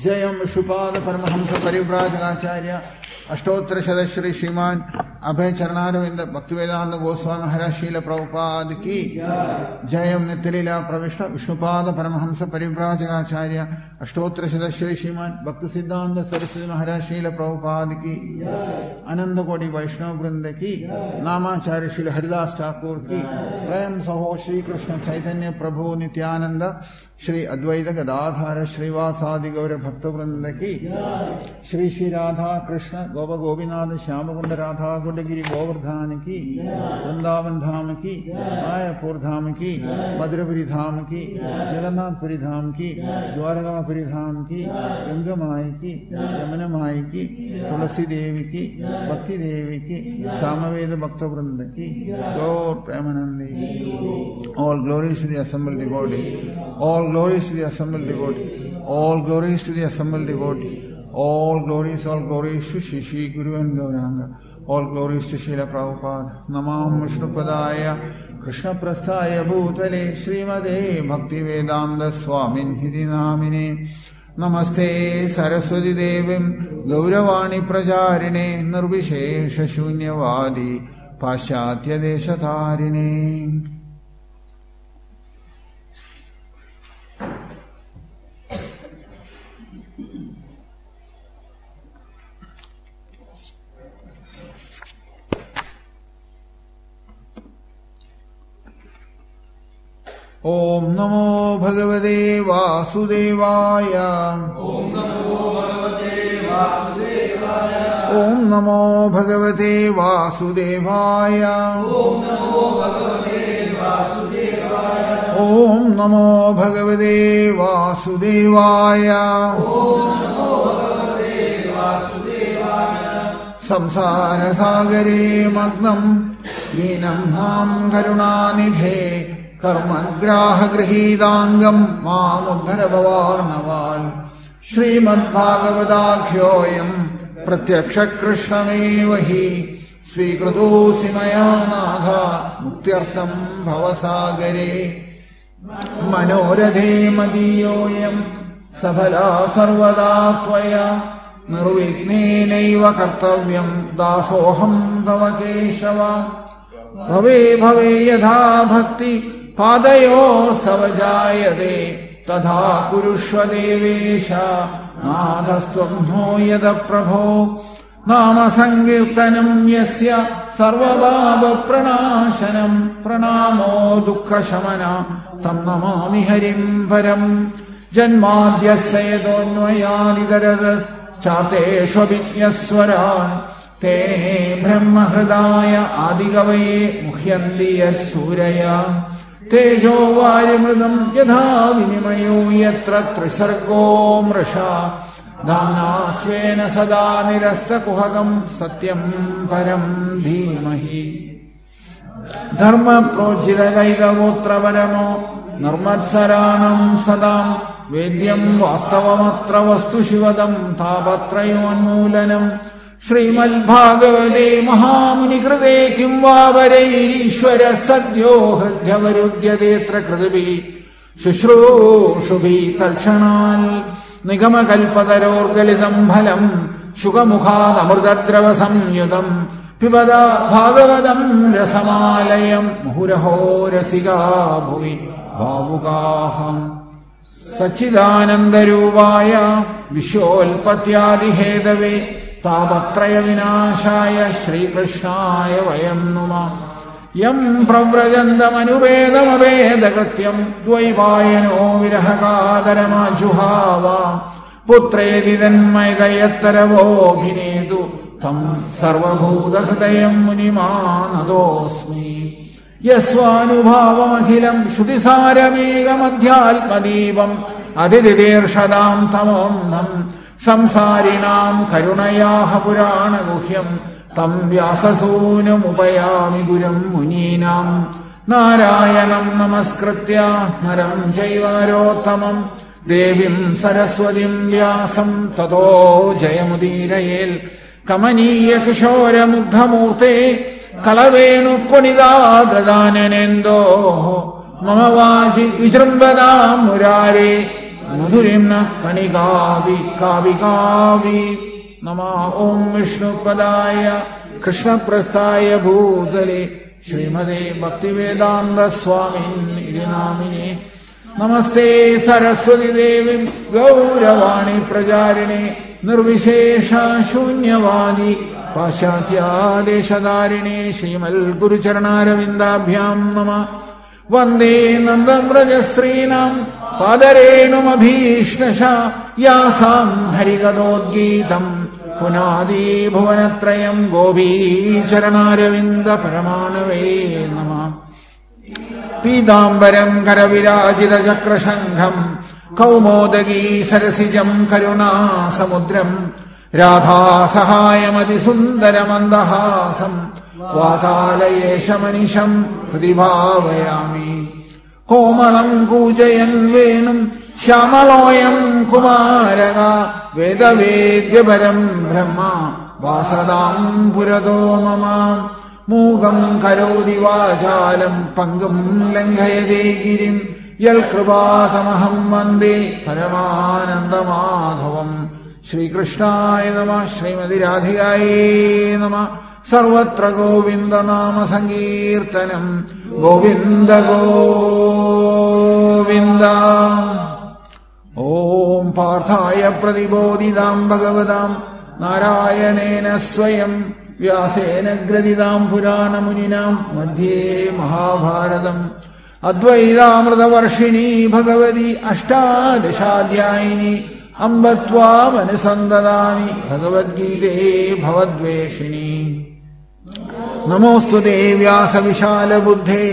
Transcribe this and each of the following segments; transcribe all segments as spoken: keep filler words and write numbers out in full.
जयं विष्णुपाद परमहंस परिव्राजकाचार्य अष्टोत्तर शतश्री श्रीमान अभय चरणारविंद भक्तिवेदांत गोस्वामी महाराज शील प्रभुपाद की जयं नित्यलीला प्रविष्ट विष्णुपाद परमहंस परिव्राजकाचार्य अष्टोत्तर शतश्री श्रीमान भक्ति सिद्धांत सरस्वती महाराज शील प्रभुपाद की अनंत कोटि वैष्णव वृंद की नामाचार्य श्री हरिदास ठाकुर की प्रेम सहो श्री कृष्ण चैतन्य प्रभु नित्यानंद श्री अद्वैत गदाधर श्रीवासादि गौर भक्त वृंद की श्री श्री राधा कृष्ण गोप गोपीनाथ श्याम कुंड राधा कुंडगिरी गोवर्धन की वृंदावन धाम की मायापुर धाम की मधुरपुरी धाम की जगन्नाथपुरी धाम की द्वारकापुरी धाम की गंगा माई की यमुना माई की तुलसी देवी की भक्ति देवी की सामवेद भक्त वृंद की गौर Premanandi all glories to the assembled devotees all glories to the assembled devotees all glories to the assembled devotees all glories all glories to Shri Shri Guru and Gauranga all glories to Srila Prabhupada Namam Vishnupadaya Krishna Prasthaya Bhutale Srimade Bhaktivedanta Swamin Hiti Namine Namaste Saraswati Devim Gauravani Prajarine Nirvishesha Shunyavadi Paschatya Deshatarine. Om Namo Bhagavate Vasudevaya Om Namo Bhagavate Vasudevaya Om Namo Bhagavate Vasudevaya Om Namo Bhagavate Vasudevaya Om Namo Bhagavate Vasudevaya Om Namo Bhagavate Vasudevaya Samsara Sagare Magnam Dinam Ham Karunanidhe कर्मग्राह गृहीतांगम मामुद्धर भवार्णवाल श्रीमद्भागवताख्योऽयं प्रत्यक्ष कृष्णमेव हि स्वीकृतोऽसि मया नाथ मुक्त्यर्थं भवसागरे मनोरथे मदीयोऽयं सफला सर्वदा त्वया निर्विघ्नेनैव कर्तव्यं दासोऽहं तव केशव भवे भवे यथा भक्ति पादयोर्सवजायते तथा कुरुष्व देवेश नाथस्त्वं नो यद प्रभो नाम संकीर्तनं यस्य सर्वपापप्रणाशनं प्रणामो दुःखशमन तं नमामि हरिं परं जन्माद्यस्य यतोऽन्वयादितरतश्चार्तेष्वभिज्ञस्वरान् तेने ब्रह्महृदाय आदिकवये मुह्यन्ति यत्सूरया तेजो वायुमृतं यथा विनिमयो यत्र त्रिसर्गो मृषा धाम्ना स्वेन सदा निरस्तकुहकं सत्यं परं धीमहि धर्मप्रोज्झितकैतवोत्रपरमो निर्मत्सराणं सदा वेद्यं वास्तवमत्र वस्तु शिवदं तापत्रयोन्मूलनम् श्रीमद्भागवते महामुनिकृते किं वा वरैरीश्वर सद्यो हृद्यवरुध्यतेऽत्र कृतभिः शुश्रूषुभिः तत्क्षणात् निगमकल्पतरोर्गलितं फलं शुकमुखादमृतद्रवसंयुतं पिबदा भागवतं रसमालयं मुहुरहो रसिका भुवि भावुकाः सच्चिदानन्दरूपाय विश्वोत्पत्त्यादिहेतवे तापत्रय विनाशाय श्रीकृष्णाय वयं नुमः यं प्रव्रजन्तमनुपेदमभेदकृत्यं द्वैपायनो विरहकातरमाजुहाव पुत्रेति तन्मयतयत्तरवोऽभिनेतु तं सर्वभूतहृदयं मुनिमानतोऽस्मि यस्वानुभावमखिलं श्रुतिसारमेकमध्यात्मदीपम् अतिथितीर्षदां तमोन्धम् संसारिणां करुणयाः पुराणगुह्यं तं व्याससूनुमुपयामि गुरुं मुनीनां नारायणं नमस्कृत्य नरं चैव नरोत्तमं देवीं सरस्वतीं व्यासं ततो जयमुदीरयेत् कमनीय किशोरमुग्धमूर्ते कलवेणुपुनिदाद्रदाननेन्दोः मम वाचि विजृम्भतां मुरारे മധുരിം ന കണികാവി കാവി കാവി. നമഃ ഓം വിഷ്ണുപദായ കൃഷ്ണപ്രസ്ഥായ ഭൂതലേ ശ്രീമതേ ഭക്തിവേദാന്ത സ്വാമിൻ ഇതി നാമിനേ. നമസ്തേ സരസ്വതി ദേവി ഗൗരവാണി പ്രചാരിണേ നിർവിശേഷ ശൂന്യവാദി പാശ്ചാത്യാദേശധാരിണേ. ശ്രീമൽ ഗുരുചരണാരവിന്ദാഭ്യാം നമഃ. വന്ദേ നന്ദവ്രജസ്ത്രീണാം പാദരേണുമഭീഷ്ണശ യാസാം ഹരികഥോദ്ഗീതം പുനാദി ഭുവനത്രയം ഗോപീചരണാരവിന്ദ പരമാണവേ നമഃ. പീതാംബരം കരവിരാജിത ചക്രശംഖം കൗമോദഗീ സരസിജം കരുണാസമുദ്രം രാധാസഹായമതിസുന്ദരമന്ദഹാസം വാതാലയേശമനിശം ഹൃദി ഭാവയാമി. കോമളം കൂജയൻ വേണും ശ്യാമളോയം കുമാരക വേദവേദ്യപരം ബ്രഹ്മ വാസദാം പുരതോ മമ. മൂകം കരോതി വാചാലം പങ്കും ലംഘയതേ ഗിരിം യൽകൃപാതമഹം വന്ദേ പരമാനന്ദമാധവം. ശ്രീകൃഷ്ണായ നമഃ. ശ്രീമതി രാധികായേ നമഃ. സർവത്ര ഗോവിന്ദ നാമ സങ്കീർത്തനം. ഗോവിന്ദ ഗോവിന്ദ. ഓം പാർത്ഥായ പ്രതിബോധിതാം ഭഗവതാം നാരായണേന സ്വയം വ്യാസേന ഗ്രഥിതാം പുരാണമുനിനാം മധ്യേ മഹാഭാരതം. അദ്വൈതാമൃതവർഷിണീ ഭഗവതി അഷ്ടാദശാധ്യായിനി അംബ ത്വാമനുസന്തതാമി ഭഗവദ്ഗീതേ ഭവദ്വേഷിണി. നമോസ്തുതേ വ്യാസവിശാലബുദ്ധേ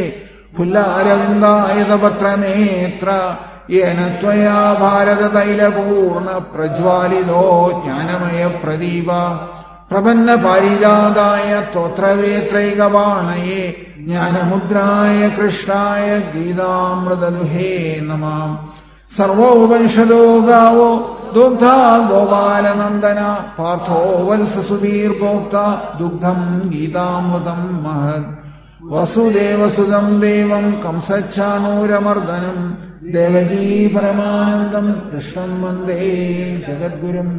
ഫുല്ലാരവിന്ദായതപത്രനേത്ര യേന ത്വയാ ഭാരതതൈലപൂർണ പ്രജ്വാലിതോ ജ്ഞാനമയ പ്രദീപ പ്രപന്ന പാരിജാതായ തോത്രവേത്രൈകവാണയേ ജ്ഞാനമുദ്രായ കൃഷ്ണായ ഗീതാമൃതദുഹേ നമഃ. സർവോപനിഷദോ ഗാവോ ദുഗ്ധാ ഗോപാലനന്ദന പാർത്ഥോ വത്സ സുധീർഭോക്ത ദുഗ്ധം ഗീതാമൃതം മഹത്. വസുദേവസുതം ദേവം കംസച്ചാണൂരമർദ്ദനം ദേവകീ പരമാനന്ദം കൃഷ്ണം വന്ദേ ജഗദ്ഗുരും.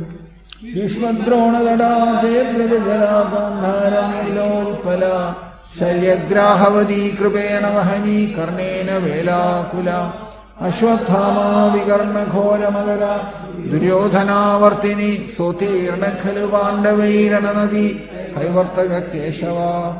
ഭീഷ്മദ്രോണതടാചേദ്രജലാകാന്ധാരമീലോൽപല ശല്യഗ്രാഹവതീ കൃപേണ വഹനീ കർണേന വേലാകുല. അശ്വത്ഥാമാ വികർണഘോരമകര ദുര്യോധനാവർത്തിനി സോതീർണ ഖലു പാണ്ഡവൈരണനദി കൈവർത്തക കേശവ.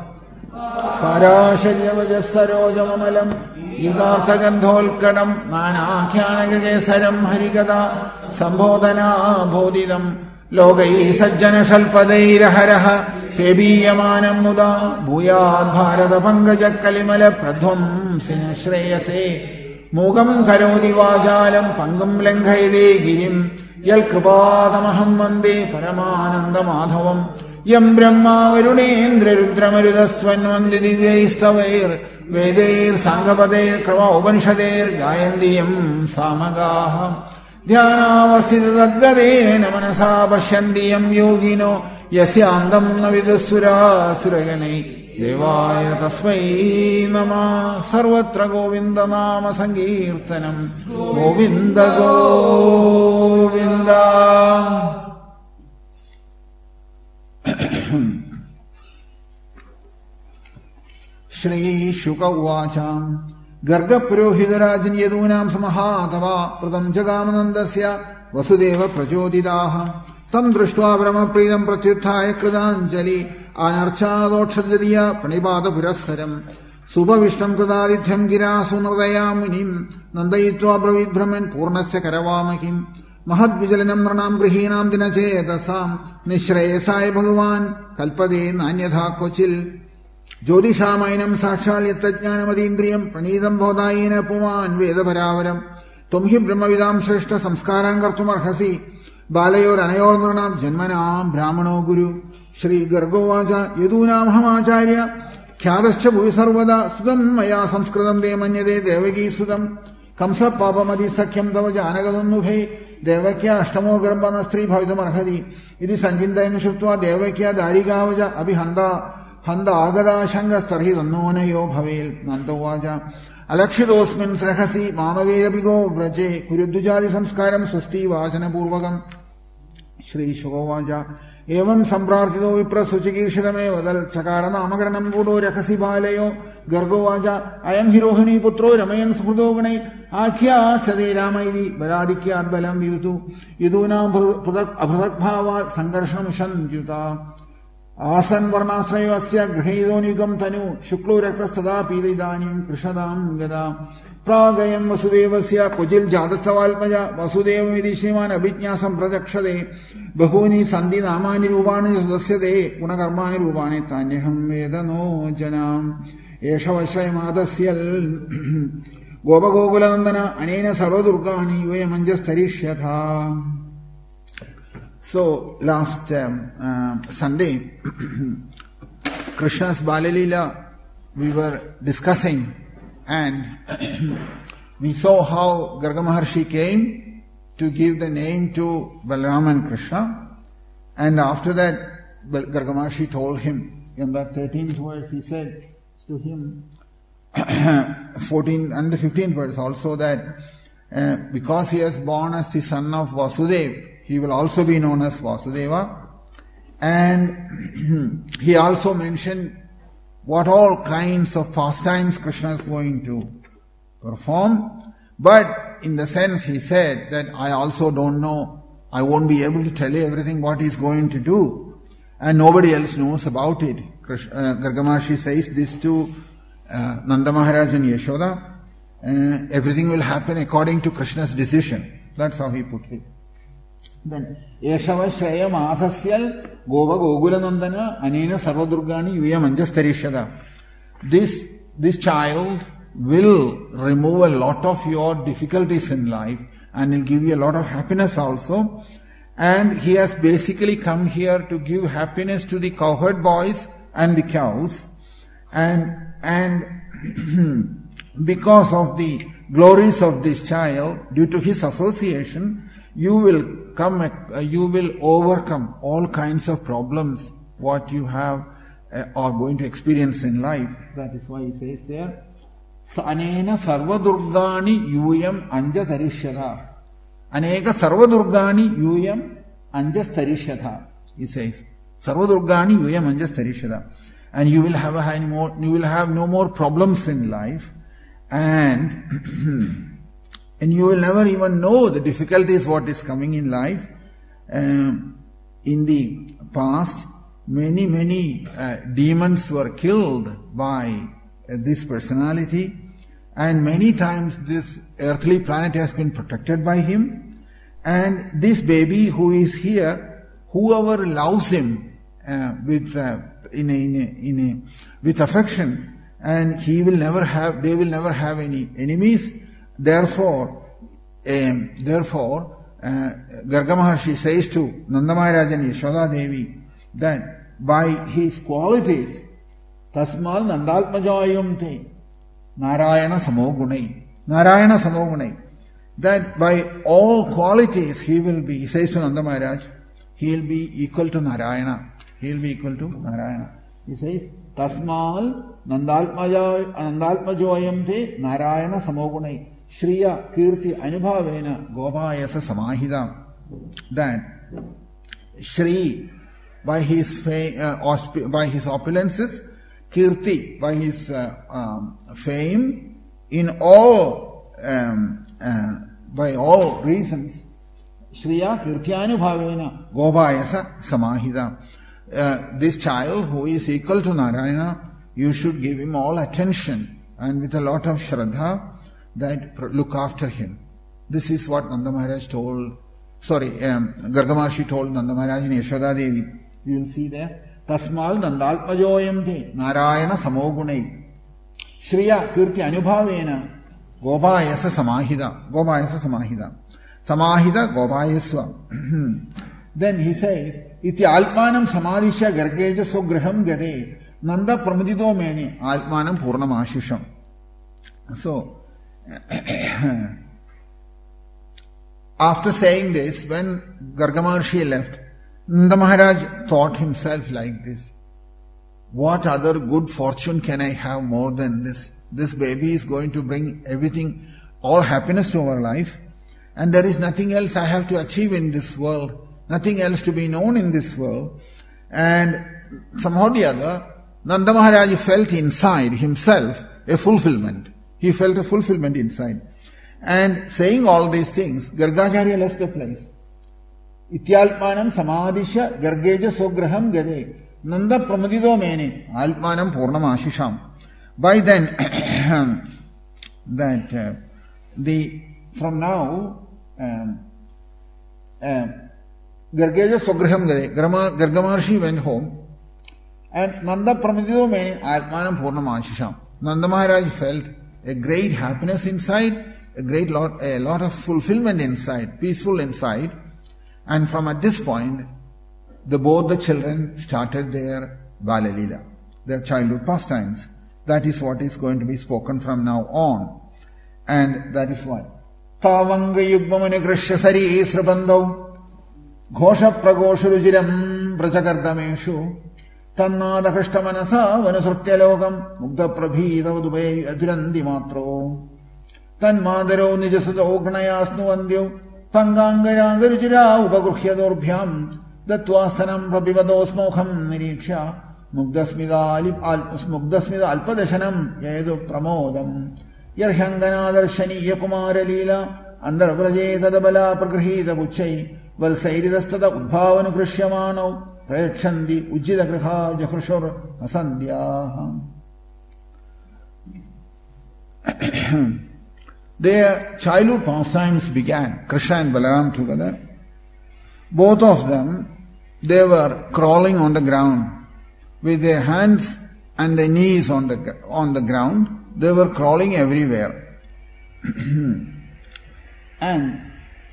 പാരാശര്യവജസ്സരോജമമലം യുഗാർത്ഥഗന്ധോൽക്കടം നാനാഖ്യാനകേസരം ഹരികഥ സംബോധനാബോധിതം ലോകൈ സജ്ജനഷൽപദൈരഹരഃ പേബീയമാനം മുദാ ഭൂയാദ് ഭാരത പങ്കജ കലിമല പ്രധ്വംസിന ശ്രേയസേ. മൂകം കരോതി വാചാലം പങ്കും ലംഘയതേ ഗിരിം യൽകൃപാതമഹം വന്ദേ പരമാനന്ദമാധവം. യം ബ്രഹ്മാ വരുണേന്ദ്രരുദ്രമരുതസ്ത്വന്വന്തി ദിവ്യൈസ്തവൈർ വേദൈർ സാംഗപദൈർ ക്രമ ഉപനിഷദേർ ഗായന്തിയം സാമഗാഃ. ധ്യാനാവസ്ഥിതഗതേന മനസാ പശ്യന്തി യം യോഗിനോ യസ്യാന്തം ന വിദുഃസുരാസുരഗണൈ ദേവായ തസ്മൈ നമഃ. സർവത്ര ഗോവിന്ദ നാമ സങ്കീർത്തനം. ഗോവിന്ദ ഗോവിന്ദ. ശ്രീശുക ഉവാച ഗർഗപുരോഹിതരാജൻ യദൂനാം സമഹാതവ പ്രതം ജഗാമനന്ദസ്യ വസുദേവ പ്രചോദിതാഃ. തം ദൃഷ്ട്വാ ബ്രഹ്മപ്രീതം പ്രത്യുത്ഥായ കൃതാഞ്ജലി അനർച്ചാദോക്ഷദ്യ പ്രണിപാതപുരസ്സരം. സുപവിഷ്ടം കൃതാതിഥ്യം ഗിരാസു നൃതയാ മുനിം നന്ദയിത്വാ ബ്രവീദ് ബ്രഹ്മൻ പൂർണ്ണസ്യ കരവാമഹിം. മഹദ്വിചലനം നൃണാം ഗൃഹീണാം ദിനചേതസാം നിശ്രേയസായ ഭഗവാൻ കൽപ്പതേ നാന്യഥാ ക്വചിൽ. ജ്യോതിഷാമൈനം സാക്ഷാൽ യത്തജ്ഞാനമതീന്ദ്രിയം പ്രണീതം ബോധായേന പുമാൻ വേദപരാവരം. ത്വം ഹി ബ്രഹ്മവിദാം ശ്രേഷ്ഠ സംസ്കാരാൻ കർത്തുമർഹസി ബാലയോരനയോർ നൃണാം ജന്മനാം ബ്രാഹ്മണോ ഗുരു. ശ്രീ ഗർഗോവാച യദൂനാമഹമാചാര്യ ഖ്യാതശ്ച ഭുവി സർവദാ സ്തുതം മയാ സംസ്കൃതം ദേ മന്യതേ ദേവകീ സുതം. കംസപാപമതി സഖ്യം തവ ജാനകദുന്നുഭേ ദേവക്യ അഷ്ടമോ ഗർഭ ന സ്ത്രീ ഭവിതുമർഹതി. ഇത് സഞ്ചിന്തയം ശ്രുത്വാ ദേവക്യ ദാരികാവച അഭിഹന്ത ഹന്ത ആഗതാശങ്കസ്തർഹി തന്നോനയോ ഭവേൽ. നന്ദോവാച Alakshidosmin srahasi mamagerabigo vraje kurudujadi samskaram swasti vachana purvakam. Shri Shogovaja Evam samprarthido vipra suchikirshidame vadal chakarana amagaranam pudo rakhasi balayo Gargovaja I am Hirohini putro ramayan sukhudoganai Akhya sade ramaidi baladikya adbalam yutu Yuduna pudak abhadak bhava sangarshanam shanjuta Asan varnasrayasya grihidonigam tanu Shuklo rakas sada pidaidanim krishadam gada Pragayam vasudevasya kujil jadastavalpaja Vasudeva vidi shriman abhinyasam prajakshade Bahuni sandhi namani rupani sudasyade Gunakarmani rupani tanyaham vedano janam Yeshavashray madasyal Gopa Gokulanandana Anena Sarvadurgani Yuyamanjastarishyatha. So last um, uh, Sunday Krishna's Balalila we were discussing and we saw how Garga Maharshi came to give the name to Balaram and Krishna, and after that Garga Maharshi told him in that thirteenth verse, he said to him, fourteen and the fifteenth verse also, that uh, because he has born as the son of Vasudeva, he will also be known as Vasudeva. And he also mentioned what all kinds of pastimes Krishna is going to perform. But in the sense he said that I also don't know, I won't be able to tell you everything what he's going to do. And nobody else knows about it. Krishna, uh, Garga Maharshi says this to uh, Nanda Maharaj and Yashoda. Uh, everything will happen according to Krishna's decision. That's how he puts it. Then, Yeshava Shraya Mathasyal Gova Gogula Nandana Anena Sarvadurgani Yuya Manjastarishada. This, this child will remove a lot of your difficulties in life and will give you a lot of happiness also. And he has basically come here to give happiness to the cowherd boys and the cows. And, and because of the glories of this child, due to his association, you will come, uh, you will overcome all kinds of problems what you have uh, are going to experience in life. That is why he says there, Anena Sarvadurgani Yuyam Anjatarishada. Aneka Sarvadurgani Yuyam Anjastarishada. He says, Sarvadurgani Yuyam Anjastarishada. And you will have a more, you will have no more problems in life, and and you will never even know the difficulties what is coming in life. Um, in the past, many many uh, demons were killed by uh, this personality, and many times this earthly planet has been protected by him. And this baby who is here, whoever loves him uh, with uh, in a, in a, in a, with affection, and he will never have, they will never have any enemies. Therefore, um, therefore, uh, Garga Maharshi says to Nanda Maharaj and Yashoda Devi that by his qualities, Tasmal Nandalpajayam te Narayana Samogunai, Narayana Samogunai, that by all qualities he will be, he says to Nanda Maharaj, he will be equal to Narayana. He will be equal to Narayana. He says, Tasmal Nandalpmajoyam te Narayana Samogunai Shriya Kirti Anubhavena Gopayasa Samahida. That Shri, by his fa- uh, by his opulences, Kirti, by his uh, um, fame, in all um, uh, by all reasons, Shriya Kirtyanubhavena Gopayasa Samahida. Uh, this child who is equal to Narayana, you should give him all attention and with a lot of Shraddha, that look after him. This is what Nanda Maharaj told, sorry, um, Garga Maharshi told Nanda Maharaj and Yashoda Devi. You will see there, Tasmal Nandalpajoyam te Narayana Samogunai Shriya Kirti Anubhavena Gopayasa Samahida. Gopayasa Samahida. Samahida Gopayasva. Then he says, Iti Alpanam Samadhisya Gargeja Sograham Gade Nanda Pramadido Meni Alpanam Purnam Ashisham. So, after saying this, when Garga Maharshi left, Nanda Maharaj thought himself like this: what other good fortune can I have more than this? this baby is going to bring everything, all happiness to our life, and there is nothing else I have to achieve in this world, nothing else to be known in this world. And somehow or the other, Nanda Maharaj felt inside himself a fulfillment. He felt a fulfillment inside. And saying all these things, Gargacharya left the place. Ityalpanam samadhisya gargeja sograham gade. Nanda pramadido mene alpanam purnam ashisham. By then, that uh, the from now, um, uh, Gargeja sograham gade. Garga Maharshi went home. And Nanda pramadido mene alpanam purnam ashisham. Nanda Maharaj felt a great happiness inside, a great lot, a lot of fulfillment inside, peaceful inside. And from at this point, the both the children started their Balalila, their childhood pastimes. That is what is going to be spoken from now on. And that is why. Tavanga yugmamani grishya sari srabandau ghosha pragosha rujiram prachakardameshu tannada krishtamanasa vanasrutya lokam mugdha prabhita vadubai adurandi matro tanmadaro nijasada ognayasnu vandyo pangangaya garuchira upagruhya dorbhyam datvasanam prabhivadosmokham niriksha mugdasmida alpadashanam yedu pramodam yarhyanganadarshaniyya kumara lila andarabraje tadabala pragrihita buchai valsairidastada udbhavanu krishyamano prayachandi ujjida griha jahrushur asandhyah. Their childhood pastimes began, Krishna and Balaram together. Both of them, they were crawling on the ground with their hands and their knees on the, on the ground. They were crawling everywhere. And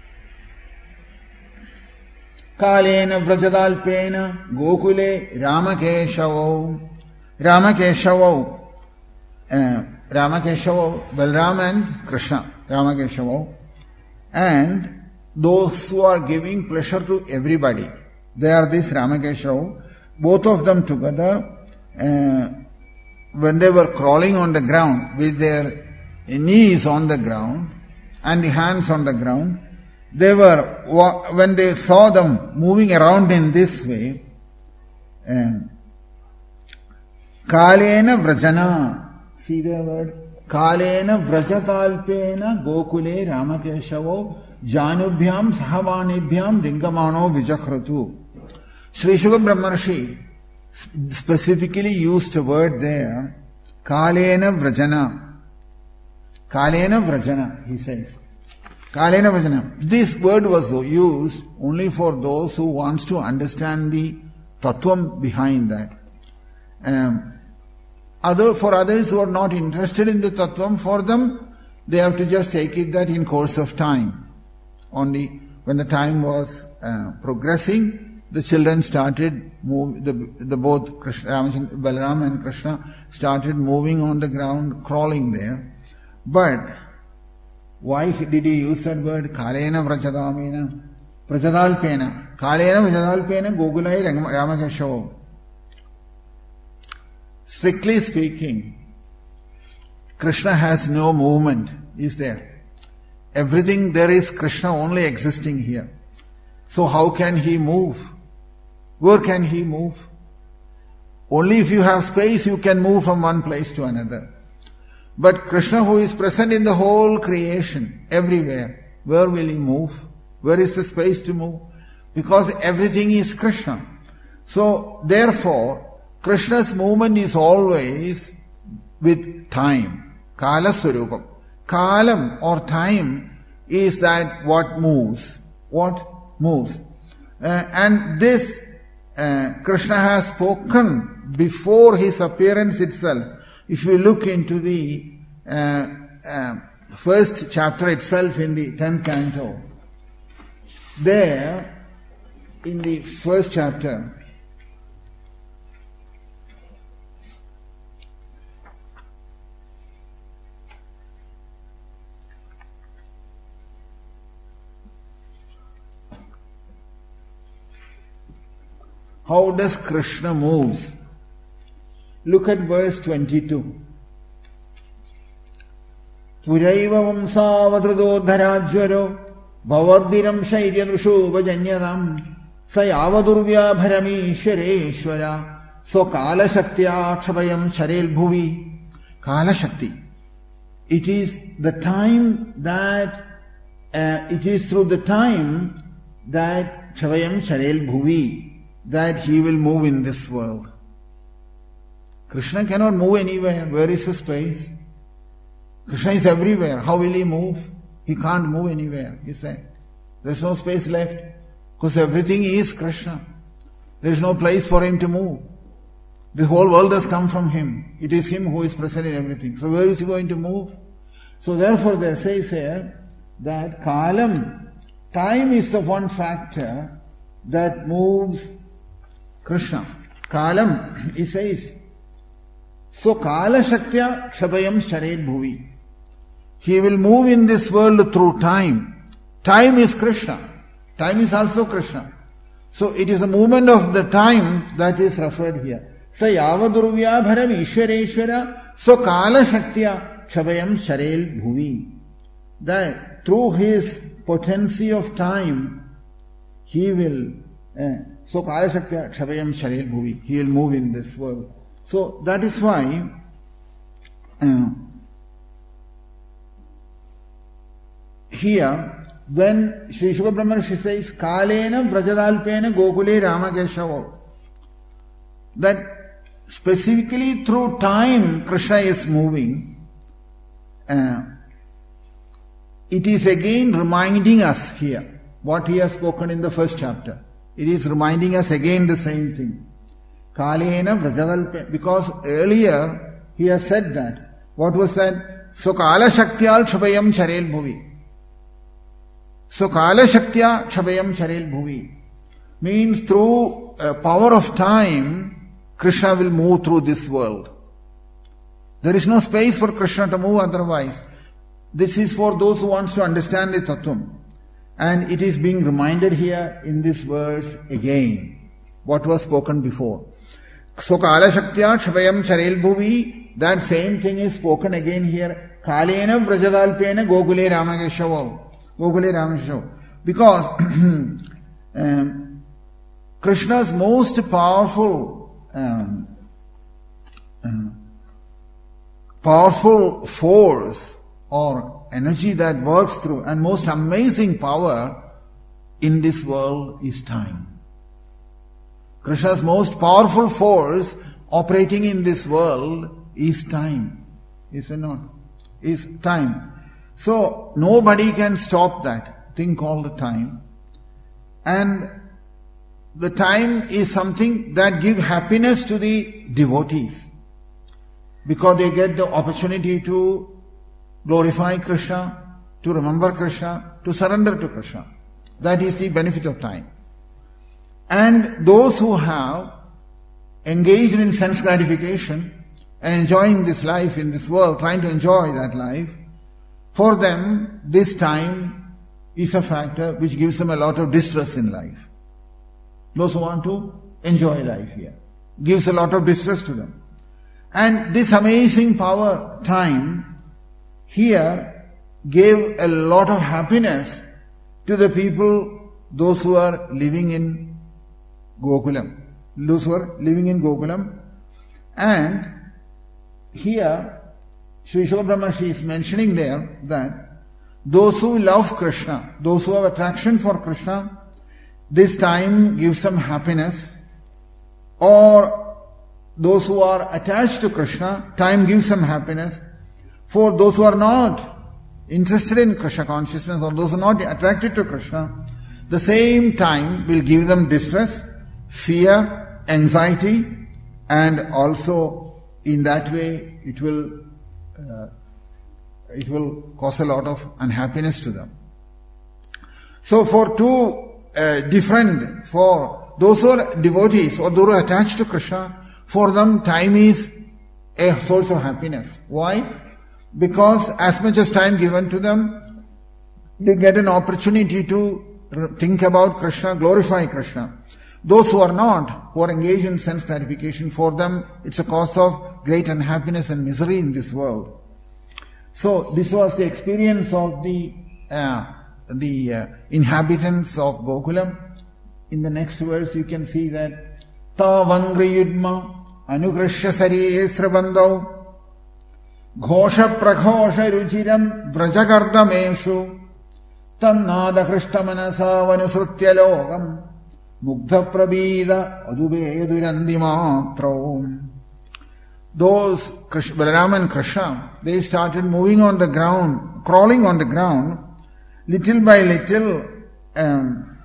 Kalena Vrajadalpena Gokule Ramakeshavo Ramakeshavo uh, Ramakeshavo, Balram and Krishna, Ramakeshavo, and those who are giving pleasure to everybody. They are this Ramakeshavo. Both of them together, uh, when they were crawling on the ground with their knees on the ground and the hands on the ground, they were, when they saw them moving around in this way, Kalena Vrajana, see the word, Kalena Vrajatalpena Gokule Ramakeshavo Janubhyam Sahavanibhyam Ringamano Vijakratu. Sri Shuka Brahmarshi specifically used a word there, Kalena Vrajana. Kalena Vrajana, he says. Kalena Vrajana. This word was used only for those who wants to understand the tattvam behind that. Um, other, for others who are not interested in the tattvam, for them, they have to just take it that in course of time. Only when the time was uh, progressing, the children started move, the, the both Krishna, Balaram and Krishna started moving on the ground, crawling there. But why did he use that word? Kalena Vrajadamena, Prajadalpena. Kalena Vrajadalpena Gogulai Ramakeshavo. Strictly speaking, Krishna has no movement, is there? Everything there is Krishna only existing here. So how can he move? Where can he move? Only if you have space you can move from one place to another. But Krishna, who is present in the whole creation, everywhere, where will he move? Where is the space to move? Because everything is Krishna. So therefore, Krishna's movement is always with time. Kala Swarupam. Kalam or time is that what moves. What moves. Uh, and this uh, Krishna has spoken before his appearance itself. If you look into the uh, uh, first chapter itself in the tenth canto, there in the first chapter, how does Krishna move? Look at verse twenty-two. Puraiva vamsavadrudodharajvaro Bhavardiram shairyanushovajanyadam Sayavadurvya bharamishwareshwara So Kala Shaktya Kshabayam Sharel Bhuvi. Kala Shakti. It is the time that, uh, it is through the time that Kshabayam Sharel Bhuvi, that he will move in this world. Krishna cannot move anywhere. Where is his space? Krishna is everywhere. How will he move? He can't move anywhere, he said. There's no space left. Because everything is Krishna. There's no place for him to move. The whole world has come from him. It is him who is present in everything. So where is he going to move? So therefore they say here that Kalam, time is the one factor that moves Krishna. Kalam, he says. So Kala Shaktya Kshabayam Sharel Bhuvi. He will move in this world through time. Time is Krishna. Time is also Krishna. So it is a movement of the time that is referred here. Sa yavadurvya bharam ishwareshwara. So Kala Shaktya Kshabayam Sharel Bhuvi. That through his potency of time, he will, uh, so Kala Shaktya Kshabayam Sharel Bhuvi. He will move in this world. So that is why uh, here when Sri Shuka Brahmarshi says Kalena Vrajadalpena Gokule Ramakeshava, that specifically through time Krishna is moving, uh, it is again reminding us here what he has spoken in the first chapter. It is reminding us again the same thing. Kalena Vrajadalpe, because earlier he has said that. What was that? So Kala Shaktya Kshabayam Sharel Bhuvi. So Kala Shaktya Kshabayam Sharel Bhuvi means through a power of time, Krishna will move through this world. There is no space for Krishna to move otherwise. This is for those who want to understand the Tattvam. And it is being reminded here in this verse again, what was spoken before. So Kala Shaktya Kshabayam Sharel Bhuvi, that same thing is spoken again here. Kalena Vrajadalpena Gokule Ramakeshava. Gokule Ramakeshava. Because um, Krishna's most powerful um, um, powerful force or energy that works through and most amazing power in this world is time. Krishna's most powerful force operating in this world is time. Is it not? Is time. So nobody can stop that thing called the time. And the time is something that gives happiness to the devotees. Because they get the opportunity to glorify Krishna, to remember Krishna, to surrender to Krishna. That is the benefit of time. And those who have engaged in sense gratification and enjoying this life in this world, trying to enjoy that life, for them this time is a factor which gives them a lot of distress in life. Those who want to enjoy life here, gives a lot of distress to them. And this amazing power, time, here gave a lot of happiness to the people, those who are living in Gokulam. Those who are living in Gokulam. And here, Sri Shuka Brahmarshi is mentioning there that those who love Krishna, those who have attraction for Krishna, this time gives them happiness. Or those who are attached to Krishna, time gives them happiness. For those who are not interested in Krishna consciousness or those who are not attracted to Krishna, the same time will give them distress, fear, anxiety, and also in that way it will uh, it will cause a lot of unhappiness to them. So for two uh, different, for those who are devotees or those who are attached to Krishna, for them time is a source of happiness. Why? Because as much as time given to them, they get an opportunity to think about Krishna, glorify Krishna. Those who are not, who are engaged in sense gratification, for them it's a cause of great unhappiness and misery in this world. So this was the experience of the uh, the uh, inhabitants of Gokulam. In the next verse you can see that Tavangri Yudma Anugrashya Sarisrabandau Ghosha Praghosha Ruchiram Vrajagardameshu Tannada Krishtamanasa Vanusrutya Logam Mugdha Prabhida Adube Durandimatro. Those Balaram and Krishna, they started moving on the ground, crawling on the ground, little by little. Um,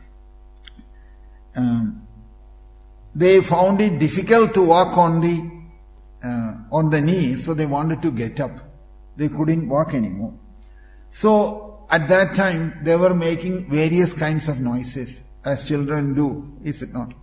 um, they found it difficult to walk on the uh, on the knees, so they wanted to get up. They couldn't walk anymore. So at that time, they were making various kinds of noises, as children do, is it not?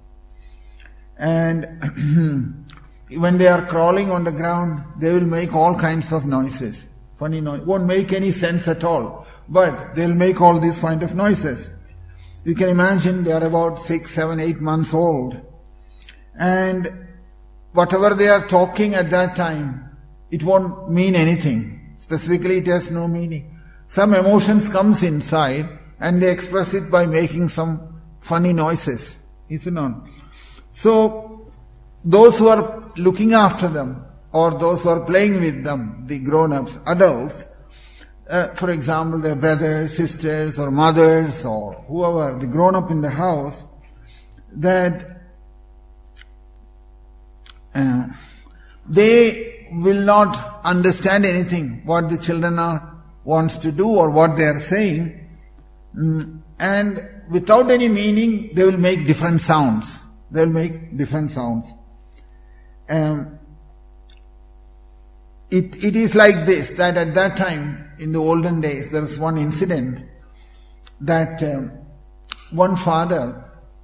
And when they are crawling on the ground, they will make all kinds of noises. Funny noise. Won't make any sense at all. But they'll make all these kind of noises. You can imagine they are about six, seven, eight months old. And whatever they are talking at that time, it won't mean anything. Specifically, it has no meaning. Some emotions comes inside and they express it by making some funny noises. Is it not? So, those who are looking after them, or those who are playing with them, the grown-ups, adults, uh, for example, their brothers, sisters, or mothers, or whoever, the grown-up in the house, that uh, they will not understand anything, what the children are wants to do or what they are saying, mm, and without any meaning, they will make different sounds. They will make different sounds. Um, it, it is like this, that at that time, in the olden days, there was one incident that um, one father,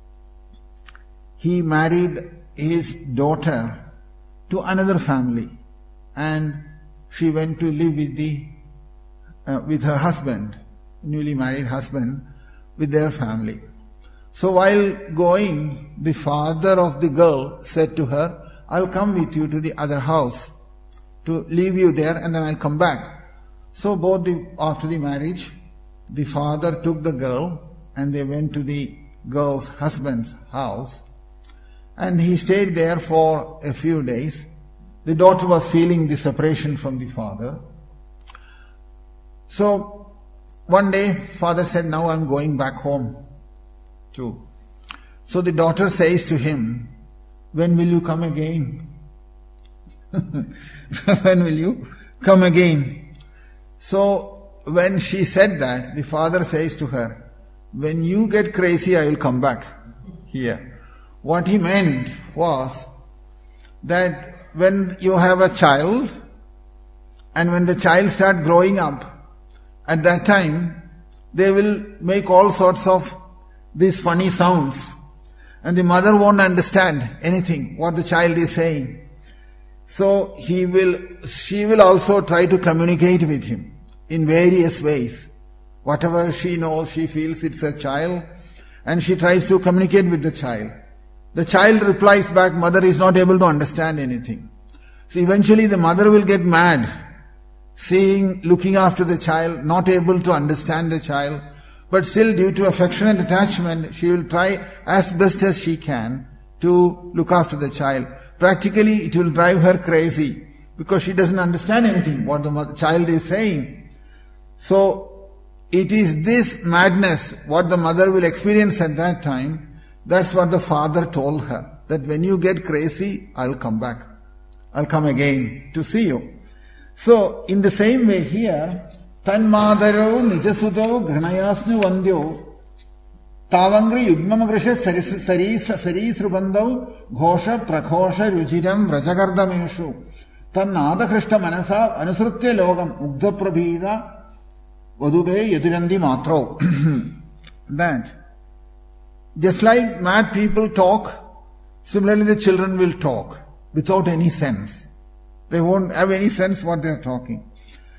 he married his daughter to another family, and she went to live with the uh, with her husband, newly married husband, with their family. So while going, the father of the girl said to her, I'll come with you to the other house to leave you there and then I'll come back. So both the, after the marriage, the father took the girl and they went to the girl's husband's house and he stayed there for a few days. The daughter was feeling the separation from the father. So one day father said, now I'm going back home too. So the daughter says to him, when will you come again? When will you come again? So when she said that, the father says to her, when you get crazy, I will come back here. What he meant was that when you have a child and when the child starts growing up, at that time, they will make all sorts of these funny sounds. And the mother won't understand anything, what the child is saying. So he will, she will also try to communicate with him in various ways. Whatever she knows, she feels it's a child, and she tries to communicate with the child. The child replies back, mother is not able to understand anything. So eventually the mother will get mad, seeing, looking after the child, not able to understand the child, but still due to affectionate attachment, she will try as best as she can to look after the child. Practically, it will drive her crazy because she doesn't understand anything what the mother, child is saying. So, it is this madness, what the mother will experience at that time, that's what the father told her, that when you get crazy, I'll come back. I'll come again to see you. So, in the same way here, Tanmadaro nijasudo granayasnu vandyo Tavangri yugmamagrisha sarisrubandau ghosha praghosha rujiram vrajagardameshu Tannada krishta manasa anusrutya logam mugdha prabhida vadube yadurandi matro. That just like mad people talk, similarly the children will talk without any sense. They won't have any sense what they are talking.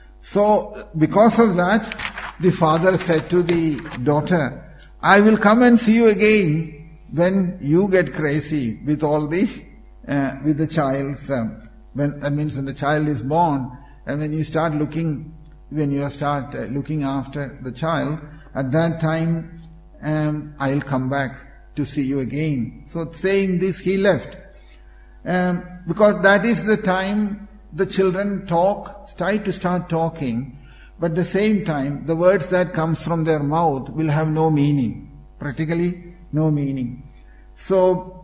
So, because of that, the father said to the daughter, I will come and see you again when you get crazy with all the, uh, with the child's, um, when, that means when the child is born, and when you start looking when you start uh, looking after the child, at that time um, I'll come back to see you again. So saying this, he left. Um, because that is the time the children talk, try to start talking, but at the same time, the words that comes from their mouth will have no meaning. Practically, no meaning. So,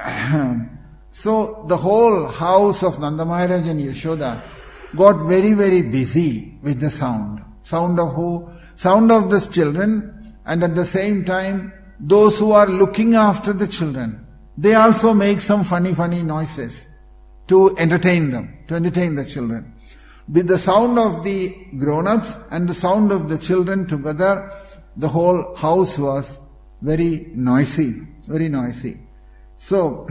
so the whole house of Nanda Maharaj and Yashoda got very, very busy with the sound. Sound of who? Sound of the children, and at the same time, those who are looking after the children, they also make some funny, funny noises to entertain them, to entertain the children. With the sound of the grown-ups and the sound of the children together, the whole house was very noisy, very noisy. So,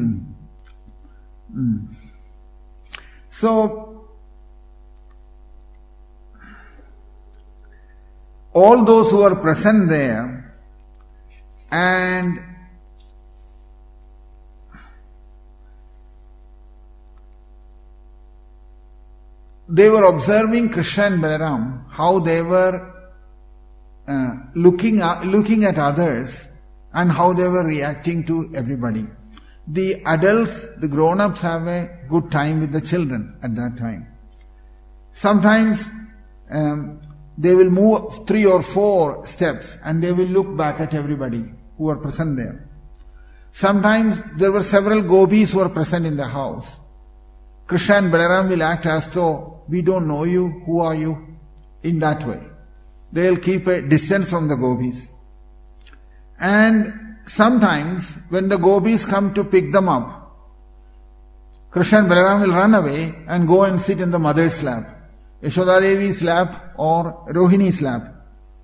so, all those who are present there and they were observing Krishna and Balaram, how they were uh, looking, uh, looking at others and how they were reacting to everybody. The adults, the grown-ups have a good time with the children at that time. Sometimes um, they will move three or four steps and they will look back at everybody who are present there. Sometimes there were several gopis who were present in the house. Krishna and Balaram will act as though, we don't know you, who are you? In that way. They will keep a distance from the gopis. And sometimes when the gopis come to pick them up, Krishna and Balaram will run away and go and sit in the mother's lap, Yashoda Devi's lap or Rohini's lap.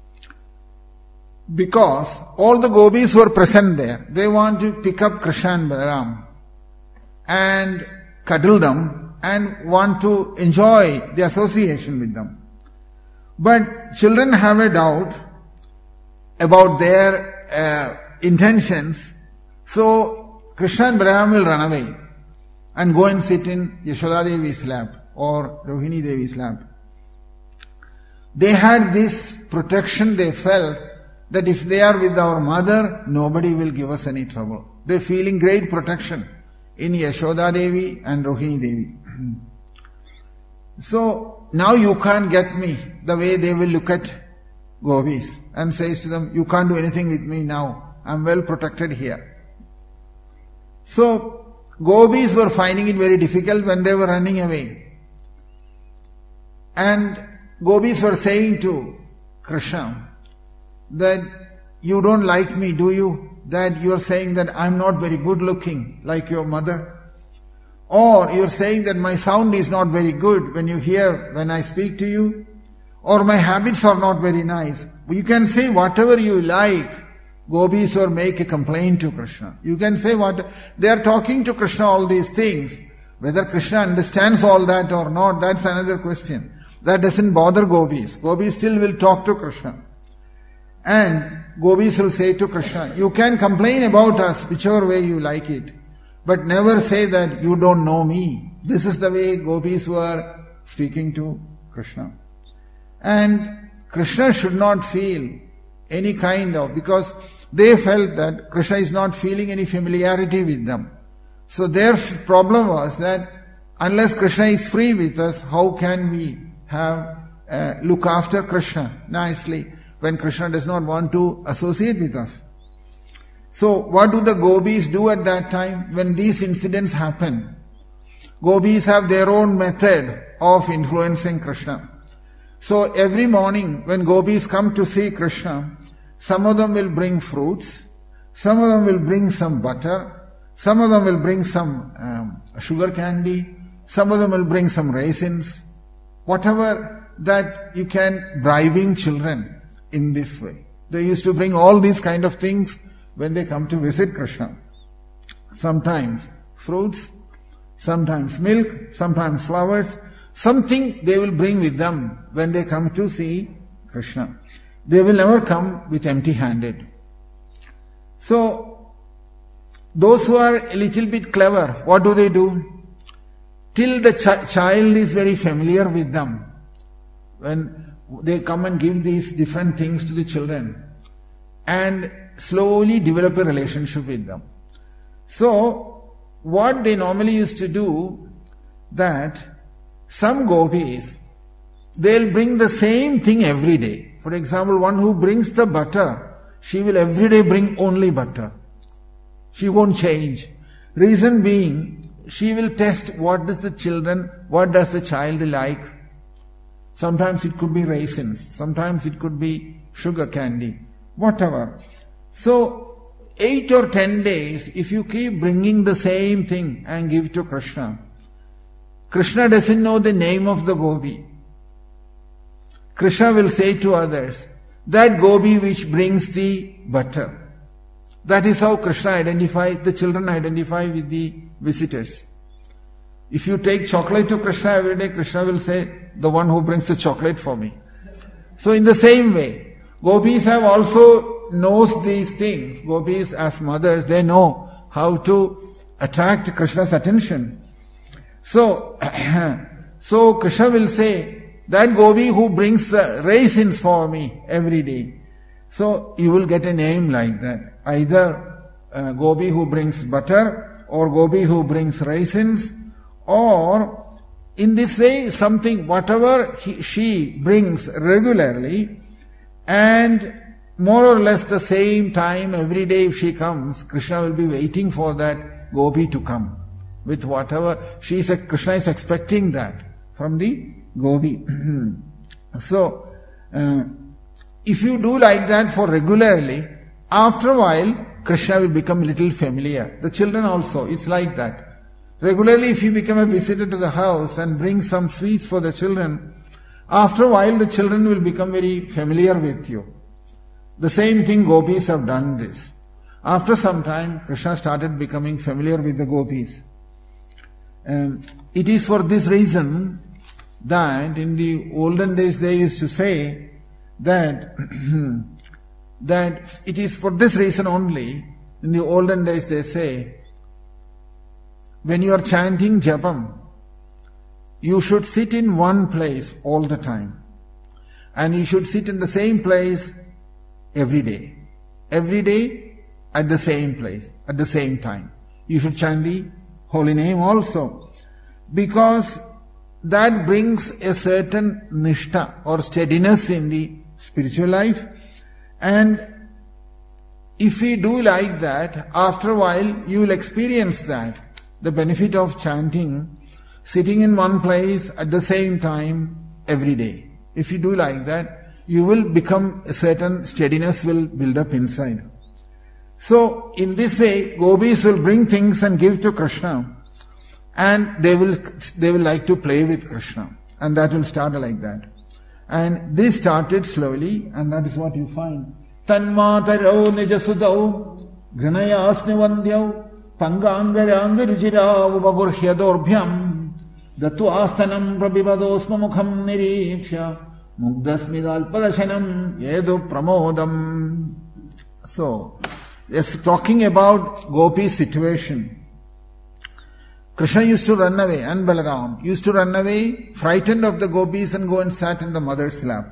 Because all the gopis who are present there, they want to pick up Krishna and Balaram and cuddle them and want to enjoy the association with them. But children have a doubt about their uh, intentions, so Krishna and Balaram will run away and go and sit in Yashoda Devi's lap or Rohini Devi's lap. They had this protection, they felt that if they are with our mother, nobody will give us any trouble. They feeling great protection in Yashoda Devi and Rohini Devi. So, now you can't get me, the way they will look at gopis and says to them, you can't do anything with me now, I'm well protected here. So, gopis were finding it very difficult when they were running away. And gopis were saying to Krishna that you don't like me, do you? That you are saying that I'm not very good looking like your mother. Or you're saying that my sound is not very good when you hear, when I speak to you. Or my habits are not very nice. You can say whatever you like, gopis, or make a complaint to Krishna. You can say what, they are talking to Krishna all these things. Whether Krishna understands all that or not, that's another question. That doesn't bother gopis. Gopis still will talk to Krishna. And gopis will say to Krishna, you can complain about us whichever way you like it, but never say that you don't know me. This is the way gopis were speaking to Krishna. And Krishna should not feel any kind of, because they felt that Krishna is not feeling any familiarity with them. So their problem was that unless Krishna is free with us, how can we have uh, look after Krishna nicely when Krishna does not want to associate with us? So what do the gopis do at that time when these incidents happen? Gopis have their own method of influencing Krishna. So every morning when gopis come to see Krishna, some of them will bring fruits, some of them will bring some butter, some of them will bring some um, sugar candy, some of them will bring some raisins, whatever that you can, bribing children in this way. They used to bring all these kind of things when they come to visit Krishna. Sometimes fruits, sometimes milk, sometimes flowers, something they will bring with them when they come to see Krishna. They will never come with empty-handed. So, those who are a little bit clever, what do they do? Till the ch- child is very familiar with them, when they come and give these different things to the children and slowly develop a relationship with them. So, what they normally used to do, that some gopis, they'll bring the same thing every day. For example, one who brings the butter, she will every day bring only butter. She won't change. Reason being, she will test what does the children, what does the child like. Sometimes it could be raisins, sometimes it could be sugar candy, whatever. So, eight or ten days, if you keep bringing the same thing and give to Krishna, Krishna doesn't know the name of the gopi. Krishna will say to others, that gopi which brings the butter. That is how Krishna identifies, the children identify with the visitors. If you take chocolate to Krishna every day, Krishna will say, the one who brings the chocolate for me. So in the same way, gopis have also knows these things. Gopis as mothers, they know how to attract Krishna's attention. So, so Krishna will say, that gopi who brings uh, raisins for me every day. So you will get a name like that. Either uh, gopi who brings butter, or gopi who brings raisins, or in this way something, whatever he, she brings regularly, and more or less the same time every day if she comes, Krishna will be waiting for that gopi to come. With whatever, she is, Krishna is expecting that from the gopi. So, uh, if you do like that for regularly, after a while, Krishna will become a little familiar. The children also, it's like that. Regularly, if you become a visitor to the house and bring some sweets for the children, after a while the children will become very familiar with you. The same thing gopis have done this. After some time, Krishna started becoming familiar with the gopis. Um, it is for this reason that in the olden days they used to say that that it is for this reason only, in the olden days they say, when you are chanting japam, you should sit in one place all the time. And you should sit in the same place every day. Every day at the same place, at the same time. You should chant the holy name also. Because that brings a certain nishta or steadiness in the spiritual life. And if we do like that, after a while you will experience that. The benefit of chanting, sitting in one place at the same time every day. If you do like that, you will become a certain steadiness will build up inside. So in this way, gopis will bring things and give to Krishna, and they will they will like to play with Krishna, and that will start like that. And this started slowly, and that is what you find. Tanmataro nijasudau granayasni vandyau pangangaranga ruchira upagurhyadorbyam datu astanam prabhivadosma mukham niriksha mugdasmidalpadashanam yedu pramodam. So, yes, talking about Gopi's situation. Krishna used to run away, and Balaram used to run away, frightened of the gopis, and go and sat in the mother's lap.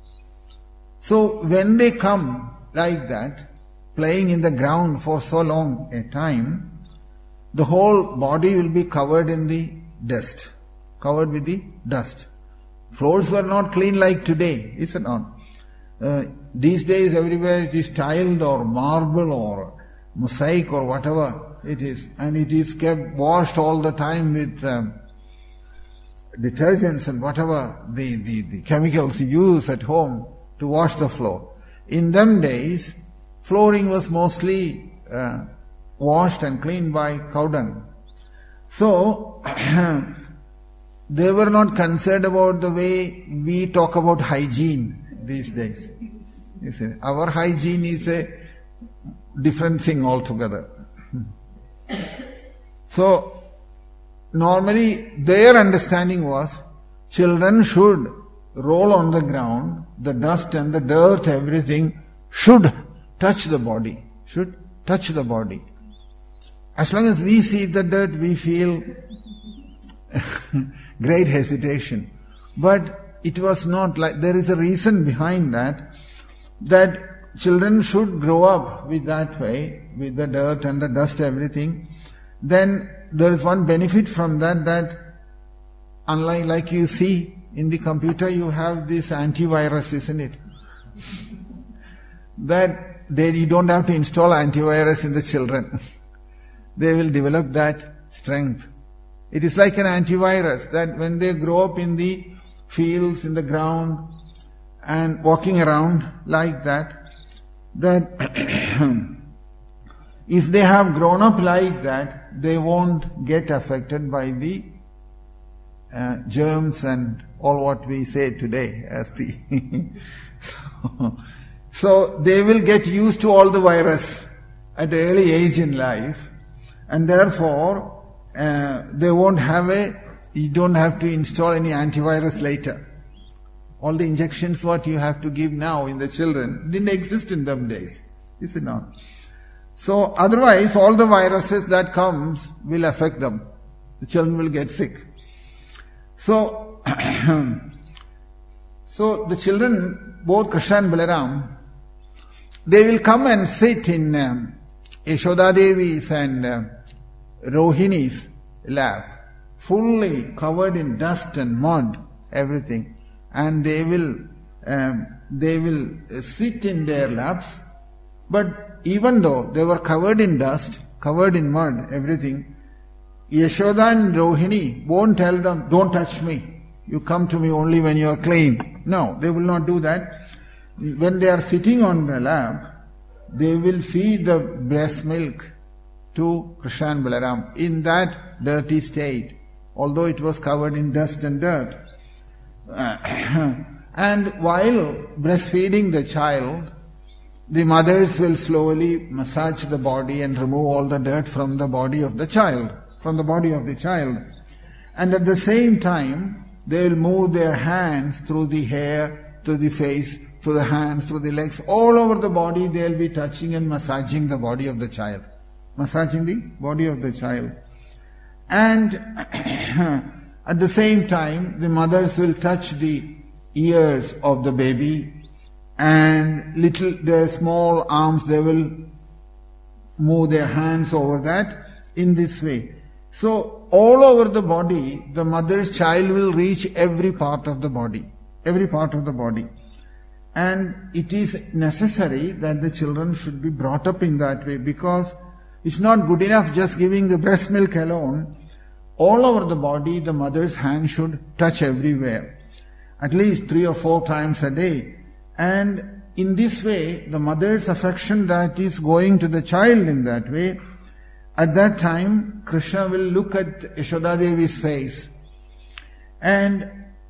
So when they come like that, playing in the ground for so long a time, the whole body will be covered in the dust, covered with the dust. Floors were not clean like today, is it not? Uh, these days everywhere it is tiled or marble or mosaic or whatever it is, and it is kept washed all the time with um, detergents and whatever the, the, the chemicals you use at home to wash the floor. In them days, flooring was mostly uh, washed and cleaned by cow dung. So, they were not concerned about the way we talk about hygiene these days. You see, our hygiene is a different thing altogether. So, normally their understanding was children should roll on the ground, the dust and the dirt, everything should touch the body, should touch the body. As long as we see the dirt, we feel great hesitation. But it was not like, there is a reason behind that, that children should grow up with that way, with the dirt and the dust, everything. Then there is one benefit from that, that unlike like you see in the computer, you have this antivirus, isn't it? That they, you don't have to install antivirus in the children. They will develop that strength. It is like an antivirus that when they grow up in the fields, in the ground, and walking around like that, that if they have grown up like that, they won't get affected by the uh, germs and all what we say today as the so, so they will get used to all the virus at an early age in life, and therefore uh, they won't have a, you don't have to install any antivirus later. All the injections what you have to give now in the children didn't exist in them days, is it not? So otherwise all the viruses that comes will affect them. The children will get sick. So, so the children, both Krishna and Balaram, they will come and sit in um, Yashoda Devi's and uh, Rohini's lap, fully covered in dust and mud, everything. And they will, um, they will sit in their laps. But even though they were covered in dust, covered in mud, everything, Yashoda and Rohini won't tell them, don't touch me. You come to me only when you are clean. No, they will not do that. When they are sitting on the lap, they will feed the breast milk to Krishna and Balaram in that dirty state, although it was covered in dust and dirt. Uh, and while breastfeeding the child, the mothers will slowly massage the body and remove all the dirt from the body of the child, from the body of the child. And at the same time, they will move their hands through the hair, to the face, to the hands, through the legs, all over the body. They will be touching and massaging the body of the child. Massaging the body of the child. And at the same time, the mothers will touch the ears of the baby, and little, their small arms, they will move their hands over that in this way. So all over the body, the mother's child will reach every part of the body, every part of the body. And it is necessary that the children should be brought up in that way, because it's not good enough just giving the breast milk alone. All over the body, the mother's hand should touch everywhere, at least three or four times a day. And in this way, the mother's affection that is going to the child in that way, at that time, Krishna will look at Yashoda Devi's face. And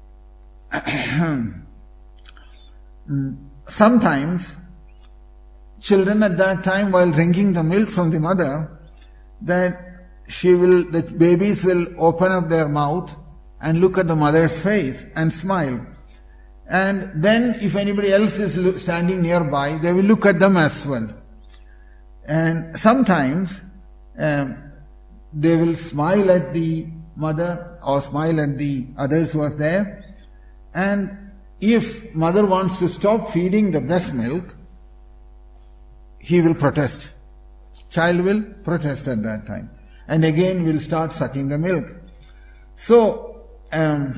sometimes, children at that time, while drinking the milk from the mother, that she will, the babies will open up their mouth and look at the mother's face and smile. And then if anybody else is standing nearby, they will look at them as well. And sometimes um, they will smile at the mother or smile at the others who was there. And if mother wants to stop feeding the breast milk, he will protest. Child will protest at that time. And again will start sucking the milk. So, um,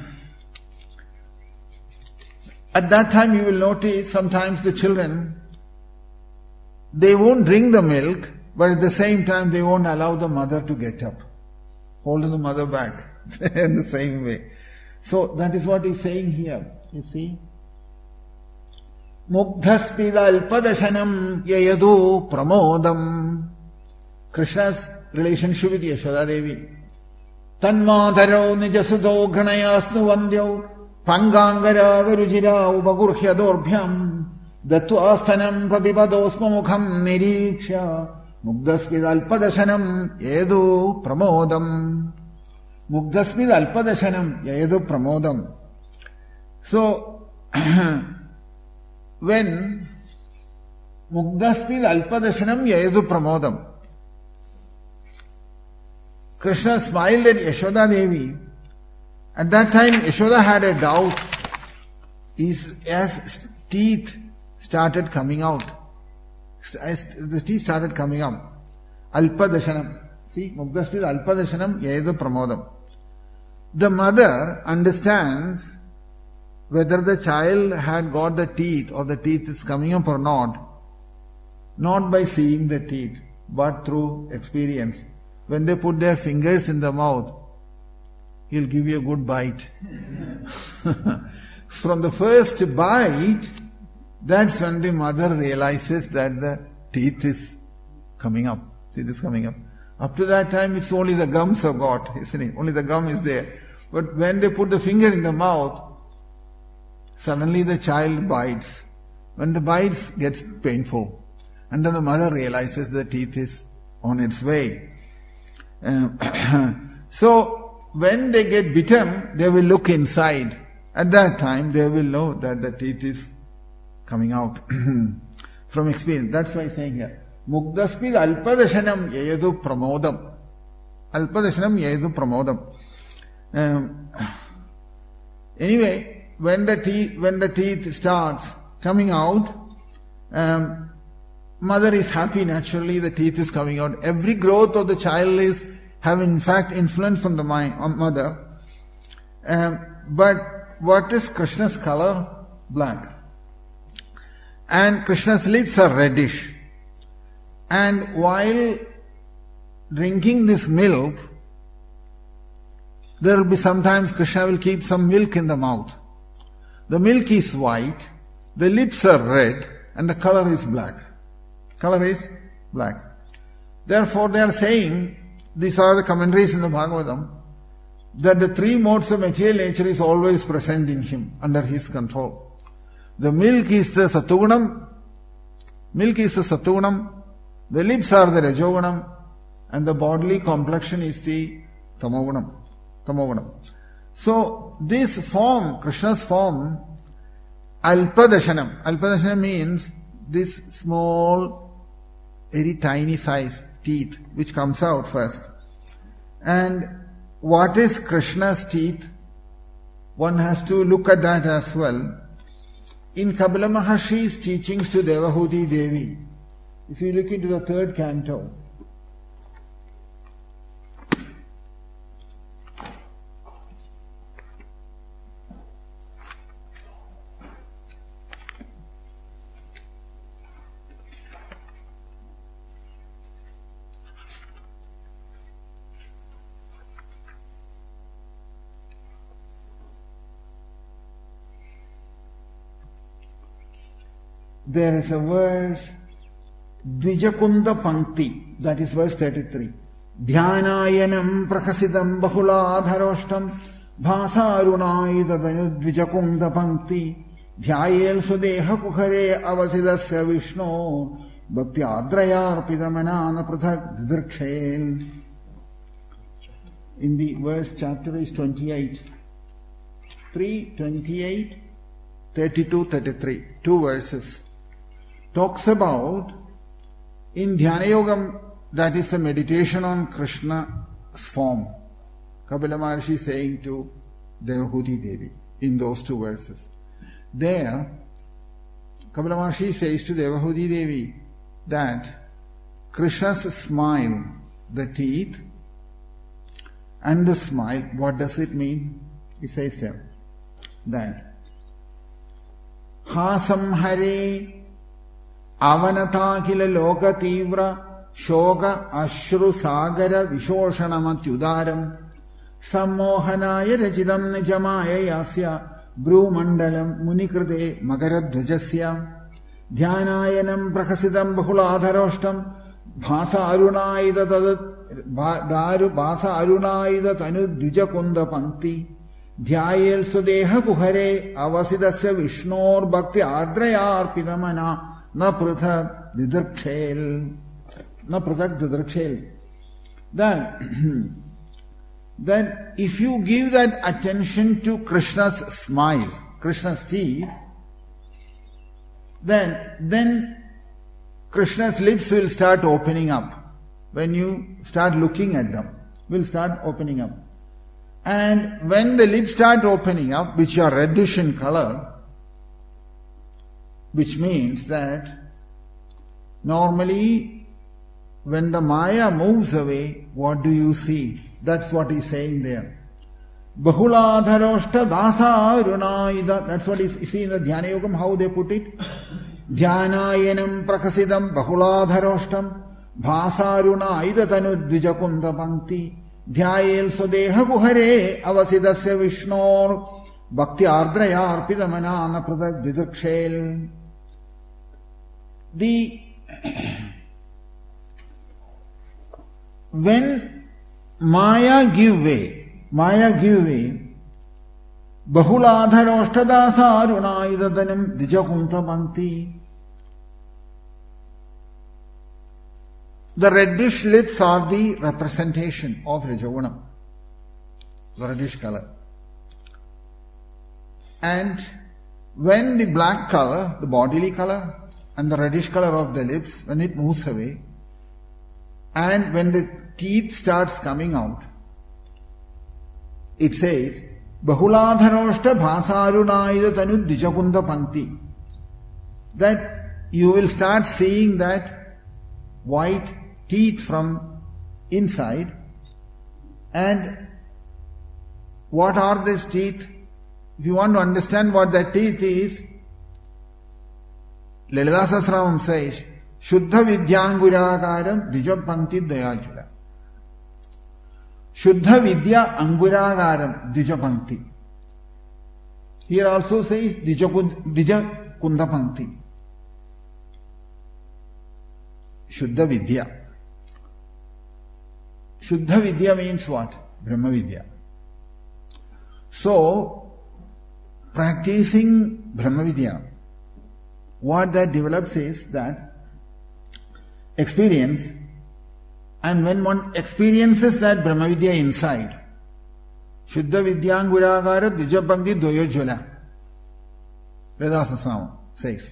at that time you will notice sometimes the children, they won't drink the milk, but at the same time they won't allow the mother to get up, holding the mother back in the same way. So that is what he's saying here, you see. Mugdhaspida alpadashanam yayadu pramodam. Krishna's relationship with Yashoda Devi. Tanmadharo nijasudo granayasnu vandyau pangangara garujira ubagurhya dorbhyam dattvasthanam prabhipadosma mukham niriksha mugdhaspida alpadashanam yedu pramodam. Mugdhaspida alpadashanam yedu pramodam. So, when mugdhaspida alpadashanam yedu pramodam, Krishna smiled at Yashoda Devi. At that time, Yashoda had a doubt is as teeth started coming out. As the teeth started coming up. Alpadashanam. See, Mugdhaspid Alpadashanam Yedu Pramodam. The mother understands whether the child had got the teeth or the teeth is coming up or not, not by seeing the teeth, but through experience. When they put their fingers in the mouth, he'll give you a good bite. From the first bite, that's when the mother realizes that the teeth is coming up. Teeth is coming up. Up to that time, it's only the gums have got, isn't it? Only the gum is there. But when they put the finger in the mouth, suddenly the child bites. When the bites gets painful, and then the mother realizes the teeth is on its way. Uh, so, when they get bitten, they will look inside. At that time, they will know that the teeth is coming out from experience. That's why I'm saying here. Mugdhaspid alpadashanam yedu pramodam. Alpadashanam yedu pramodam. Um, anyway, when the teeth, when the teeth starts coming out, um, mother is happy naturally, the teeth is coming out. Every growth of the child is have in fact influence on the mind, on mother. Um, but what is Krishna's color? Black. And Krishna's lips are reddish. And while drinking this milk, there will be sometimes Krishna will keep some milk in the mouth. The milk is white, the lips are red, and the color is black. Color is black. Therefore they are saying, these are the commentaries in the Bhagavatam, that the three modes of material nature is always present in him, under his control. The milk is the Sattvagunam, milk is the Sattvagunam, the lips are the Rajogunam, and the bodily complexion is the Tamogunam. Tamogunam. So, this form, Krishna's form, Alpadashanam. Alpadashanam means this small, very tiny size teeth which comes out first. And what is Krishna's teeth? One has to look at that as well. In Kapila Maharshi's teachings to Devahuti Devi, if you look into the third canto, there is a verse, Dvijakunda Pankti, that is verse thirty-three. Dhyanayanam prakhasidam bahuladharoshtam bhasarunaidadanu Dvijakunda Pankti dhyayel sudeha kukhare avasidasya Vishnu bhakti adrayarpidamanana prathak didrkshel. In the verse chapter is twenty-eight. three, twenty-eight, thirty-two, thirty-three. Two verses. Talks about, in Dhyana Yogam, that is the meditation on Krishna's form. Kapila Maharshi saying to Devahuti Devi in those two verses. There, Kapila Maharshi says to Devahuti Devi that Krishna's smile, the teeth, and the smile, what does it mean? He says there that Hasam Hare Avanata loka tivra shoga ashru sagara vishoshanamatyudaram sammohanaya rachidam nijamaya yasya brumandalam munikrite magaradhvajasya dhyanayanam prakasidam bahuladharoshtam bhasa arunaida daru bhasa arunaida tanu dvijakunda pankti dhyayel sudeha kuhare avasidasya vishnor bhakti adrayar pidamana Na prathak didrakshel. Na prathak didrakshel. Then, then if you give that attention to Krishna's smile, Krishna's teeth, then, then Krishna's lips will start opening up. When you start looking at them, will start opening up. And when the lips start opening up, which are reddish in color, which means that normally when the Maya moves away, what do you see? That's what he's saying there. Bahuladharoshta dasa runaida. That's what you see in the Dhyana Yogam, how they put it. Dhyanayanam prakasidam bahuladharoshtam bhasaruna idatanu dvijakunda pankti dhyayel sodeha guhare avasidasya vishnor bhakti ardraya arpidamanana pradak didakshel. The when Maya give way, Maya give way, Bahuladharoštadasa arunayidadanam dijakunta bhankti. The reddish lips are the representation of Rajagunam, the reddish color. And when the black color, the bodily color, and the reddish color of the lips, when it moves away, and when the teeth starts coming out, it says, Bahuladharoshta bhasarunayida tanu dijakunda pankti. That you will start seeing that white teeth from inside. And what are these teeth? If you want to understand what that teeth is, Lalita Sahasranamam says, Shuddha Vidyangurakaram Dijab Pankti Dayajula. Shuddha Vidya Angurakaram Dija Pankti. Here also says Dija Kunda Pankti. Shuddha Vidya. Shuddha Vidya means what? Brahma Vidya. So, practicing Brahma Vidya, what that develops is that experience, and when one experiences that Brahma Vidya inside, Shuddha Vidyanguragara Dijabhakti Doyojjala, Lalita Sahasranamam says,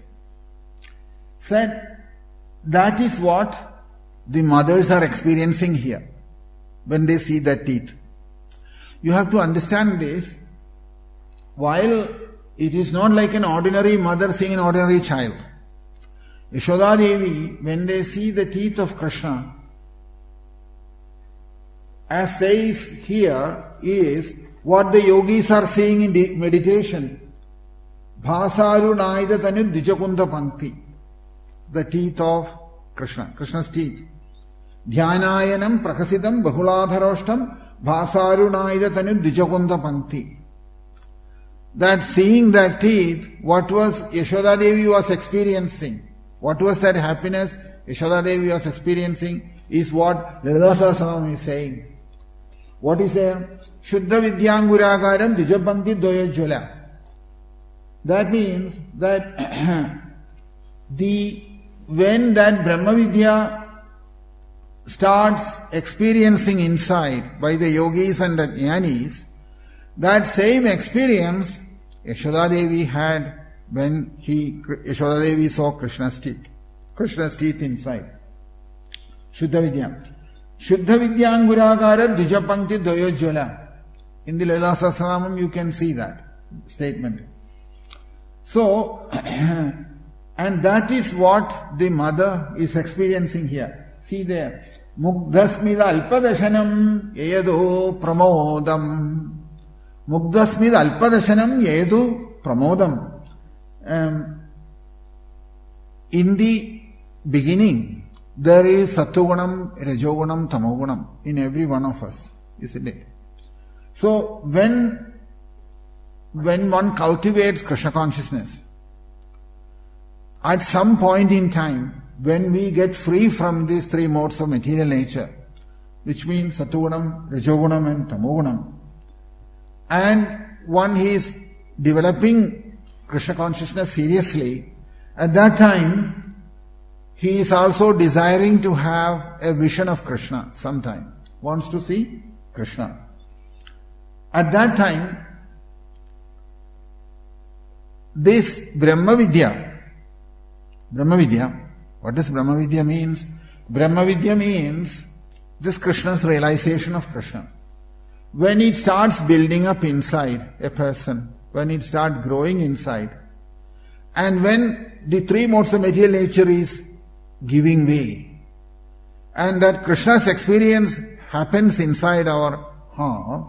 said that is what the mothers are experiencing here when they see that teeth. You have to understand this, while it is not like an ordinary mother seeing an ordinary child. Yashoda Devi, when they see the teeth of Krishna, as says here, is what the yogis are seeing in meditation. Bhasaru naida tanu dijakunda pankti. The teeth of Krishna, Krishna's teeth. Dhyanayanam prakasidam bahuladharoshtam bhasaru naida tanu dijakunda pankti. That seeing that teeth, what was Yashoda Devi was experiencing, what was that happiness Yashoda Devi was experiencing, is what Lalita Sahasranamam is saying. What is there? Shuddha Vidyanguragaram Dijabhankti Doyajjala. That means that the when that Brahma Vidya starts experiencing inside by the yogis and the jnanis, that same experience Yashoda Devi had when he Yashoda Devi saw Krishna's teeth, Krishna's teeth inside. Shuddha Vidya. Shuddha Vidyanguragara Dijabhankti Doyojjala. In the Lalita Sahasranamam you can see that statement. So, and that is what the mother is experiencing here. See there. Mugdhasmida alpadashanam yedo pramodam. Mugdhasmida alpadashanam yedo pramodam. Um, in the beginning, there is Sattvagunam, Rajogunam, Tamogunam in every one of us, isn't it? So, when, when one cultivates Krishna consciousness, at some point in time, when we get free from these three modes of material nature, which means Sattvagunam, Rajogunam and Tamogunam, and one is developing Krishna consciousness seriously, at that time, he is also desiring to have a vision of Krishna sometime. Wants to see Krishna. At that time, this Brahma Vidya, Brahma Vidya, what does Brahma Vidya means? Brahma Vidya means this Krishna's realization of Krishna. When it starts building up inside a person, when it starts growing inside, And when the three modes of material nature is giving way, and that Krishna's experience happens inside our heart,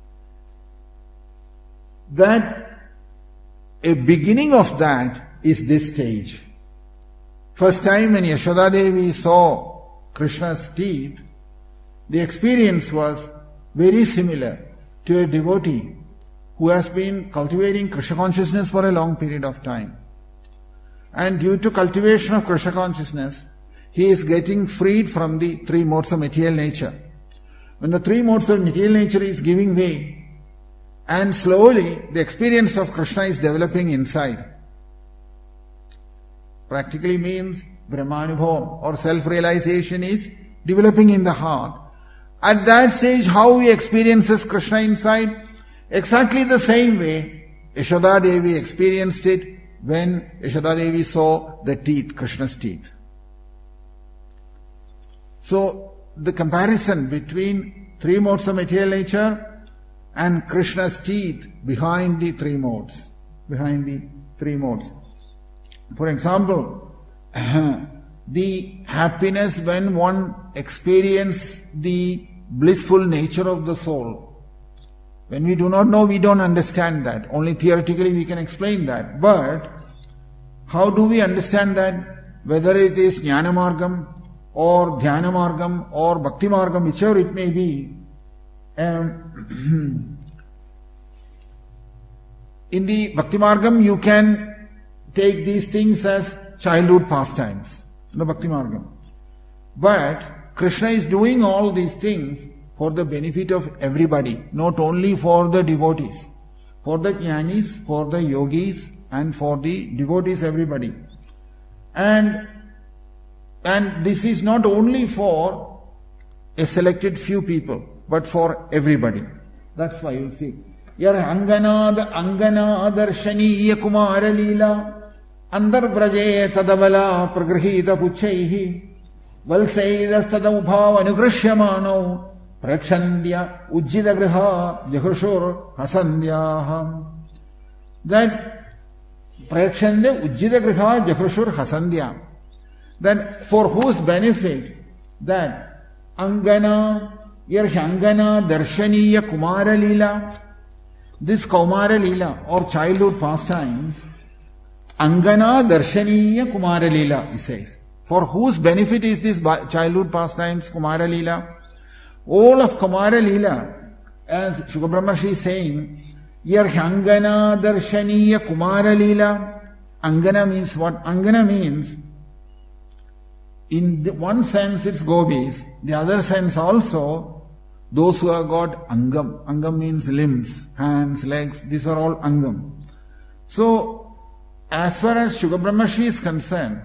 that a beginning of that is this stage. First time when Yashoda Devi saw Krishna's teeth, the experience was very similar to a devotee who has been cultivating Krishna consciousness for a long period of time. And due to cultivation of Krishna consciousness, he is getting freed from the three modes of material nature. When the three modes of material nature is giving way, and slowly the experience of Krishna is developing inside. Practically means Brahmanubhavam or self-realization is developing in the heart. At that stage, how he experiences Krishna inside? Exactly the same way Yashoda Devi experienced it when Yashoda Devi saw the teeth, Krishna's teeth. So, the comparison between three modes of material nature and Krishna's teeth behind the three modes. Behind the three modes. For example, the happiness when one experiences the blissful nature of the soul. When we do not know, we don't understand that. Only theoretically we can explain that. But how do we understand that? Whether it is Jnana Margam or Dhyana Margam or Bhakti Margam, whichever it may be, um, in the Bhakti Margam you can take these things as childhood pastimes. The Bhakti Margam. But Krishna is doing all these things for the benefit of everybody, not only for the devotees, for the jnanis, for the yogis, and for the devotees, everybody. And, and this is not only for a selected few people, but for everybody. That's why you see. Yar Angana Angana Darshaniya Kumara Leela Andar Braje Tadavala Pragrahita Puchaihi Valsaidas Tadabhav Anugrishyamano Prakshandya Ujjita Griha Jahushur Hasandyaham. That Prakshandya Ujjita Griha Jahushur Hasandya. That for whose benefit that Angana, your Angana Darshaniya Kumara Leela, this Kaumara Leela or childhood pastimes, Angana Darshaniya Kumara Leela, he says. For whose benefit is this childhood pastimes, Kumara Leela? All of Kumara Leela, as Shukha Brahmarshi is saying, Yarhyangana Darshaniya Kumara Leela. Angana means what? Angana means, in the one sense it's gopis, the other sense also, those who have got angam. Angam means limbs, hands, legs, these are all angam. So, as far as Shukha Brahmarshi is concerned,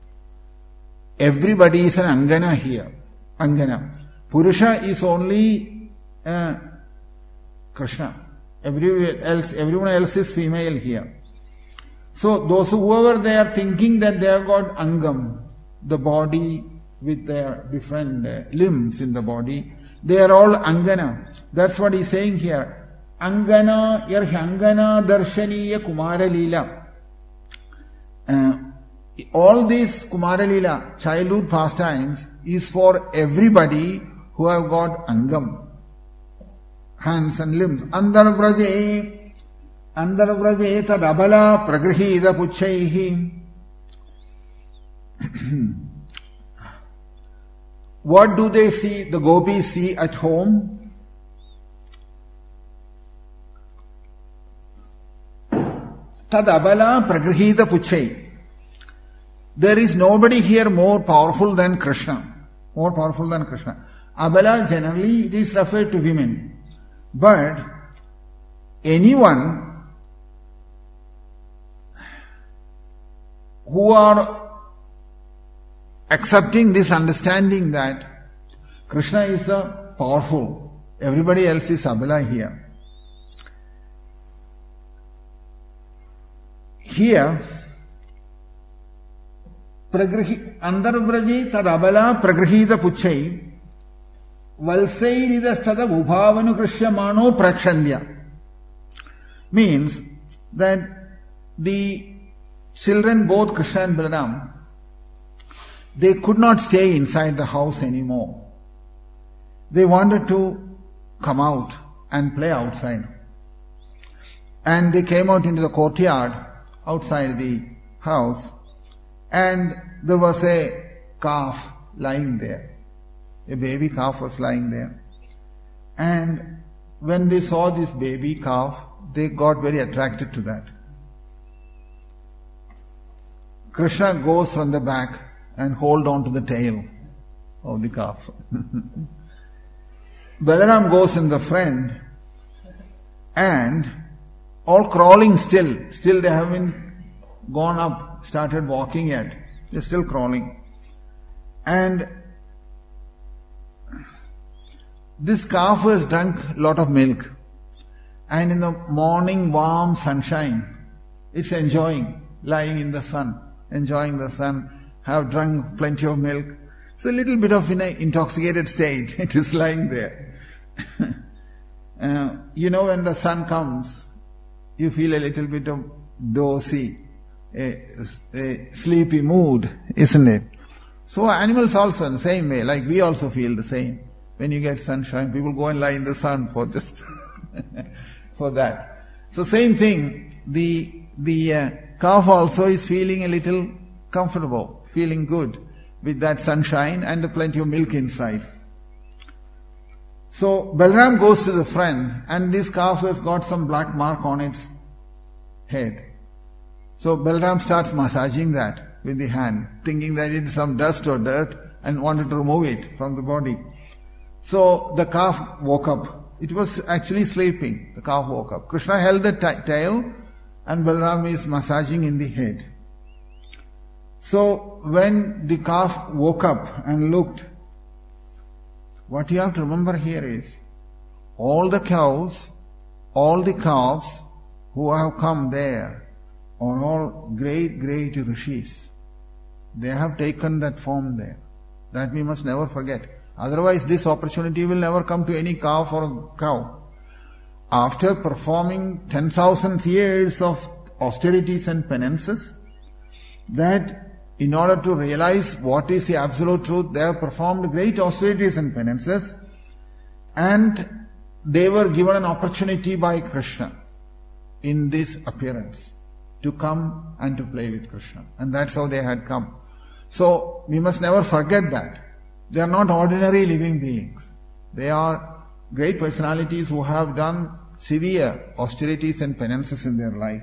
everybody is an angana here. Angana. Purusha is only uh, Krishna. Everyone else, everyone else is female here. So those whoever they are thinking that they have got angam, the body with their different uh, limbs in the body, they are all angana. That's what he's saying here. Angana, yarhyangana darshaniya kumara leela. Uh, all these kumara leela, childhood pastimes, is for everybody who have got angam, hands and limbs. Andar vraje, andar vraje tad abala pragrihida puchaihi. What do they see, the gopis see at home? Tad abala pragrihida puchai. There is nobody here more powerful than Krishna. More powerful than Krishna. Abala, generally it is referred to women. But anyone who are accepting this understanding that Krishna is the powerful, everybody else is abala here. Here, Pragrahi, Andarvraji tad abala pragrahita puchai valsairida stada ubhavanu krishyamano prakshandya means that the children, both Krishna and Balaram, they could not stay inside the house anymore. They wanted to come out and play outside. And they came out into the courtyard outside the house, and there was a calf lying there. A baby calf was lying there. And when they saw this baby calf, they got very attracted to that. Krishna goes from the back and hold on to the tail of the calf. Balaram goes in the front and all crawling still. Still they haven't gone up, started walking yet. They're still crawling. And this calf has drunk a lot of milk. And in the morning warm sunshine, it's enjoying, lying in the sun, enjoying the sun, have drunk plenty of milk. It's a little bit of in an intoxicated state. It is lying there. uh, you know, when the sun comes, you feel a little bit of dozy, a, a sleepy mood, isn't it? So animals also in the same way, like we also feel the same. When you get sunshine, people go and lie in the sun for just for that. So same thing, the the uh, calf also is feeling a little comfortable, feeling good with that sunshine and plenty of milk inside. So Balaram goes to the front, and this calf has got some black mark on its head. So Balaram starts massaging that with the hand, thinking that it's some dust or dirt, and wanted to remove it from the body. So the calf woke up. It was actually sleeping. The calf woke up. Krishna held the t- tail, and Balaram is massaging in the head. So when the calf woke up and looked, what you have to remember here is, all the cows, all the calves who have come there are all great, great rishis. They have taken that form there. That we must never forget. Otherwise this opportunity will never come to any calf or cow. After performing ten thousand years of austerities and penances, that in order to realize what is the absolute truth, they have performed great austerities and penances, and they were given an opportunity by Krishna in this appearance to come and to play with Krishna. And that's how they had come. So we must never forget that. They are not ordinary living beings. They are great personalities who have done severe austerities and penances in their life.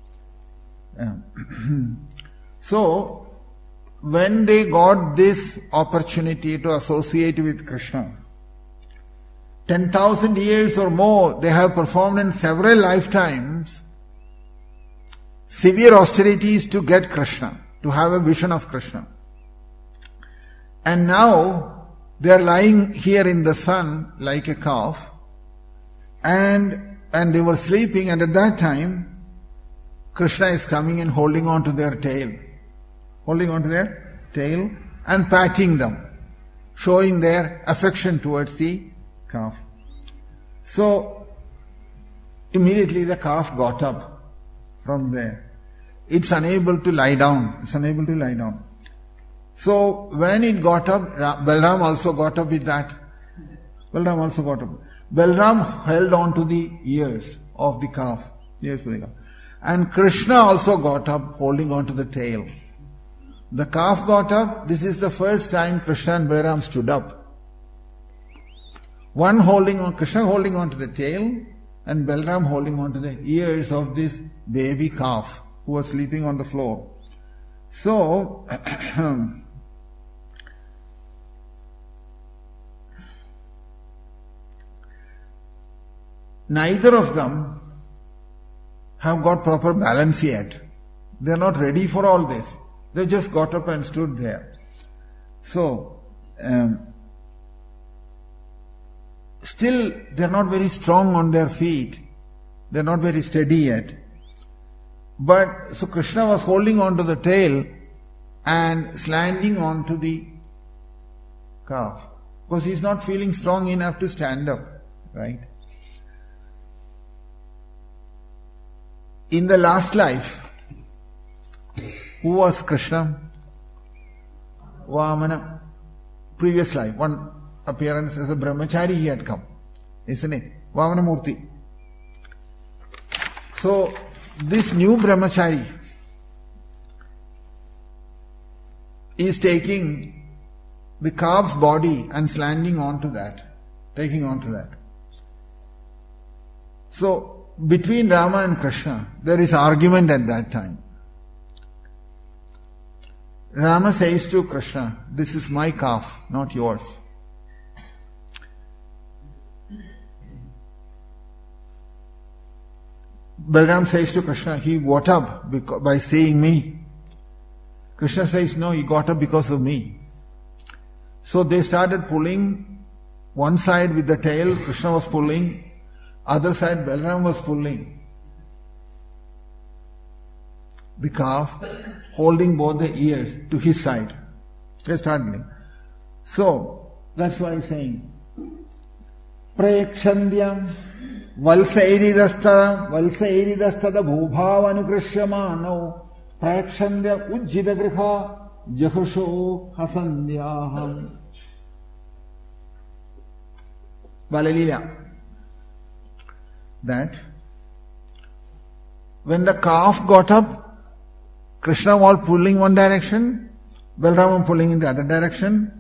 Um, so, when they got this opportunity to associate with Krishna, ten thousand years or more they have performed in several lifetimes severe austerities to get Krishna, to have a vision of Krishna. And now they are lying here in the sun like a calf, and and they were sleeping, and at that time Krishna is coming and holding on to their tail. Holding on to their tail and patting them, showing their affection towards the calf. So, immediately the calf got up from there. It's unable to lie down. It's unable to lie down. So, when it got up, Balaram also got up with that. Balaram also got up. Balaram held on to the ears of the calf. Ears of the calf. And Krishna also got up, holding on to the tail. The calf got up. This is the first time Krishna and Balaram stood up. One holding on, Krishna holding on to the tail, and Balaram holding on to the ears of this baby calf who was sleeping on the floor. So, neither of them have got proper balance yet. They are not ready for all this. They just got up and stood there. So, um, still they are not very strong on their feet. They are not very steady yet. But, so Krishna was holding on to the tail and slanting on to the calf. Because he is not feeling strong enough to stand up. Right? In the last life, Who was Krishna? Vamana. Previous life, one appearance as a brahmachari he had come, isn't it? Vamana Murti. So, this new brahmachari is taking the calf's body and slanting onto that, taking onto that. So, between Rama and Krishna, there is argument at that time. Rama says to Krishna, this is my calf, not yours. Balaram says to Krishna, he got up by seeing me. Krishna says, no, he got up because of me. So they started pulling, one side with the tail, Krishna was pulling, other side Balaram was pulling the calf, holding both the ears to his side. They started. So, that's why he's saying, Prekshandyam Valsairidastada Valsairidastada Bhubhavanukrishyamanau Prekshandya Ujjita Griha Jahusho Hasandyaham. Balalila. That when the calf got up, Krishna was pulling one direction, Balarama pulling in the other direction.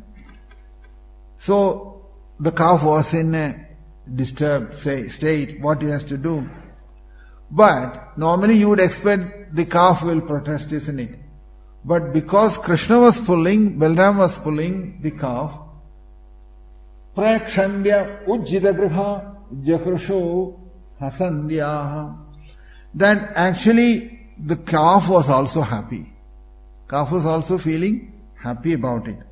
So the calf was in a disturbed say, state, what he has to do. But normally you would expect the calf will protest, isn't it? But because Krishna was pulling, Balaram was pulling the calf, Prakshandya Ujjita Griha Jakrusho Hasandyaha. That actually the calf was also happy. Calf was also feeling happy about it.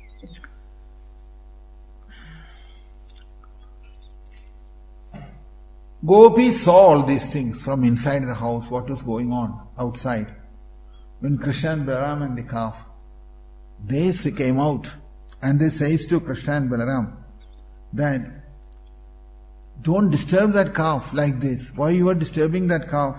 Gopi saw all these things from inside the house, what was going on outside. When Krishna and Balaram and the calf, they came out and they says to Krishna and Balaram that don't disturb that calf like this. Why you are disturbing that calf?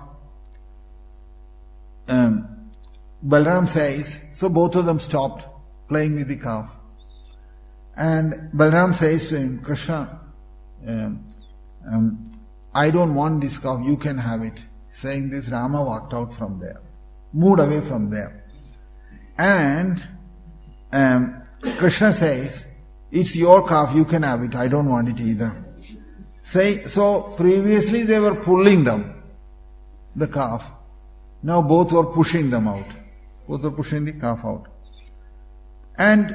Um, Balaram says, so both of them stopped playing with the calf. And Balaram says to him, Krishna, um, um, I don't want this calf, you can have it. Saying this, Rama walked out from there, moved away from there. And um, Krishna says, it's your calf, you can have it, I don't want it either. Say, so previously they were pulling them, the calf. Now both were pushing them out. Both were pushing the calf out. And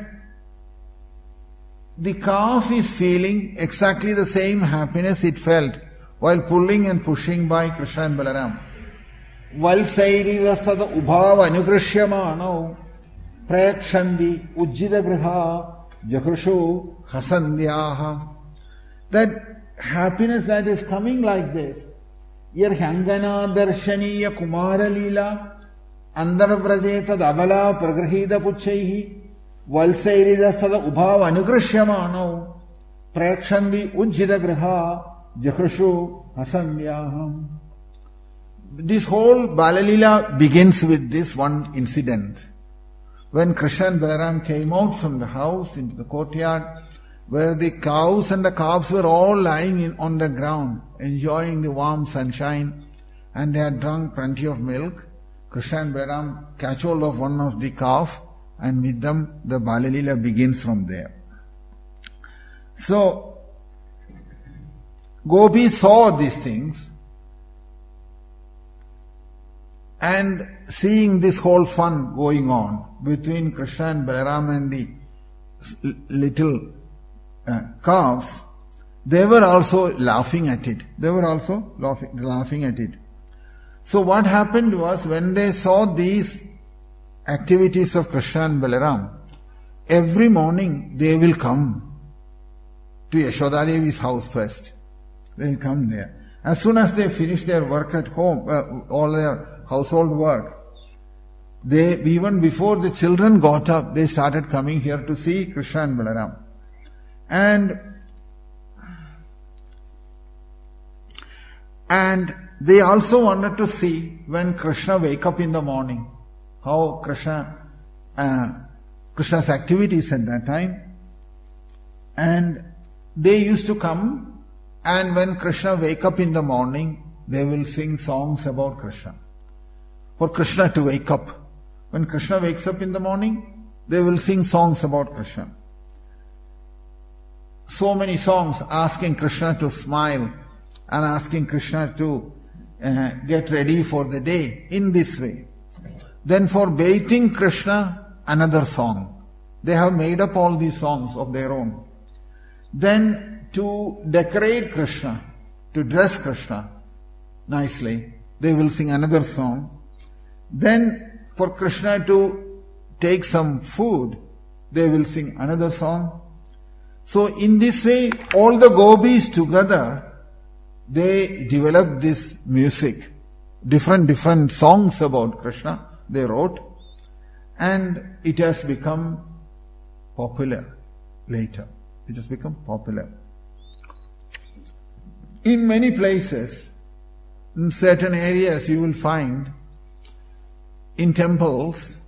the calf is feeling exactly the same happiness it felt while pulling and pushing by Krishna and Balaram. Valsairidastada ubhava anukrishyamano prakshandi ujjita griha jakrusho hasandyaha. That happiness that is coming like this. Yarhangana darshaniya kumara lila andaravrajeta dabala pragrahida puchaihi valsairidastada ubhava anukrishyamano prakshandi ujjita griha Jakrushu Hasandyaham. This whole Balalila begins with this one incident. When Krishna and Balaram came out from the house into the courtyard, where the cows and the calves were all lying in, on the ground, enjoying the warm sunshine, and they had drunk plenty of milk, Krishna and Balaram catch hold of one of the calf, and with them the Balalila begins from there. So, Gopi saw these things, and seeing this whole fun going on between Krishna and Balaram and the little uh, calves, they were also laughing at it. They were also laughing, laughing at it. So what happened was, when they saw these activities of Krishna and Balaram, every morning they will come to Yashoda Devi's house first. They will come there. As soon as they finish their work at home, uh, all their household work, they, even before the children got up, they started coming here to see Krishna and Balaram. And, and they also wanted to see when Krishna wake up in the morning, how Krishna, uh, Krishna's activities at that time. And they used to come, and when Krishna wake up in the morning, they will sing songs about Krishna. For Krishna to wake up. When Krishna wakes up in the morning, they will sing songs about Krishna. So many songs asking Krishna to smile and asking Krishna to uh, get ready for the day in this way. Then for baiting Krishna, another song. They have made up all these songs of their own. Then to decorate Krishna, to dress Krishna nicely, they will sing another song. Then for Krishna to take some food, they will sing another song. So in this way, all the gopis together, they developed this music. Different, different songs about Krishna they wrote. And it has become popular later. It has become popular. In many places, in certain areas you will find, in temples,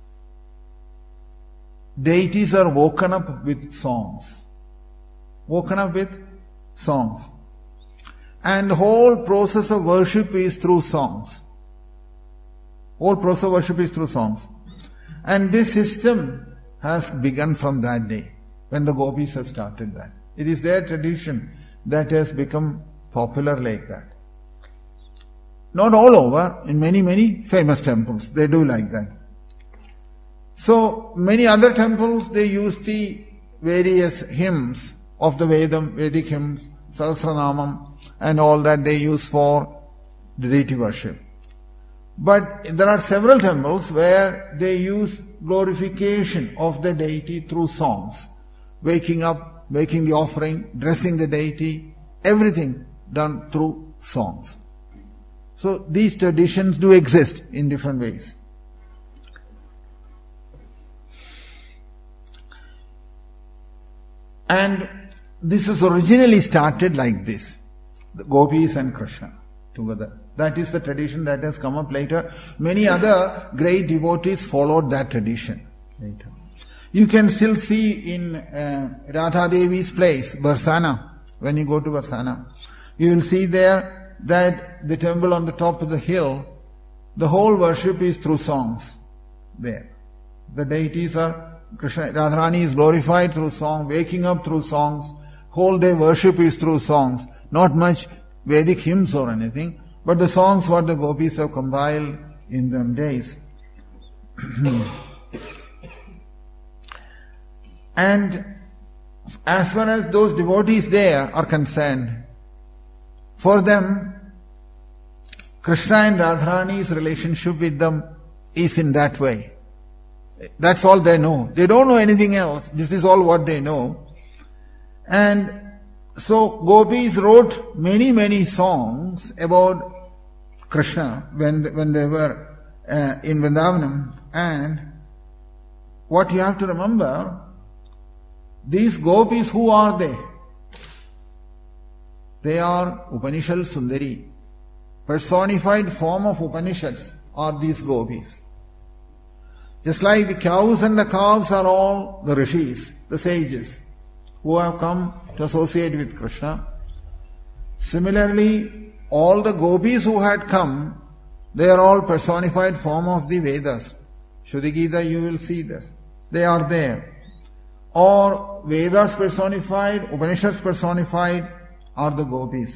deities are woken up with songs. Woken up with songs. And the whole process of worship is through songs. Whole process of worship is through songs. And this system has begun from that day, when the gopis have started that. It is their tradition that has become popular like that. Not all over, in many, many famous temples, they do like that. So, many other temples, they use the various hymns of the Vedam, Vedic hymns, Sahasranamam, and all that they use for deity worship. But there are several temples where they use glorification of the deity through songs. Waking up, making the offering, dressing the deity, everything done through songs. So these traditions do exist in different ways. And this is originally started like this. The gopis and Krishna together. That is the tradition that has come up later. Many other great devotees followed that tradition later. You can still see in uh, Radha Devi's place, Barsana, when you go to Barsana, you will see there that the temple on the top of the hill, the whole worship is through songs there. The deities are, Krishna, Radharani is glorified through song, waking up through songs, whole day worship is through songs, not much Vedic hymns or anything, but the songs what the gopis have compiled in them days. And as far as those devotees there are concerned, for them, Krishna and Radharani's relationship with them is in that way. That's all they know. They don't know anything else. This is all what they know. And so gopis wrote many, many songs about Krishna when, when they were uh, in Vrindavanam. And what you have to remember, these gopis, who are they? They are Upanishad Sundari. Personified form of Upanishads are these gopis. Just like the cows and the calves are all the rishis, the sages, who have come to associate with Krishna. Similarly, all the gopis who had come, they are all personified form of the Vedas. Shuddhi Gita, you will see this. They are there. Or Vedas personified, Upanishads personified are the gopis.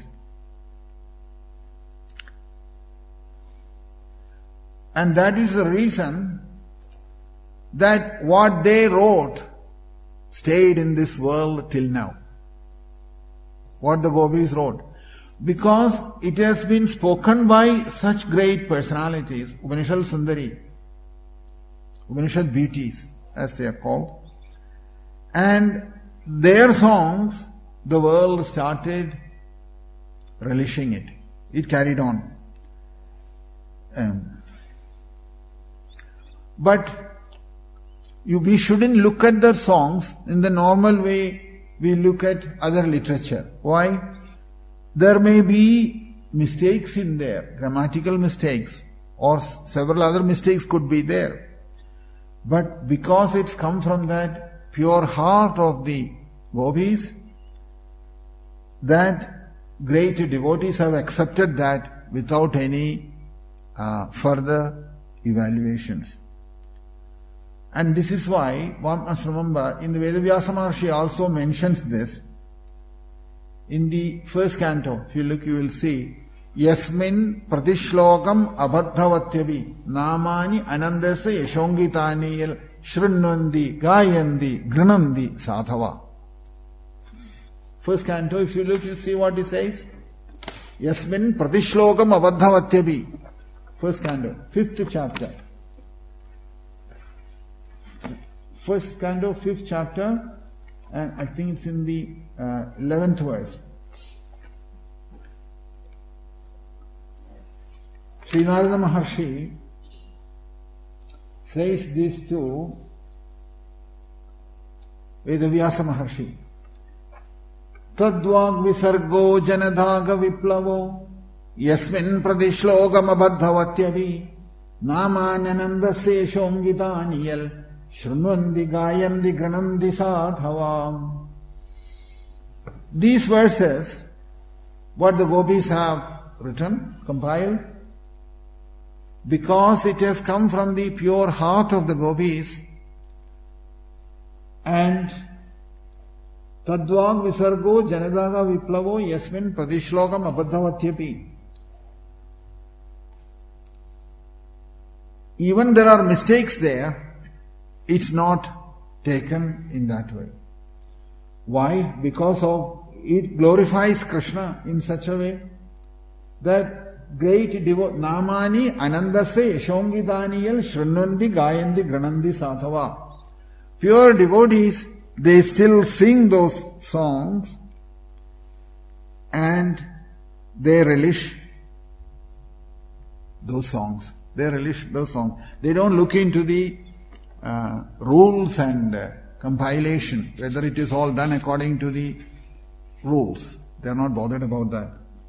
And that is the reason that what they wrote stayed in this world till now. What the gopis wrote. Because it has been spoken by such great personalities, Upanishad Sundari, Upanishad beauties, as they are called. And their songs, the world started relishing it. It carried on. Um, but you, we shouldn't look at the songs in the normal way we look at other literature. Why? There may be mistakes in there, grammatical mistakes, or several other mistakes could be there. But because it's come from that pure heart of the gopis, that great devotees have accepted that without any uh, further evaluations. And this is why one must remember, in the Vedavyasa Maharshi also mentions this. In the first canto, if you look, you will see, Yasmin pratishlokam abadhavatyavi namani anandasa yashongitaniyal shrunnvandi gayandi grinandi sadhava. First canto, if you look, you see what he says. Yasmin pratishlokam abadhavatyavi. First canto, fifth chapter. First canto, fifth chapter, and I think it's in the uh, eleventh verse. Sri Narada Maharshi says this to Vedavyasa Maharshi. Tadvag visargo janadhaga viplavo yasmin pradishlogam abadhavatyavi namanyanandasya shongitaniyal Shrunvandi gayandi granandi sadhavam. These verses, what the gopis have written, compiled, because it has come from the pure heart of the gopis, and Tadvag visargo janadaga viplavo yasmin pradishlokam abadhavatyapi. Even there are mistakes there, it's not taken in that way. Why? Because of it glorifies Krishna in such a way that great devotee namani anandase yashongitaniyal shrunnvandi gayandi granandi sadhava. Pure devotees, they still sing those songs and they relish those songs. They relish those songs. They don't look into the Uh, rules and uh, compilation, whether it is all done according to the rules. They are not bothered about that.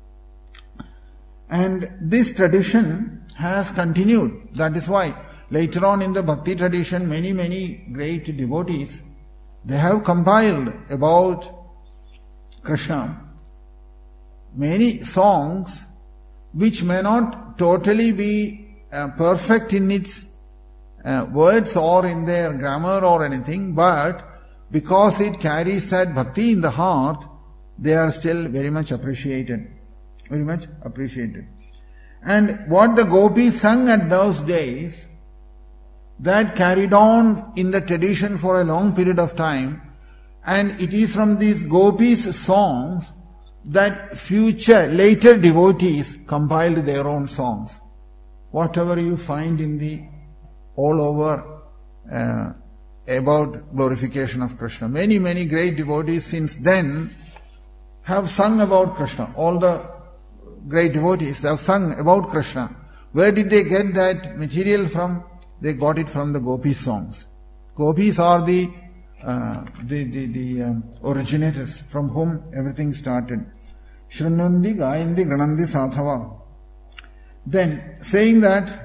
And this tradition has continued. That is why later on in the bhakti tradition, many, many great devotees, they have compiled about Krishna many songs which may not totally be uh, perfect in its Uh, words or in their grammar or anything, but because it carries that bhakti in the heart, they are still very much appreciated. Very much appreciated. And what the gopis sung at those days, that carried on in the tradition for a long period of time, and it is from these gopis' songs that future, later devotees compiled their own songs. Whatever you find in the all over uh, about glorification of Krishna. Many, many great devotees since then have sung about Krishna. All the great devotees have sung about Krishna. Where did they get that material from? They got it from the gopi songs. Gopis are the uh, the the, the um, originators from whom everything started. Shrunnvandi gayandi granandi sadhava. Then saying that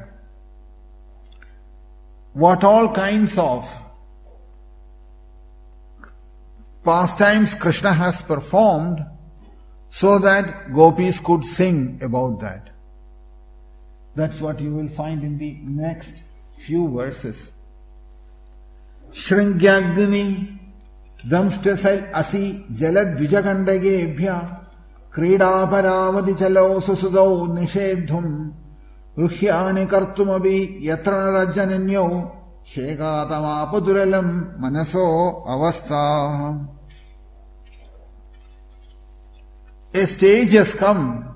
what all kinds of pastimes Krishna has performed so that gopis could sing about that. That's what you will find in the next few verses. Shringyagni damshtasal asi jalad vijagandagebhya krida paravati chalo susudau nishedhum Ruhyani kartumabi yatranarajananyo shekatamapaduralam manaso avastha. A stage has come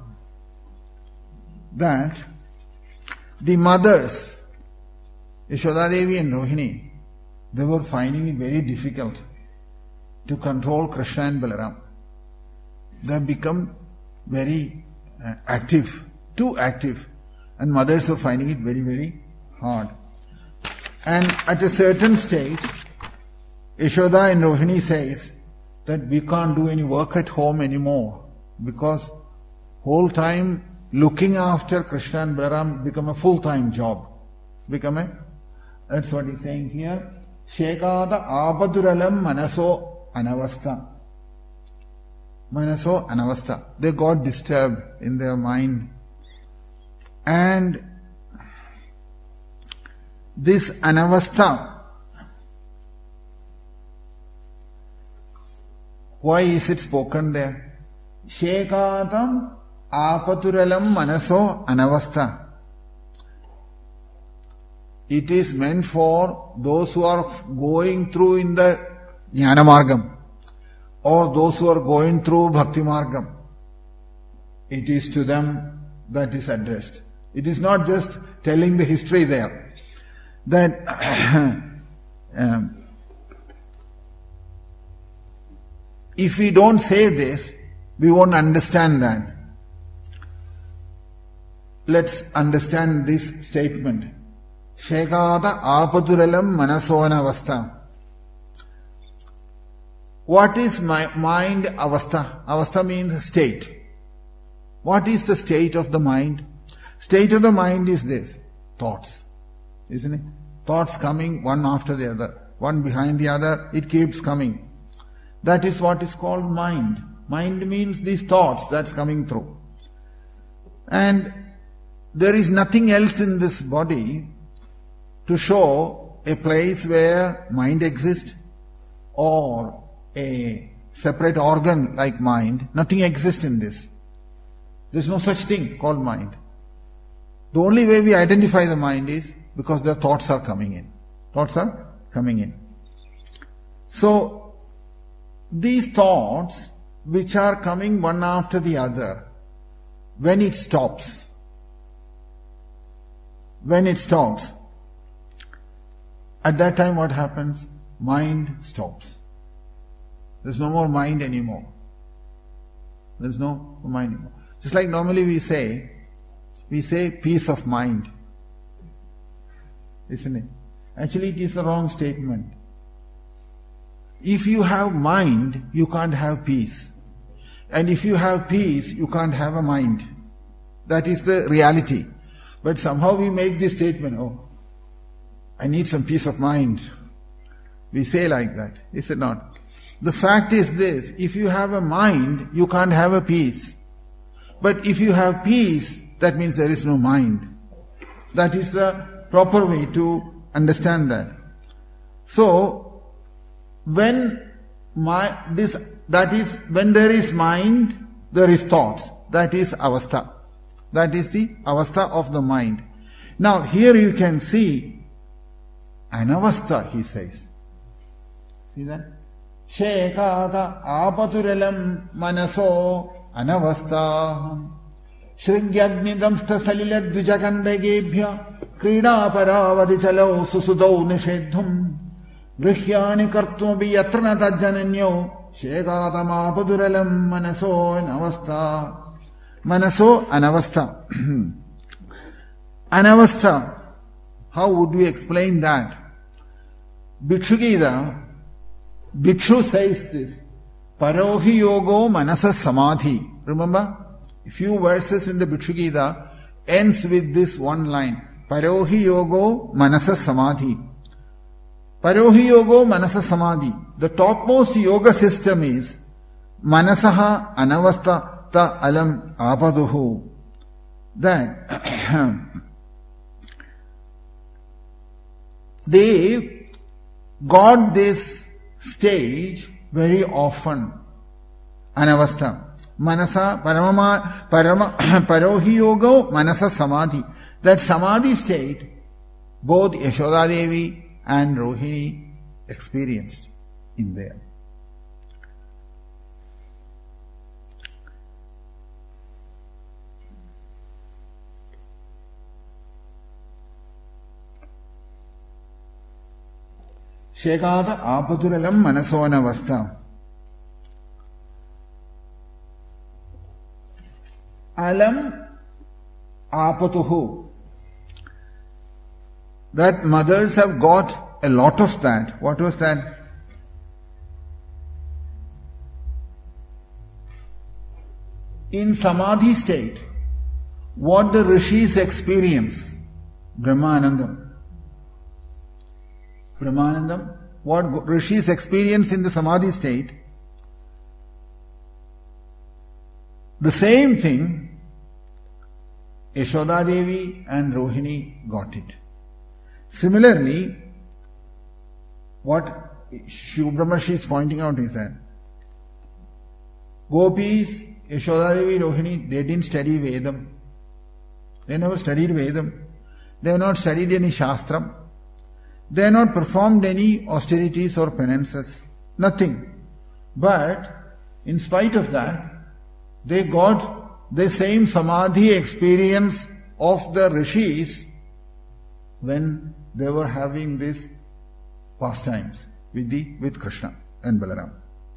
that the mothers, Yashoda Devi and Rohini, they were finding it very difficult to control Krishna and Balaram. They have become very uh, active, too active. And mothers were finding it very, very hard. And at a certain stage, Yashoda and Rohini says that we can't do any work at home anymore because whole time looking after Krishna and Balaram become a full-time job. Become a, that's what he's saying here. Shekada apaduralam manaso anavastha. Manaso anavastha. They got disturbed in their mind. And this anavastha, why is it spoken there? Shekadam apaturalam manaso anavastha. It is meant for those who are going through in the Jnana Margam or those who are going through Bhakti Margam. It is to them that is addressed. It is not just telling the history there. That um, if we don't say this, we won't understand that. Let's understand this statement. Shekada apaturalam manasona avastha. What is my mind avastha? Avastha means state. What is the state of the mind? State of the mind is this. Thoughts. Isn't it? Thoughts coming one after the other. One behind the other. It keeps coming. That is what is called mind. Mind means these thoughts that's coming through. And there is nothing else in this body to show a place where mind exists or a separate organ like mind. Nothing exists in this. There is no such thing called mind. The only way we identify the mind is because the thoughts are coming in. Thoughts are coming in. So, these thoughts which are coming one after the other, when it stops, when it stops, at that time what happens? Mind stops. There's no more mind anymore. There's no mind anymore. Just like normally we say, we say peace of mind. Isn't it? Actually it is a wrong statement. If you have mind, you can't have peace. And if you have peace, you can't have a mind. That is the reality. But somehow we make this statement, oh, I need some peace of mind. We say like that, is it not? The fact is this, if you have a mind, you can't have a peace. But if you have peace, that means there is no mind. That is the proper way to understand that. So, when my, this, that is, when there is mind, there is thoughts. That is avastha. That is the avastha of the mind. Now, here you can see anavastha, he says. See that? Shekata apaturalam manaso anavastha shrigyagni damshta salila dvijakandagebhya krida paravadi chalo susudau nishedhum grihyani kartumabi yatrana tajjananyo shekatam apaturalam manaso anavastha. Manaso anavastha. Anavastha. How would we explain that? Bhikshugita, Bhikshu says this. Parohi yogo manasa samadhi. Remember? A few verses in the Bhikshugita ends with this one line. Parohi yogo manasa samadhi. Parohi yogo manasa samadhi. The topmost yoga system is manasaha anavastha ta alam apaduhu. That they got this stage very often. Anavastha. Manasa, paramama, parama, parohi yoga, manasa samadhi. That samadhi state, both Yashoda Devi and Rohini experienced in there. Shekata apaturalam manasona vastha. Alam apatuhu. That mothers have got a lot of that. What was that? In samadhi state, what the rishis experience, Brahmanandam. Brahmanandam, what rishis experience in the samadhi state, the same thing Yashoda Devi and Rohini got it. Similarly, what Shiv Brahmarshi is pointing out is that Gopis, Yashoda Devi, Rohini, they didn't study Vedam. They never studied Vedam. They have not studied any Shastram. They have not performed any austerities or penances. Nothing. But, in spite of that, they got the same samadhi experience of the rishis when they were having these pastimes with the with Krishna and Balaram.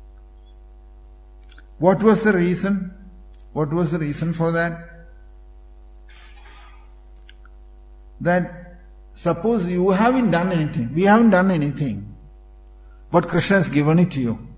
What was the reason? What was the reason for that? That suppose you haven't done anything, we haven't done anything, but Krishna has given it to you.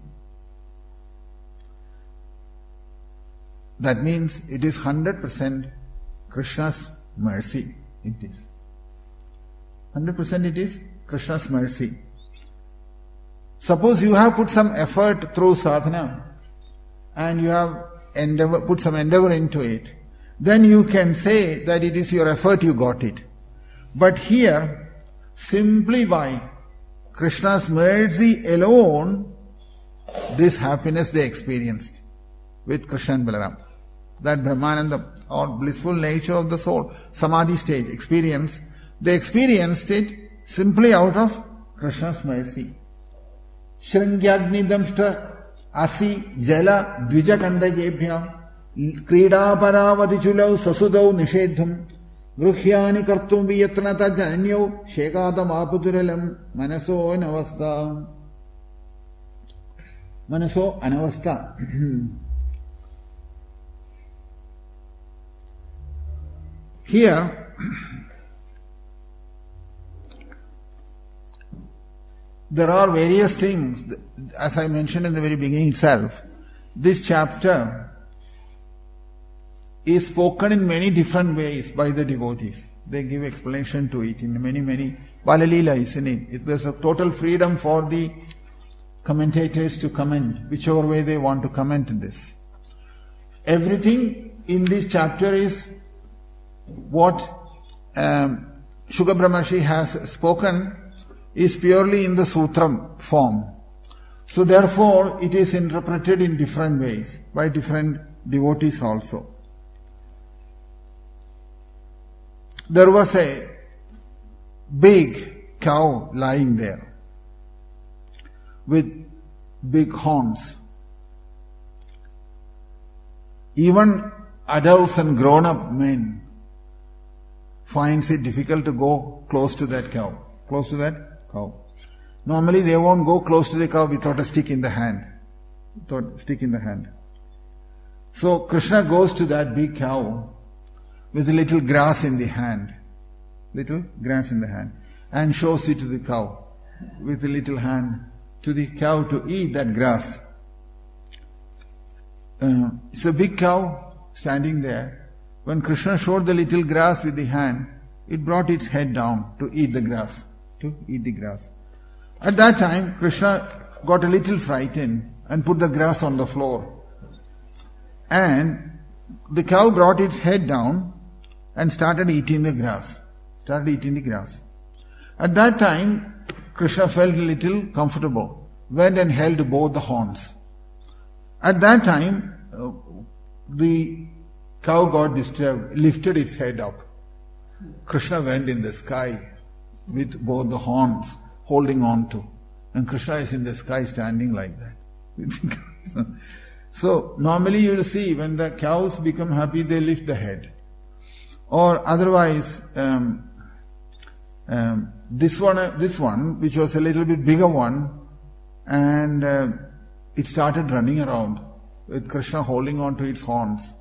That means it is one hundred percent Krishna's mercy. It is. one hundred percent it is Krishna's mercy. Suppose you have put some effort through sadhana and you have endeavor, put some endeavor into it, then you can say that it is your effort you got it. But here, simply by Krishna's mercy alone, this happiness they experienced with Krishna and Balaram. That Brahmanandam or blissful nature of the soul, samadhi stage experience, they experienced it simply out of Krishna's mercy. Shringyagni damshta asi jala dvijakandagebhyam krida paravadichulau sasudau nishedhum gruhyani kartum viyatnata janyo shekadam aputuralam manaso anavastha. Manaso anavastha. Here, there are various things, as I mentioned in the very beginning itself. This chapter is spoken in many different ways by the devotees. They give explanation to it in many, many. Balalila is in it. There's a total freedom for the commentators to comment, whichever way they want to comment this. Everything in this chapter is what um, Shukha Brahmarshi has spoken is purely in the sutram form. So therefore, it is interpreted in different ways by different devotees also. There was a big cow lying there with big horns. Even adults and grown-up men finds it difficult to go close to that cow. Close to that cow. Normally they won't go close to the cow without a stick in the hand. Without a stick in the hand. So Krishna goes to that big cow with a little grass in the hand. Little grass in the hand. And shows it to the cow with a little hand to the cow to eat that grass. Uh, it's a big cow standing there. When Krishna showed the little grass with the hand, it brought its head down to eat the grass. To eat the grass. At that time, Krishna got a little frightened and put the grass on the floor. And the cow brought its head down and started eating the grass. Started eating the grass. At that time, Krishna felt a little comfortable. Went and held both the horns. At that time, uh, the cow got disturbed, lifted its head up. Krishna went in the sky with both the horns holding on to. And Krishna is in the sky standing like that. So, normally you will see when the cows become happy, they lift the head. Or otherwise, um, um, this one, uh, this one, which was a little bit bigger one, and uh, it started running around with Krishna holding on to its horns.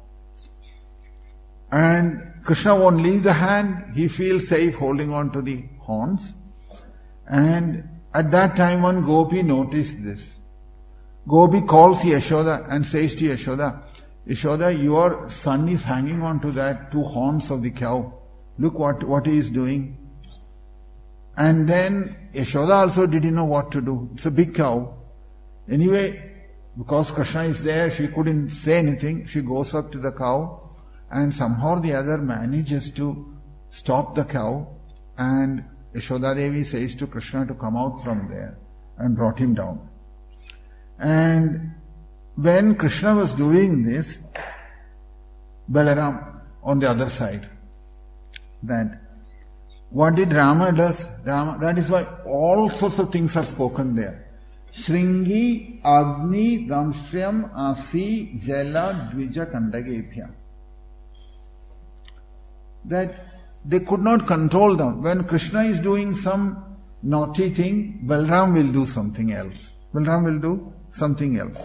And Krishna won't leave the hand, he feels safe holding on to the horns. And at that time one Gopi noticed this. Gopi calls Yashoda and says to Yashoda, Yashoda, your son is hanging on to that two horns of the cow. Look what, what he is doing. And then Yashoda also didn't know what to do. It's a big cow. Anyway, because Krishna is there, she couldn't say anything. She goes up to the cow and somehow the other manages to stop the cow, and Yashoda Devi says to Krishna to come out from there and brought him down. And when Krishna was doing this, Balaram on the other side, that what did Rama does? Rama, that is why all sorts of things are spoken there. Shringi, Agni, Damshryam, Asi, Jala, Dvija, Kandagepya. That they could not control them. When Krishna is doing some naughty thing, Balaram will do something else. Balaram will do something else.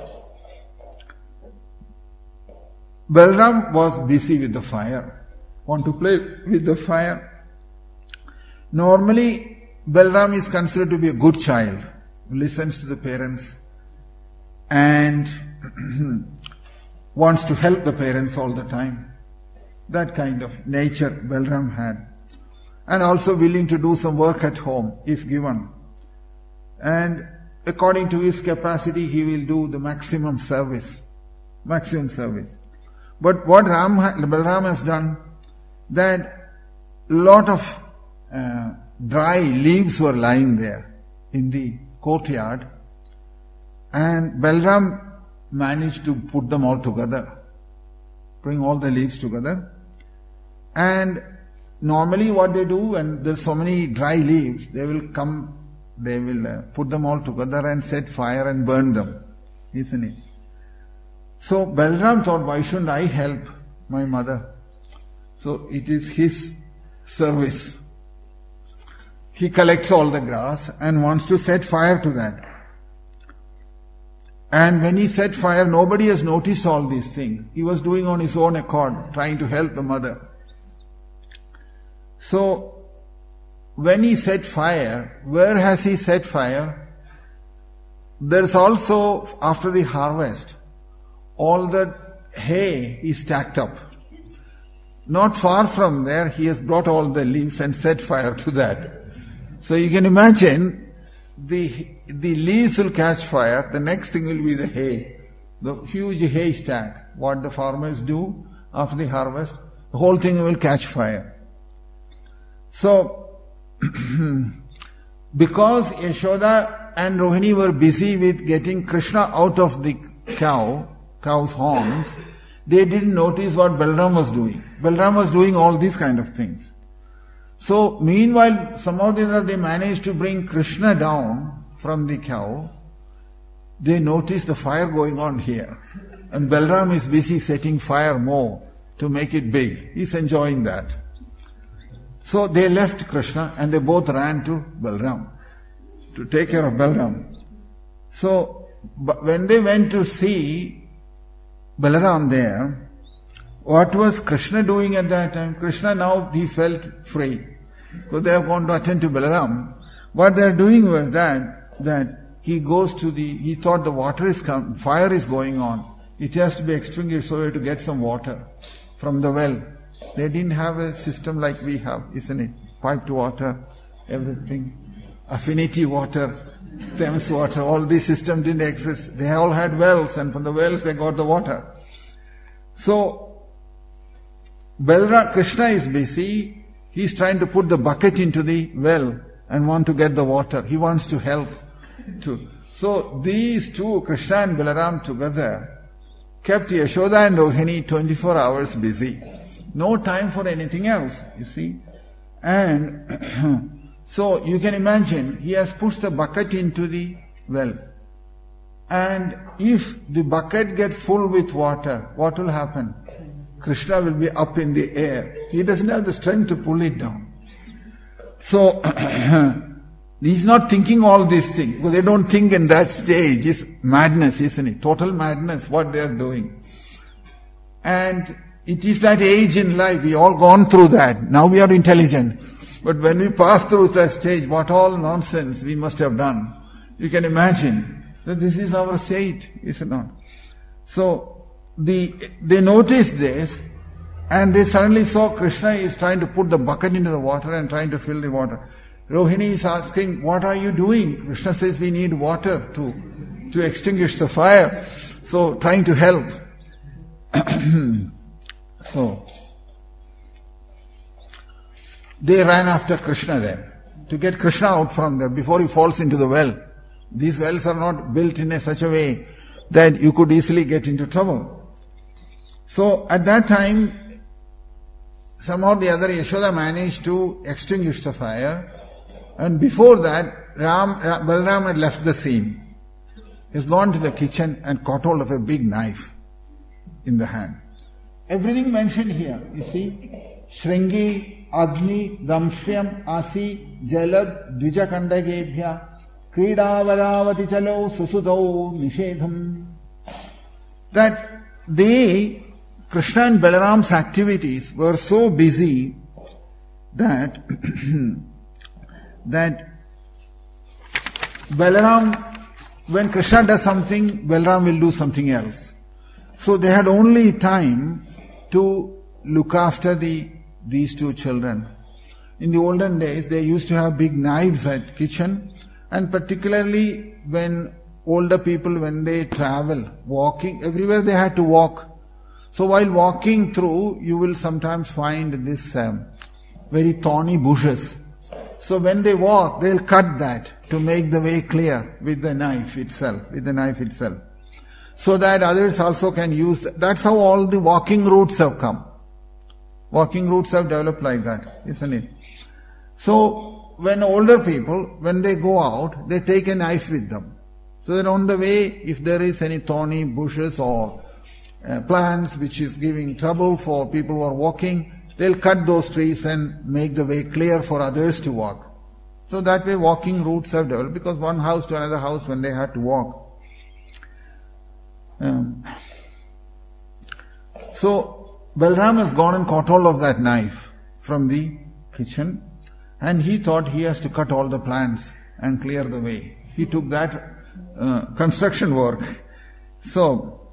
Balaram was busy with the fire. Want to play with the fire. Normally, Balaram is considered to be a good child, who listens to the parents and wants to help the parents all the time. That kind of nature Balaram had. And also willing to do some work at home, if given. And according to his capacity, he will do the maximum service. Maximum service. But what Ram, Balaram has done, that lot of uh, dry leaves were lying there in the courtyard, and Balaram managed to put them all together, bring all the leaves together. And normally what they do when there's so many dry leaves, they will come, they will uh, put them all together and set fire and burn them, isn't it? So Balaram thought, why shouldn't I help my mother? So it is his service. He collects all the grass and wants to set fire to that. And when he set fire, nobody has noticed all these things. He was doing on his own accord, trying to help the mother. So, when he set fire, where has he set fire? There's also, after the harvest, all the hay is stacked up. Not far from there, he has brought all the leaves and set fire to that. So you can imagine, the, the leaves will catch fire, the next thing will be the hay. The huge hay stack, what the farmers do after the harvest, the whole thing will catch fire. So, because Yashoda and Rohini were busy with getting Krishna out of the cow, cow's horns, they didn't notice what Balaram was doing. Balaram was doing all these kind of things. So, meanwhile, somehow they managed to bring Krishna down from the cow. They noticed the fire going on here. And Balaram is busy setting fire more to make it big. He's enjoying that. So they left Krishna and they both ran to Balaram to take care of Balaram. So when they went to see Balaram there, what was Krishna doing at that time? Krishna now, he felt free. Because they have gone to attend to Balaram. What they are doing was that, that he goes to the, he thought the water is come, fire is going on. It has to be extinguished so we have to get some water from the well. They didn't have a system like we have, isn't it? Piped water, everything. Affinity water, Thames water, all these systems didn't exist. They all had wells, and from the wells they got the water. So, Balram, Krishna is busy. He's trying to put the bucket into the well and want to get the water. He wants to help too. So, these two, Krishna and Balaram together, kept Yashoda and Rohini twenty-four hours busy. No time for anything else, you see. And so you can imagine, he has pushed the bucket into the well. And if the bucket gets full with water, what will happen? Krishna will be up in the air. He doesn't have the strength to pull it down. So, he's not thinking all these things. Because they don't think in that stage. It's madness, isn't it? Total madness, what they are doing. And it is that age in life, we all gone through that. Now we are intelligent. But when we pass through that stage, what all nonsense we must have done. You can imagine that this is our state, is it not? So, the they noticed this, and they suddenly saw Krishna is trying to put the bucket into the water and trying to fill the water. Rohini is asking, what are you doing? Krishna says, we need water to, to extinguish the fire. So, trying to help. So, they ran after Krishna then, to get Krishna out from there before he falls into the well. These wells are not built in a such a way that you could easily get into trouble. So, at that time, somehow or the other Yashoda managed to extinguish the fire. And before that, Ram, Balram had left the scene. He's gone to the kitchen and caught hold of a big knife in the hand. Everything mentioned here, you see, Shringi, Agni, Damshryam, Asi, Jalad, Dvijakandagebhya, Kridavaravati Chalo, Susudau, Nishedham. That they, Krishna and Balaram's activities were so busy that that Balaram, when Krishna does something, Balaram will do something else. So they had only time to look after the these two children. In the olden days, they used to have big knives at kitchen, and particularly when older people, when they travel, walking, everywhere they had to walk. So while walking through, you will sometimes find this um, very thorny bushes. So when they walk, they'll cut that to make the way clear with the knife itself, with the knife itself. So that others also can use that. That's how all the walking routes have come. Walking routes have developed like that, isn't it? So when older people, when they go out, they take a knife with them. So that on the way, if there is any thorny bushes or uh, plants which is giving trouble for people who are walking, they'll cut those trees and make the way clear for others to walk. So that way walking routes have developed, because one house to another house when they had to walk. Um, so Balram has gone and caught hold of that knife from the kitchen, and he thought he has to cut all the plants and clear the way. He took that uh, construction work. So,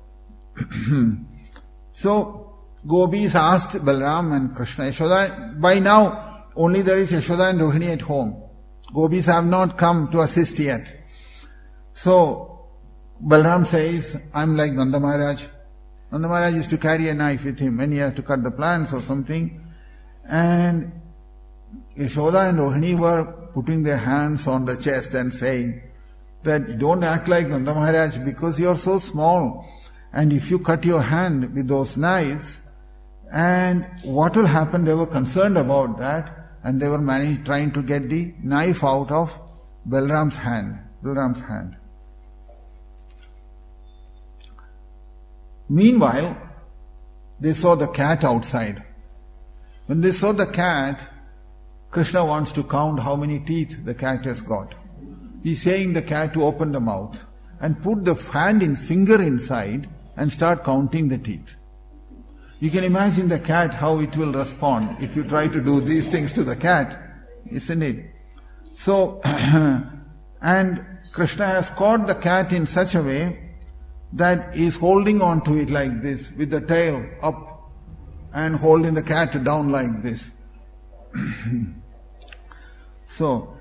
so Gopis asked Balram and Krishna, Yashoda, by now only there is Yashoda and Rohini at home. Gopis have not come to assist yet. So Balram says, I'm like Nanda Maharaj. Nanda Maharaj used to carry a knife with him when he had to cut the plants or something. And Yashoda and Rohini were putting their hands on the chest and saying that don't act like Nanda Maharaj because you are so small. And if you cut your hand with those knives, and what will happen? They were concerned about that, and they were managed, trying to get the knife out of Balram's hand. Balram's hand. Meanwhile, they saw the cat outside. When they saw the cat, Krishna wants to count how many teeth the cat has got. He's saying the cat to open the mouth and put the hand in finger inside and start counting the teeth. You can imagine the cat, how it will respond if you try to do these things to the cat, isn't it? So, and Krishna has caught the cat in such a way that he is holding on to it like this, with the tail up, and holding the cat down like this. So,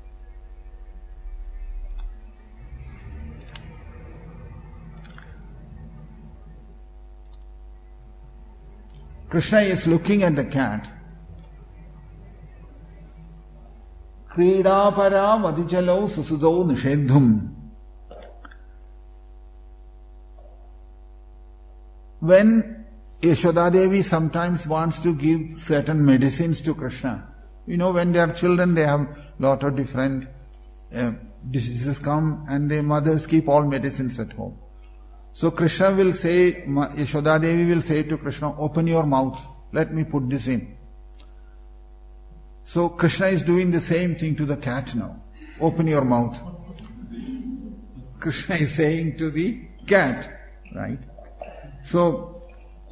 Krishna is looking at the cat. Kridapara vadichalau susudau nishedhum. When Yashoda Devi sometimes wants to give certain medicines to Krishna, you know, when they are children, they have lot of different uh, diseases come, and their mothers keep all medicines at home. So Krishna will say, Yashoda Devi will say to Krishna, open your mouth, let me put this in. So Krishna is doing the same thing to the cat now. Open your mouth. Krishna is saying to the cat, right? So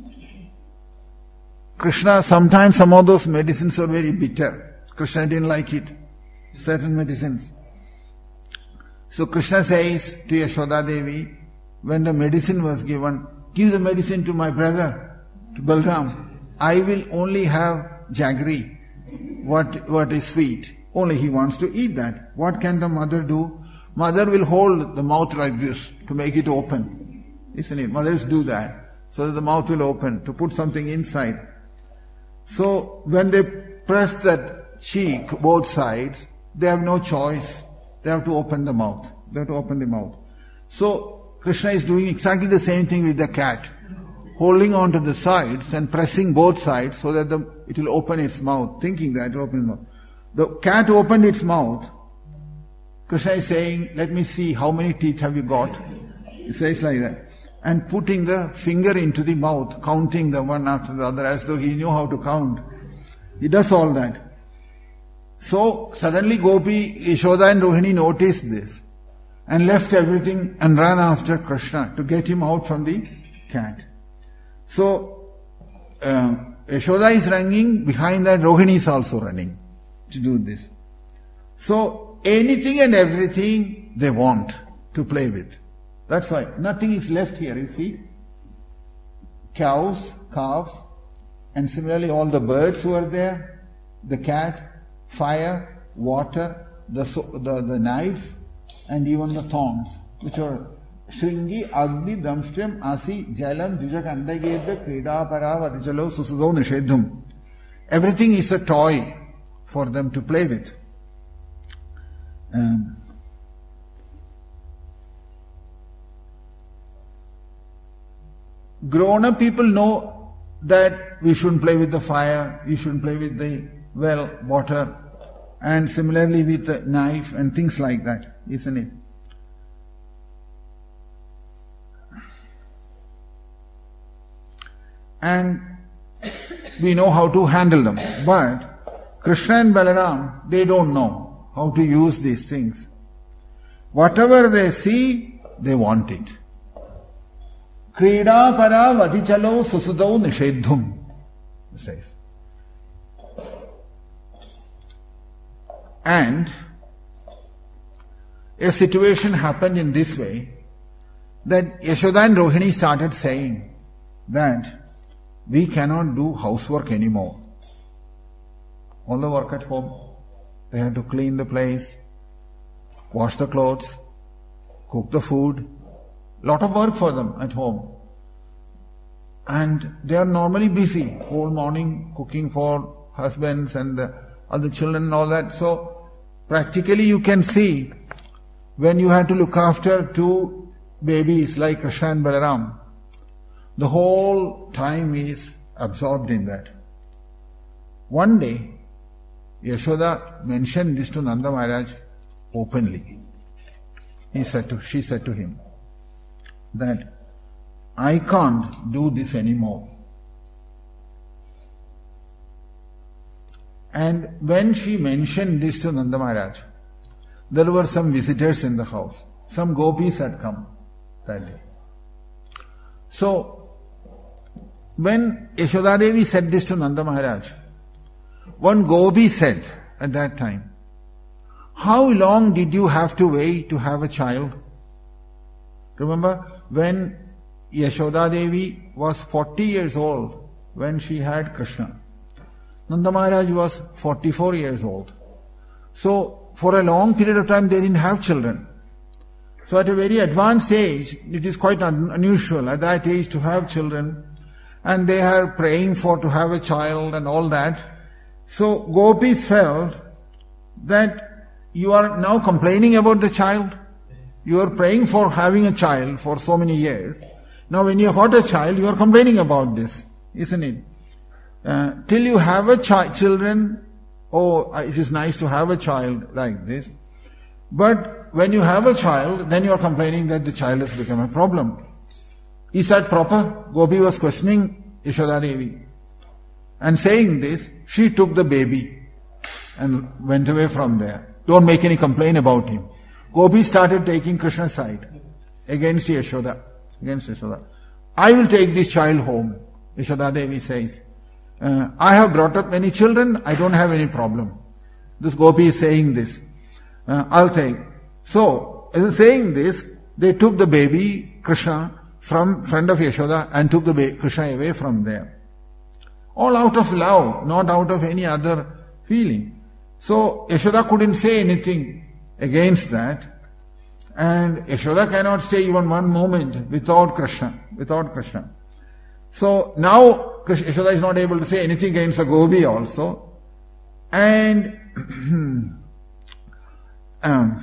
Krishna, sometimes some of those medicines were very bitter. Krishna didn't like it, certain medicines. So Krishna says to Yashoda Devi, when the medicine was given, give the medicine to my brother, to Balram. I will only have jaggery, what, what is sweet. Only he wants to eat that. What can the mother do? Mother will hold the mouth like this to make it open. Isn't it? Mothers do that so that the mouth will open, to put something inside. So when they press that cheek, both sides, they have no choice. They have to open the mouth. They have to open the mouth. So Krishna is doing exactly the same thing with the cat, holding on to the sides and pressing both sides so that the, it will open its mouth, thinking that it will open its mouth. The cat opened its mouth. Krishna is saying, let me see how many teeth have you got. He says like that. And putting the finger into the mouth, counting them one after the other as though he knew how to count. He does all that. So suddenly Gopi, Yashoda and Rohini noticed this and left everything and ran after Krishna to get him out from the cat. So uh, Yashoda is running, behind that Rohini is also running to do this. So anything and everything they want to play with. That's why nothing is left here, you see. Cows, calves, and similarly all the birds who are there, the cat, fire, water, the, the, the knife, and even the thorns, which are Shringi, Agni, Damstrim, Asi, Jalam, Dijakandagedha, Krida, Para, Varijalo, Susudo, Nishedhum. Everything is a toy for them to play with. Um, grown-up people know that we shouldn't play with the fire, we shouldn't play with the well, water, and similarly with the knife and things like that, isn't it? And we know how to handle them. But Krishna and Balaram, they don't know how to use these things. Whatever they see, they want it. Krida para vadichalo susudau nishedhum, it says. And a situation happened in this way, that Yashoda and Rohini started saying that we cannot do housework anymore. All the work at home, they had to clean the place, wash the clothes, cook the food, lot of work for them at home. And they are normally busy whole morning cooking for husbands and the other children and all that. So practically you can see when you have to look after two babies like Krishna and Balaram, the whole time is absorbed in that. One day, Yashoda mentioned this to Nanda Maharaj openly. He said to, she said to him that I can't do this anymore. And when she mentioned this to Nanda Maharaj, there were some visitors in the house. Some gopis had come that day. So, when Yashoda Devi said this to Nanda Maharaj, one gopi said at that time, how long did you have to wait to have a child? Remember, when Yashoda Devi was forty years old, when she had Krishna, Nanda Maharaj was forty-four years old. So, for a long period of time they didn't have children. So at a very advanced age, it is quite un- unusual at that age to have children. And they are praying for to have a child and all that. So gopis felt that you are now complaining about the child. You are praying for having a child for so many years. Now when you got a child, you are complaining about this, isn't it? Uh, till you have a chi- children, oh, it is nice to have a child like this. But when you have a child, then you are complaining that the child has become a problem. Is that proper? Gopi was questioning Yashoda Devi. And saying this, she took the baby and went away from there. Don't make any complaint about him. Gopi started taking Krishna's side against Yashoda. Against Yashoda. I will take this child home, Yashoda Devi says. Uh, I have brought up many children, I don't have any problem. This Gopi is saying this. Uh, I'll take. So, in saying this, they took the baby, Krishna, from front of Yashoda and took the Krishna away from there. All out of love, not out of any other feeling. So Yashoda couldn't say anything against that. And Yashoda cannot stay even one moment without Krishna, without Krishna. So now Yashoda is not able to say anything against the Gopi also. And um,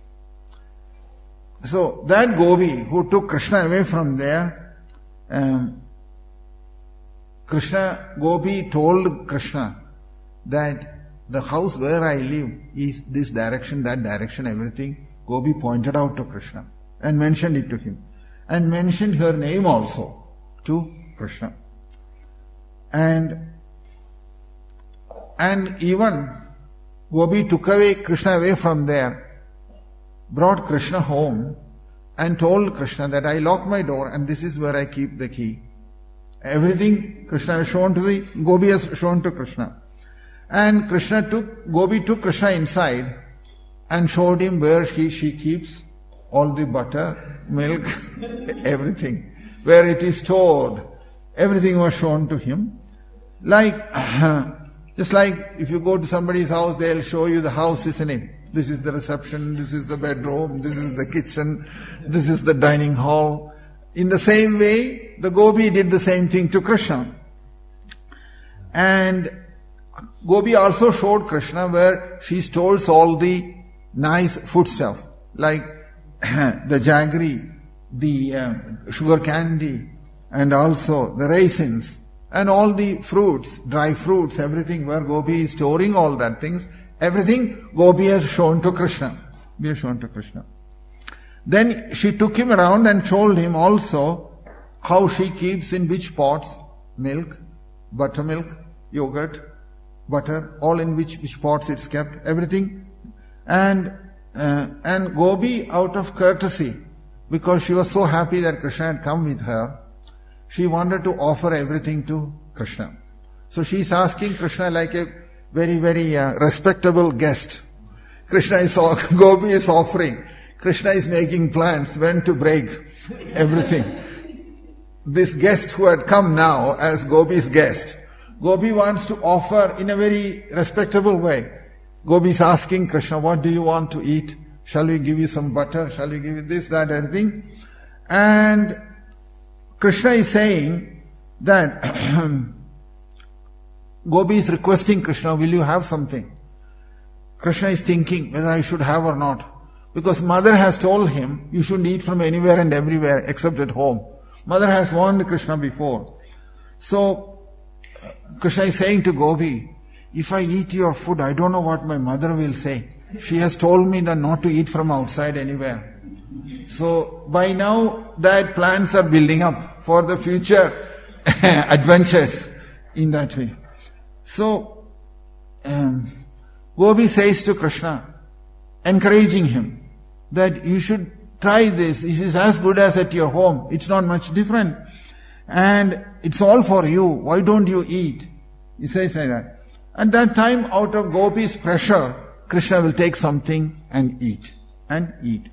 so that Gopi who took Krishna away from there, um, Krishna, Gopi told Krishna that the house where I live is this direction, that direction, everything. Gopi pointed out to Krishna and mentioned it to him. And mentioned her name also to Krishna. And, and even Gopi took away Krishna away from there, brought Krishna home and told Krishna that I lock my door and this is where I keep the key. Everything Krishna has shown to the, Gopi has shown to Krishna. And Krishna took, Gopi took Krishna inside and showed him where she, she keeps all the butter, milk, everything. Where it is stored. Everything was shown to him. Like, just like if you go to somebody's house, they'll show you the house, isn't it? This is the reception, this is the bedroom, this is the kitchen, this is the dining hall. In the same way, the Gopi did the same thing to Krishna. And Gopi also showed Krishna where she stores all the nice foodstuff, like the jaggery, the uh, sugar candy, and also the raisins, and all the fruits, dry fruits, everything where Gopi is storing all that things. Everything Gopi has shown to Krishna. Gopi has shown to Krishna. Then she took him around and told him also how she keeps in which pots milk, buttermilk, yogurt, butter, all in which, which pots it's kept, everything. And uh, and Gopi, out of courtesy, because she was so happy that Krishna had come with her, she wanted to offer everything to Krishna. So she's asking Krishna like a very, very uh, respectable guest. Krishna is, Gopi is offering. Krishna is making plans when to break everything. This guest who had come now as Gopi's guest, Gopi wants to offer in a very respectable way. Gopi is asking Krishna, what do you want to eat? Shall we give you some butter? Shall we give you this, that, everything? And Krishna is saying that Gopi is requesting Krishna, will you have something? Krishna is thinking whether I should have or not. Because mother has told him, you shouldn't eat from anywhere and everywhere except at home. Mother has warned Krishna before. So, Krishna is saying to Gopi, if I eat your food, I don't know what my mother will say. She has told me that not to eat from outside anywhere. So, by now, that plans are building up for the future adventures in that way. So, um, Gopi says to Krishna, encouraging him, that you should try this. It is as good as at your home. It's not much different. And it's all for you. Why don't you eat? He says like that. At that time, out of Gopi's pressure, Krishna will take something and eat. And eat.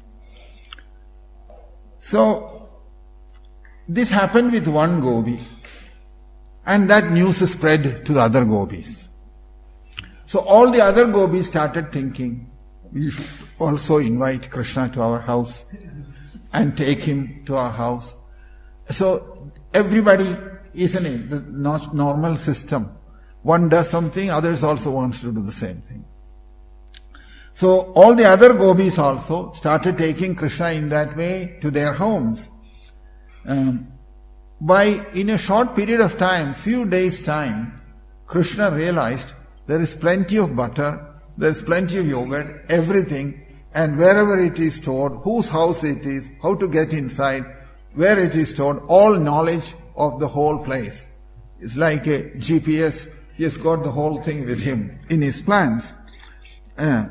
So, this happened with one Gopi. And that news spread to the other Gopis. So all the other Gopis started thinking, we should also invite Krishna to our house and take him to our house. So everybody is in it, the normal system. One does something, others also wants to do the same thing. So all the other Gopis also started taking Krishna in that way to their homes. Um, by in a short period of time, few days time, Krishna realized there is plenty of butter, there is plenty of yogurt, everything, and wherever it is stored, whose house it is, how to get inside, where it is stored, all knowledge of the whole place. It's like a G P S. He has got the whole thing with him in his plans. Uh,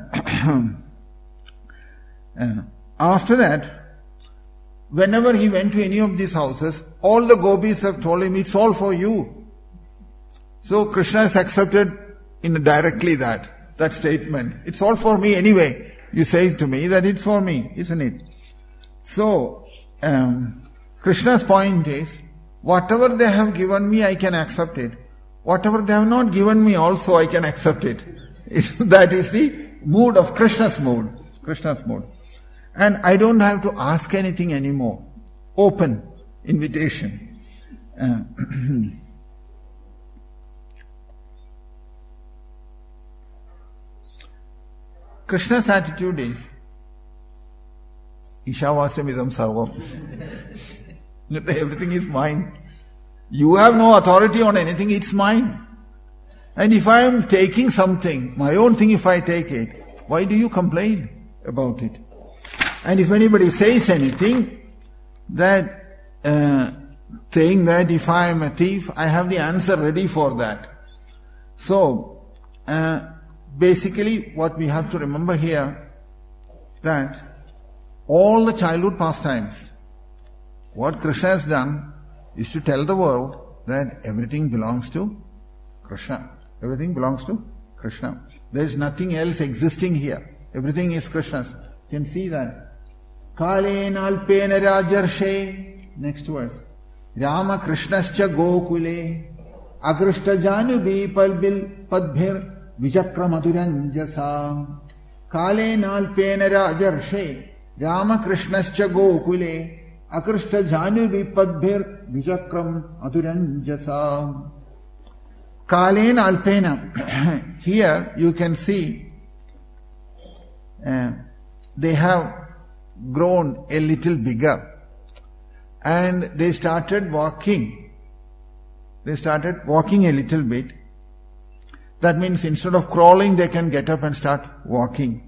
uh, after that, whenever he went to any of these houses, all the Gopis have told him, it's all for you. So Krishna has accepted in directly that, that statement. It's all for me anyway. You say to me that it's for me, isn't it? So, um, Krishna's point is, whatever they have given me, I can accept it. Whatever they have not given me also, I can accept it. That is the mood of Krishna's mood. Krishna's mood. And I don't have to ask anything anymore. Open invitation. Uh, Krishna's attitude is, Ishavasyamidam sarvam. Everything is mine. You have no authority on anything, it's mine. And if I am taking something, my own thing, if I take it, why do you complain about it? And if anybody says anything, that uh, saying that if I am a thief, I have the answer ready for that. So, uh, basically what we have to remember here, that all the childhood pastimes, what Krishna has done is to tell the world that everything belongs to Krishna. Everything belongs to Krishna. There is nothing else existing here. Everything is Krishna's. You can see that. Kalen alpena rajarshe. Next verse. Rama Krishnascha gokule. Agrishta janubi palbil padbhir vichakra madhuranjasa. Kalen alpena rajarshe. Rama Krishnascha gokule. Akrishta janubi padbhir vichakram adhuranjasa. Kalena alpena. Here you can see uh, they have grown a little bigger and they started walking. They started walking a little bit. That means instead of crawling, they can get up and start walking.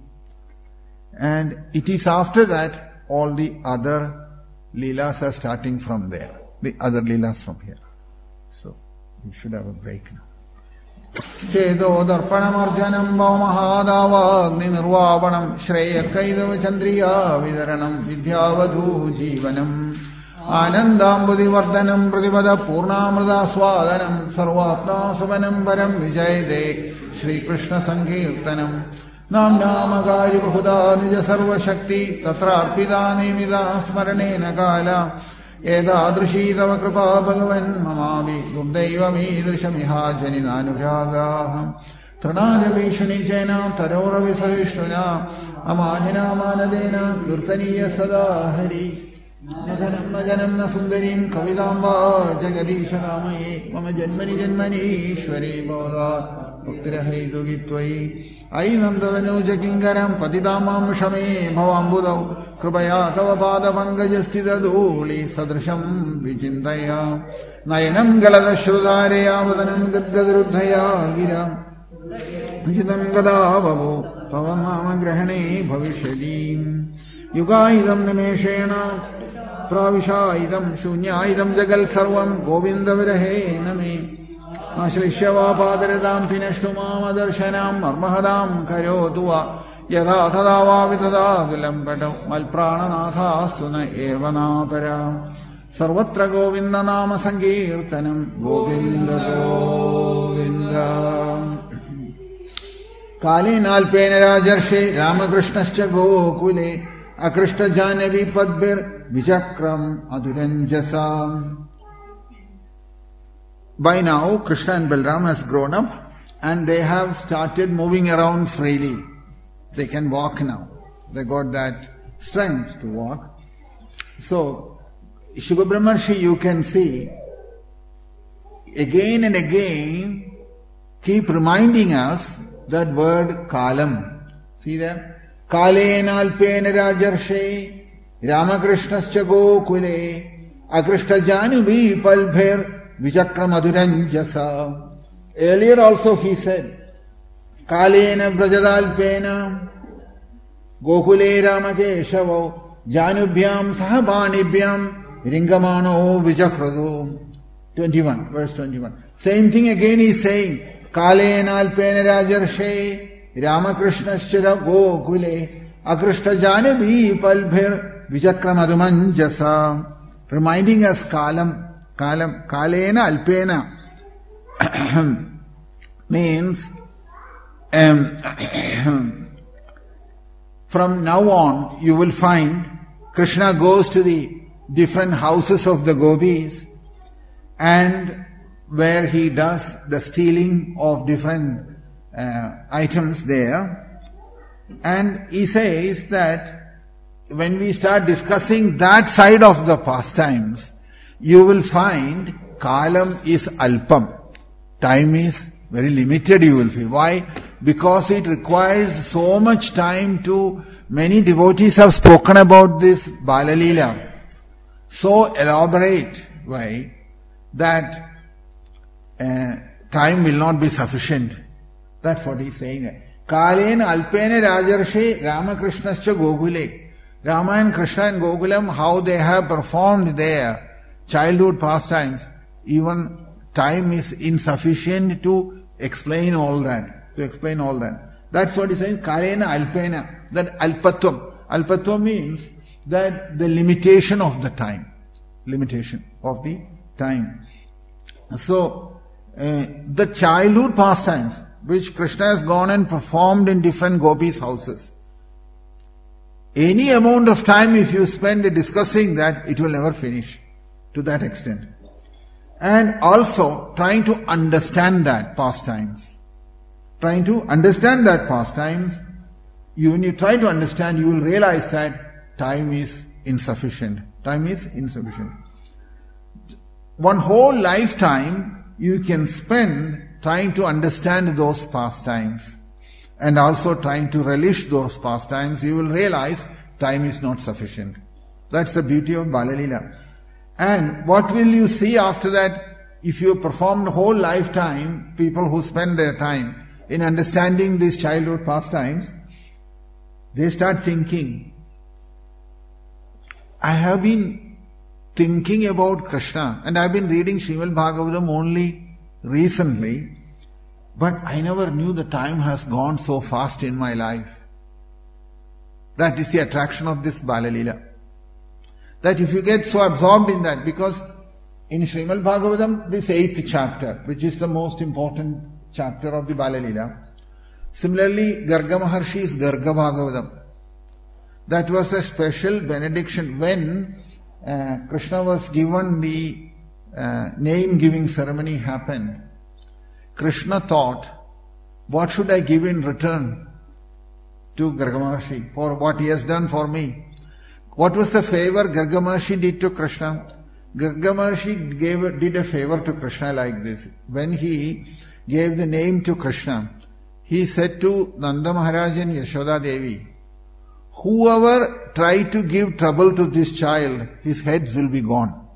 And it is after that all the other leelas are starting from there. The other leelas from here. So we should have a break now. Chedo darpanamarjanam bhavamahadavagni nirvapanam shreya kaidava chandriya vidaranam vidyavadhu jivanam anandambudhi vardhanam pratipada purnamrita swadanam sarvatna savanam param vijayade Shri Krishna Sankirtanam nam namagari bahuda nija sarva shakti tatra arpidani mida smaranena kala Edadrishi tava kripa bhagavan mamami gundaiva midrishamiha janinanujagaham Tranara vishani jena tarora visahishtuna amanina manadena kirtaniya sada hari Nadanam najanam nasundarim kavidamba jagadisha kamaye mama janmani janmani ishwari bhavada Bhaktirahaitu vitvai Ainam dadanuja kingaram patidamam shame bhavambudau Kripaya tava pada pangajastita dhuli sadrasham vichintaya Nayanam galada shrudhareya vadanam gadgadruddhaya giram Vichitam gada babu tava mama grahane bhavishadim Yugaidam nimeshena pravishaidam shunyaidam jagal sarvam govinda virahe name Ashrishyava padaradam pinashtu mama darshanam marmahadam karyotuva yadha tadava vitada vilampadu malprananatha astuna evana para sarvatra govinda nama sankirtanam govinda govinda Kalena alpena rajarshe Ramakrishnascha gokule Akrishta janavi padbir vichakram adhuranjasa. By now, Krishna and Balram has grown up and they have started moving around freely. They can walk now. They got that strength to walk. So, Shiva Brahmarshi, you can see, again and again, keep reminding us that word kalam. See there? Kalena alpena rajarshe, Ramakrishnascha gokule, Akrishta janubi palbher, Vichakram adhuranjasa. Earlier also he said, Kalena brajadalpena, Gokule ramakeshavo, Janubhyam sahabanibhyam, Ringamano vijakrado. twenty-one, verse twenty-one. Same thing again he is saying, Kalena alpena rajarshe, Ramakrishnascha gokule, Akrishta janubi palbhir, Vichakram adhuranjasa. Reminding us kalam. Kalam, kalena alpena means um, from now on you will find Krishna goes to the different houses of the gopis, and where he does the stealing of different uh, items there. And he says that when we start discussing that side of the pastimes, you will find kalam is alpam. Time is very limited, you will feel. Why? Because it requires so much time to... Many devotees have spoken about this Balalila so elaborate way that uh, time will not be sufficient. That's what he's saying. Kalena alpene rajarshe Ramakrishnascha Gokule. Rama and Krishna and Gokulam, how they have performed their childhood pastimes, even time is insufficient to explain all that. To explain all that. That's what he says, Kalena alpena. That alpatvam. Alpatvam means that the limitation of the time. Limitation of the time. So, uh, the childhood pastimes, which Krishna has gone and performed in different gopis' houses. Any amount of time if you spend discussing that, it will never finish to that extent. And also trying to understand that pastimes. Trying to understand that pastimes, you, when you try to understand, you will realize that time is insufficient. Time is insufficient. One whole lifetime you can spend trying to understand those pastimes and also trying to relish those pastimes. You will realize time is not sufficient. That's the beauty of Balalila. And what will you see after that? If you perform the whole lifetime, people who spend their time in understanding these childhood pastimes, they start thinking, I have been thinking about Krishna and I have been reading Srimad Bhagavatam only recently, but I never knew the time has gone so fast in my life. That is the attraction of this Balalila. That if you get so absorbed in that, because in Srimad Bhagavatam, this eighth chapter, which is the most important chapter of the Balalila, similarly, Garga Maharshi's Garga Bhagavatam, that was a special benediction when uh, Krishna was given the uh, name-giving ceremony happened. Krishna thought, what should I give in return to Garga Maharshi for what he has done for me? What was the favor Garga Maharshi did to Krishna? Garga Maharshi gave, did a favor to Krishna like this. When he gave the name to Krishna, he said to Nanda Maharaj and Yashoda Devi, whoever tried to give trouble to this child, his heads will be gone.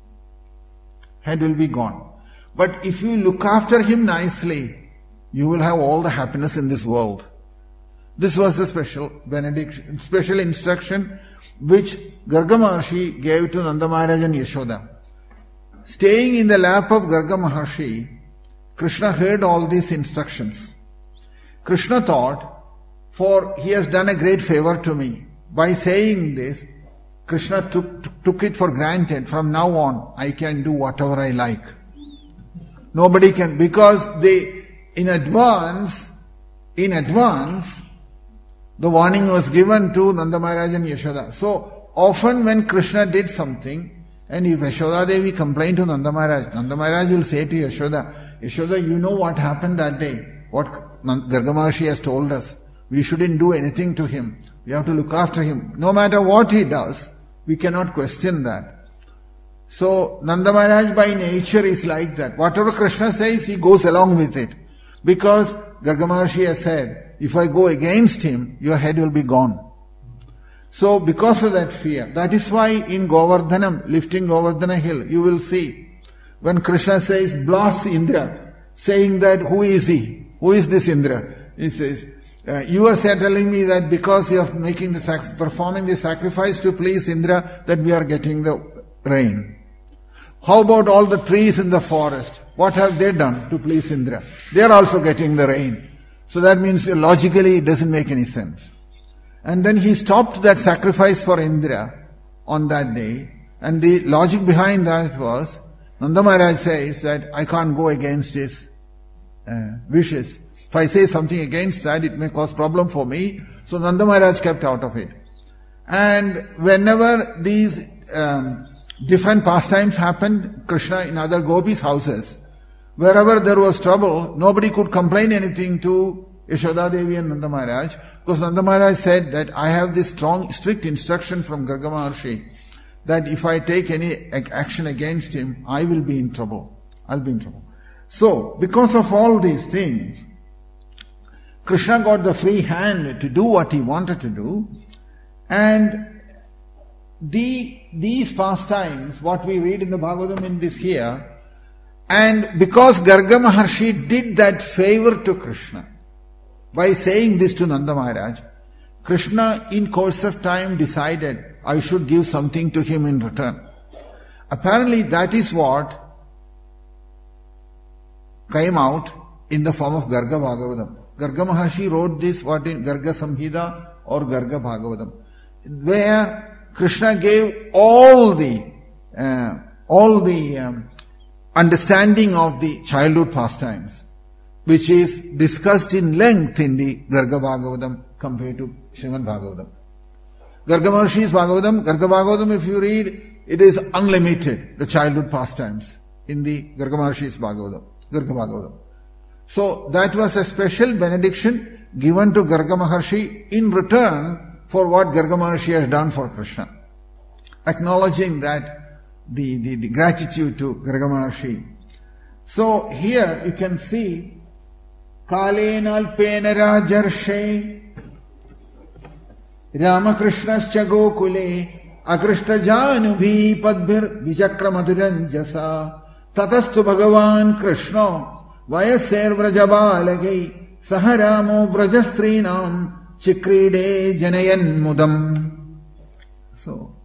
Head will be gone. But if you look after him nicely, you will have all the happiness in this world. This was the special benediction, special instruction which Garga Maharshi gave to Nanda Maharaj and Yashoda. Staying in the lap of Garga Maharshi, Krishna heard all these instructions. Krishna thought, for he has done a great favor to me. By saying this, Krishna took, took it for granted. From now on, I can do whatever I like. Nobody can, because they, in advance, in advance, the warning was given to Nanda Maharaj and Yashoda. So, often when Krishna did something, and if Yashoda Devi complained to Nanda Maharaj, Nanda Maharaj will say to Yashoda, Yashoda, you know what happened that day? What Garga Maharshi has told us. We shouldn't do anything to him. We have to look after him. No matter what he does, we cannot question that. So, Nanda Maharaj by nature is like that. Whatever Krishna says, he goes along with it. Because Garga Maharshi has said, if I go against him, your head will be gone. So, because of that fear, that is why in Govardhanam, lifting Govardhana hill, you will see, when Krishna says, blast Indra, saying that, who is he? Who is this Indra? He says, uh, you are telling me that because you are making the sac- performing the sacrifice to please Indra, that we are getting the rain. How about all the trees in the forest? What have they done to please Indra? They are also getting the rain. So that means logically it doesn't make any sense. And then he stopped that sacrifice for Indra on that day. And the logic behind that was, Nanda Maharaj says that I can't go against his uh, wishes. If I say something against that, it may cause problem for me. So Nanda Maharaj kept out of it. And whenever these um, different pastimes happened, Krishna in other gopis' houses, wherever there was trouble, nobody could complain anything to Yashoda Devi and Nanda Maharaj, because Nanda Maharaj said that I have this strong, strict instruction from Garga Maharshi that if I take any action against him, I will be in trouble. I'll be in trouble. So, because of all these things, Krishna got the free hand to do what he wanted to do, and the these pastimes, what we read in the Bhagavatam in this here, and because Garga Maharshi did that favor to Krishna, by saying this to Nanda Maharaj, Krishna in course of time decided I should give something to him in return. Apparently that is what came out in the form of Garga Bhagavatam. Garga Maharshi wrote this what in Garga Samhita or Garga Bhagavatam, where Krishna gave all the uh, all the um, understanding of the childhood pastimes, which is discussed in length in the Garga Bhagavatam compared to Srimad Bhagavatam. Garga Maharshi's Bhagavatam, Garga Bhagavatam, if you read, it is unlimited, the childhood pastimes in the Garga Maharshi's Bhagavatam, Garga Bhagavatam. So that was a special benediction given to Garga Maharshi in return for what Garga Maharshi has done for Krishna, acknowledging that the, the, the gratitude to Garga Maharshi. So here you can see Kalena alpena rajarshe Ramakrishnaschya gokule akrishta janubhi padbhir vichakra madhuranjasa tatastu bhagavan Krishna vayasser vrajabalagay saharamo vrajastrinam chikride janayan mudam. So,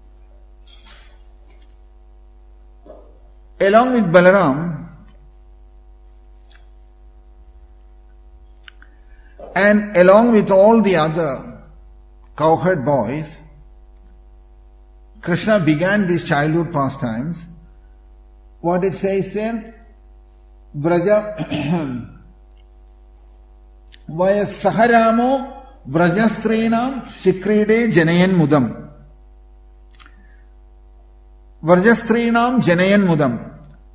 along with Balaram and along with all the other cowherd boys, Krishna began these childhood pastimes. What it says there? Vraja Vaya Saharamo Vrajastrinam Shikride Janayan Mudam. Vrajastrinam Janayan Mudam.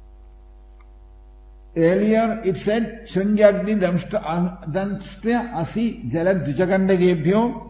Earlier it said Shringyagni Damshtra Asi Jalad Dvijagandagebhyo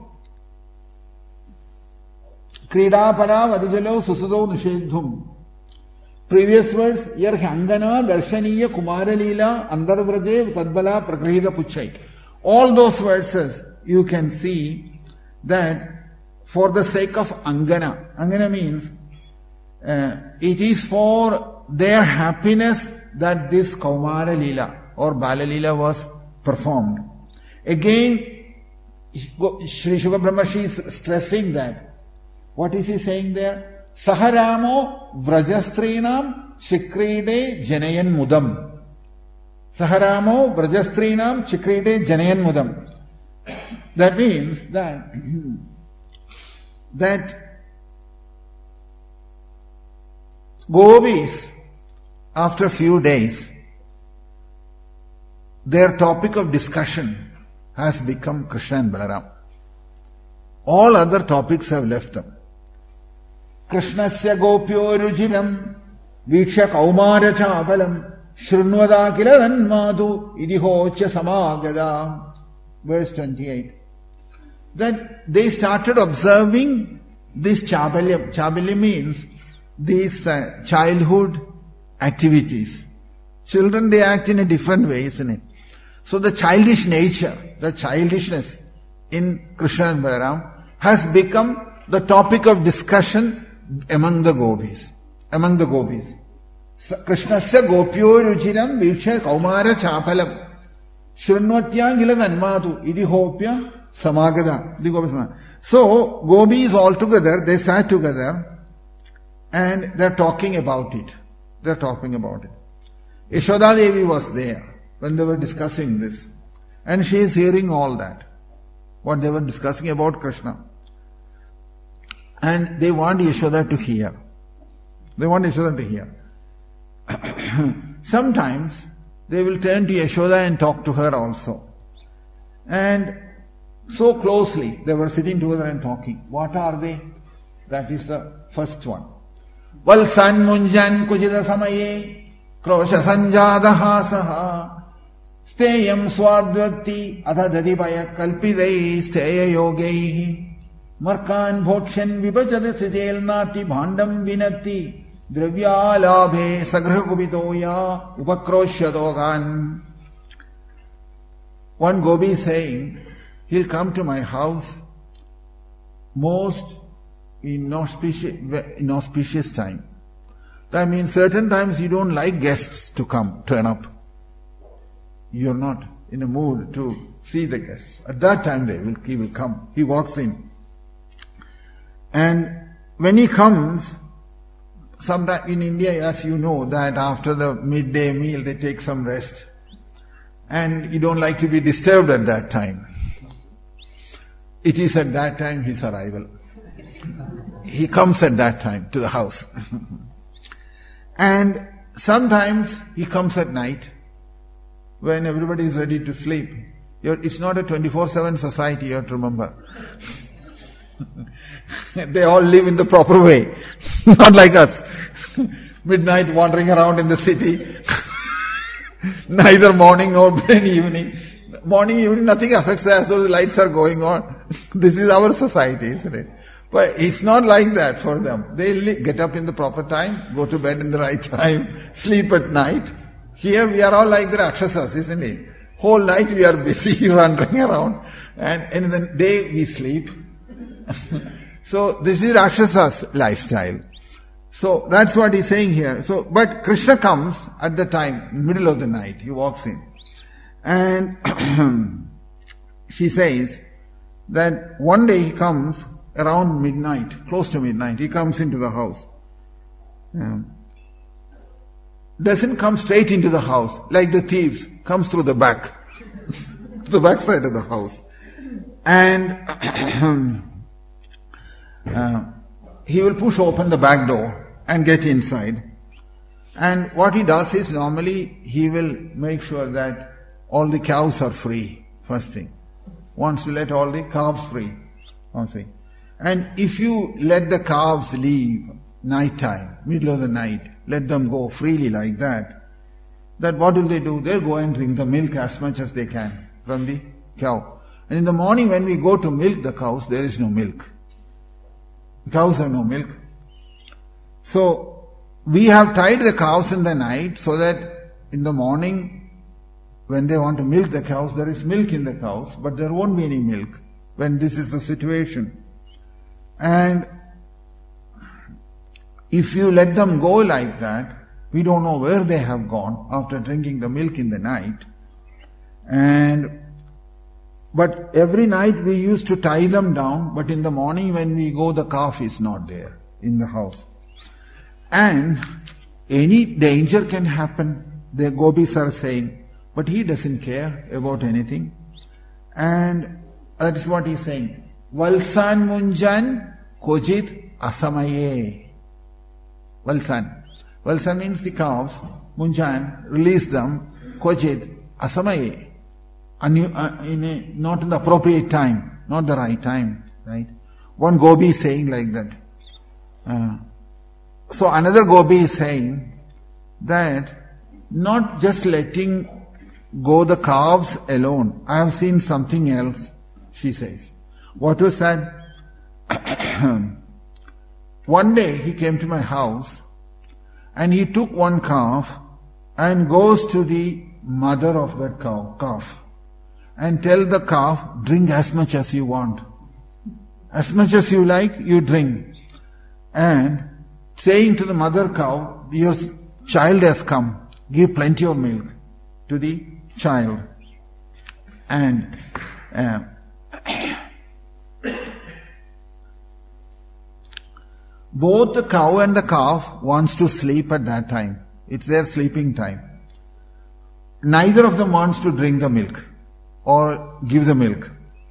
Kridapara Vadijalo Susado Nishedhum. Previous words, Yar Hangana Darshaniya Kumara Leela Andarvraje Tadbala Prakrahida Puchai. All those verses you can see that for the sake of Angana. Angana means uh, it is for their happiness that this Kaumara Leela or Bala Leela was performed. Again, Sri Shuka Brahmashi is stressing that. What is he saying there? Saharamo Vrajastrinam Chikride Janayan Mudam. Saharamo Vrajastrinam Chikride Janayan Mudam. That means that that gopis, after a few days, their topic of discussion has become Krishna and Balaram. All other topics have left them. Krishnasya gopyo rujiram viksha kaumara chapalam shrunvada kilaran madhu idihocha samagada. Verse twenty-eight. That they started observing this chabalyam. Chabalyam means these uh, childhood activities. Children, they act in a different way, isn't it? So the childish nature, the childishness in Krishna and Balaram has become the topic of discussion among the gopis. Among the gopis. Krishnasya gopyo ruchiram viksha kaumara chapalam shrunvatyangila nanmadu idihopya samagada. So, gopis all together, they sat together and they're talking about it. They're talking about it. Yashoda Devi was there when they were discussing this. And she is hearing all that. What they were discussing about Krishna. And they want Yashoda to hear. They want Yashoda to hear. Sometimes they will turn to Yashoda and talk to her also. And so closely. They were sitting together and talking. What are they? That is the first one. Valsan munjan kujida samaye krosha sanjada saha steyam swadvati adhadadipaya kalpidai steya yogaihi markan bhokshan vibhajada sijelnati bhandam vinati dravyalabhe sagrahakubitoya upakrosyadogan. One Gopi is saying, he'll come to my house most inauspicious, inauspicious time. That means certain times you don't like guests to come, turn up. You're not in a mood to see the guests. At that time they will, he will come. He walks in. And when he comes, sometime in India, as you know, that after the midday meal they take some rest. And you don't like to be disturbed at that time. It is at that time his arrival. He comes at that time to the house. And sometimes he comes at night when everybody is ready to sleep. You're, it's not a twenty-four seven society, you have to remember. They all live in the proper way. Not like us. Midnight wandering around in the city. Neither morning nor evening. Morning, evening, nothing affects us, so the lights are going on. This is our society, isn't it? But it's not like that for them. They get up in the proper time, go to bed in the right time, sleep at night. Here we are all like the Rakshasas, isn't it? Whole night we are busy wandering around, and in the day we sleep. So this is Rakshasa's lifestyle. So that's what he's saying here. So, but Krishna comes at the time, middle of the night, he walks in. And she says that one day he comes around midnight, close to midnight, he comes into the house. Um, doesn't come straight into the house, like the thieves, comes through the back, the back side of the house. And uh, he will push open the back door and get inside. And what he does is, normally he will make sure that all the cows are free, first thing. Wants to let all the calves free. And if you let the calves leave night time, middle of the night, let them go freely like that, that what will they do? They'll go and drink the milk as much as they can from the cow. And in the morning when we go to milk the cows, there is no milk. The cows have no milk. So, we have tied the cows in the night so that in the morning, when they want to milk the cows, there is milk in the cows, but there won't be any milk when this is the situation. And if you let them go like that, we don't know where they have gone after drinking the milk in the night. And but every night we used to tie them down, but in the morning when we go, the calf is not there in the house. And any danger can happen, the gopis are saying, but he doesn't care about anything. And that is what he is saying. Valsan munjan kojit asamaye. Valsan. Valsan means the calves. Munjan, release them. Kojit asamaye. In a, not in the appropriate time, not the right time, right? One gopi is saying like that. Uh, so another gopi is saying that not just letting go the calves alone. I have seen something else, she says. What was that? One day he came to my house and he took one calf and goes to the mother of that cow, calf. And tell the calf, drink as much as you want. As much as you like, you drink. And saying to the mother cow, your child has come, give plenty of milk to the child. And uh, both the cow and the calf wants to sleep at that time. It's their sleeping time. Neither of them wants to drink the milk or give the milk.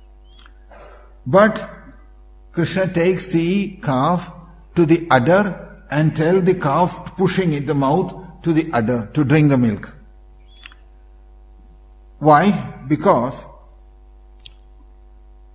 But Krishna takes the calf to the udder and tell the calf, pushing it, the mouth, to the udder to drink the milk. Why? Because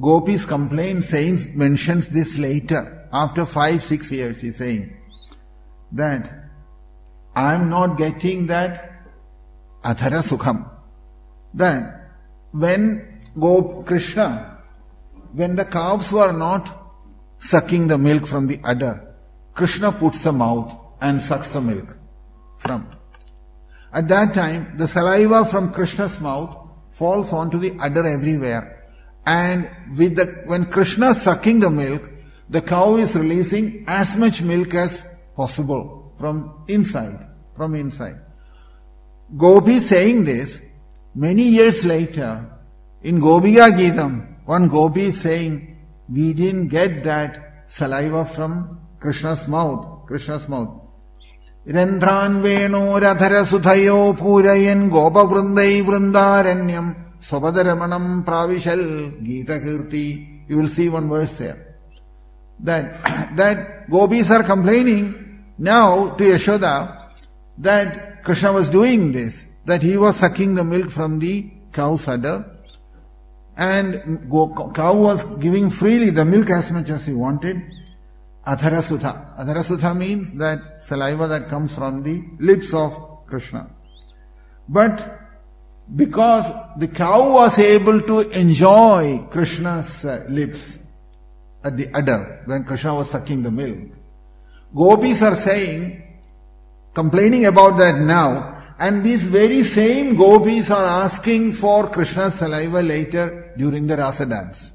Gopis complain, Saints mentions this later. After five, six years, he's saying that I'm not getting that adhara sukham. That when Gop Krishna, when the calves were not sucking the milk from the udder, Krishna puts the mouth and sucks the milk from. At that time, the saliva from Krishna's mouth falls onto the udder everywhere. And with the, when Krishna is sucking the milk, the cow is releasing as much milk as possible from inside, from inside. Gopi saying this, many years later, in Gopika Geetam, one Gopi is saying, we didn't get that saliva from Krishna's mouth, Krishna's mouth. Rendran veno radhara sudhayo purayan gopa vrundai vrundaranyam sobadaramanam pravishal Gita Kirti. You will see one verse there. That, that gopis are complaining now to Yashoda that Krishna was doing this, that he was sucking the milk from the cow's udder, and cow was giving freely the milk as much as he wanted. Adhara sudha. Adhara sudha means that saliva that comes from the lips of Krishna. But because the cow was able to enjoy Krishna's uh, lips at the udder when Krishna was sucking the milk, gopis are saying, complaining about that now, and these very same gopis are asking for Krishna's saliva later during the rasa dance.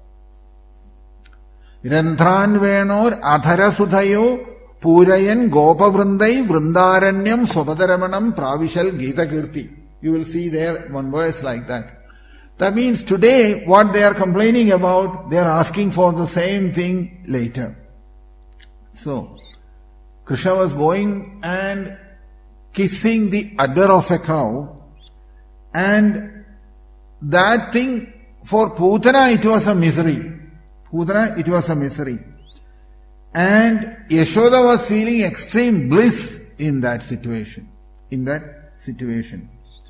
Randhran venor adhara sudhayo purayan gopa vrundai vrundaranyam swabadaramanam pravishal Gita Kirti. You will see there one verse like that. That means today what they are complaining about, they are asking for the same thing later. So, Krishna was going and kissing the udder of a cow, and that thing, for Putana it was a misery. Putana, it was a misery. And Yashoda was feeling extreme bliss in that situation. In that situation.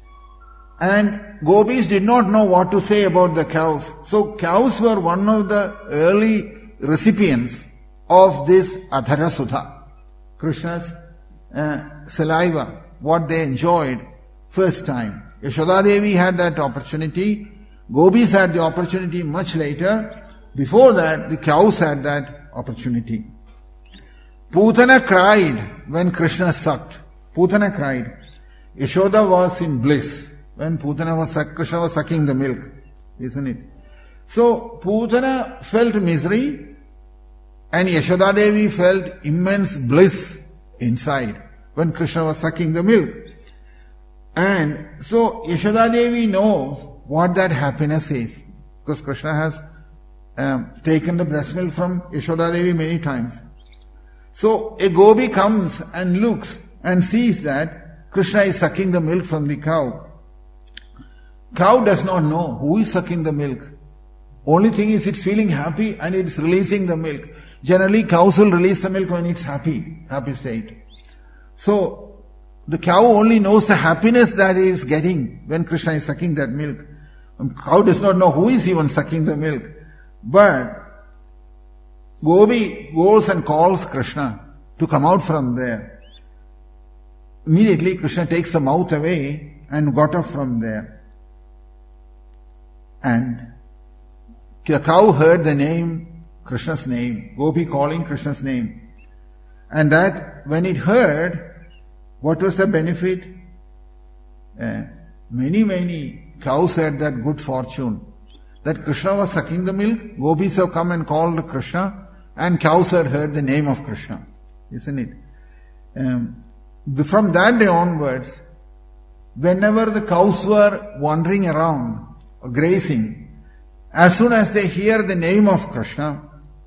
And gopis did not know what to say about the cows. So cows were one of the early recipients of this Adhara Sudha. Krishna's uh, saliva, what they enjoyed first time. Yashoda Devi had that opportunity. Gopis had the opportunity much later. Before that, the cows had that opportunity. Putana cried when Krishna sucked. Putana cried. Yashoda was in bliss when Putana was suck, Krishna was sucking the milk, isn't it? So Putana felt misery, and Yashoda Devi felt immense bliss inside when Krishna was sucking the milk. And so Yashoda Devi knows what that happiness is, because Krishna has um, taken the breast milk from Yashoda Devi many times. So a gopi comes and looks and sees that Krishna is sucking the milk from the cow. Cow does not know who is sucking the milk. Only thing is it's feeling happy and it's releasing the milk. Generally cows will release the milk when it's happy, happy state. So the cow only knows the happiness that it is getting when Krishna is sucking that milk. And cow does not know who is even sucking the milk. But Gopi goes and calls Krishna to come out from there. Immediately Krishna takes the mouth away and got up from there. And the cow heard the name, Krishna's name, Gopi calling Krishna's name. And that when it heard, what was the benefit? Uh, many, many cows had that good fortune. That Krishna was sucking the milk, gopis have come and called Krishna, and cows had heard the name of Krishna. Isn't it? Um, from that day onwards, whenever the cows were wandering around, or grazing, as soon as they hear the name of Krishna,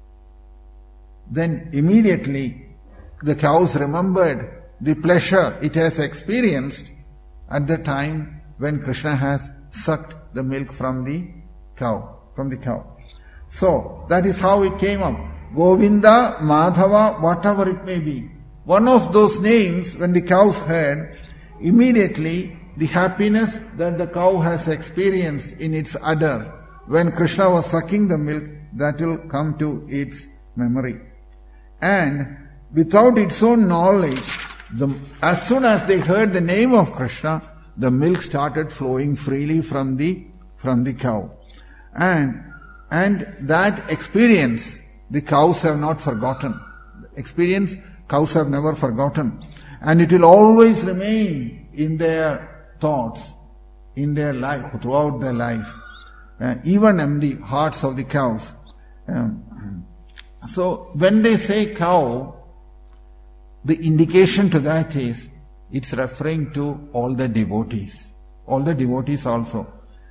then immediately the cows remembered the pleasure it has experienced at the time when Krishna has sucked the milk from the cow, from the cow. So, that is how it came up. Govinda, Madhava, whatever it may be. One of those names, when the cows heard, immediately the happiness that the cow has experienced in its udder when Krishna was sucking the milk, that will come to its memory. And without its own knowledge, the, as soon as they heard the name of Krishna, the milk started flowing freely from the from the cow. And and that experience, the cows have not forgotten. Experience, cows have never forgotten. And it will always remain in their thoughts, in their life, throughout their life. Uh, even in the hearts of the cows. Um, so when they say cow, the indication to that is, it's referring to all the devotees. All the devotees also.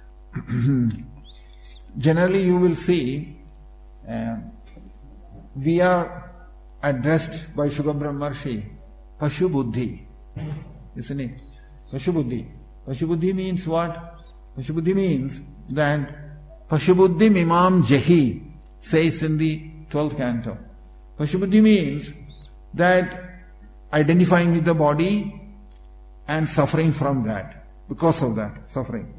Generally you will see, uh, we are addressed by Shukha Brahmarshi, Pashu Buddhi. Isn't it? Pashu Buddhi. Pashu Buddhi means what? Pashu Buddhi means that Pashu Buddhi Mimam Jahi says in the twelfth canto. Pashu Buddhi means that identifying with the body and suffering from that, because of that suffering.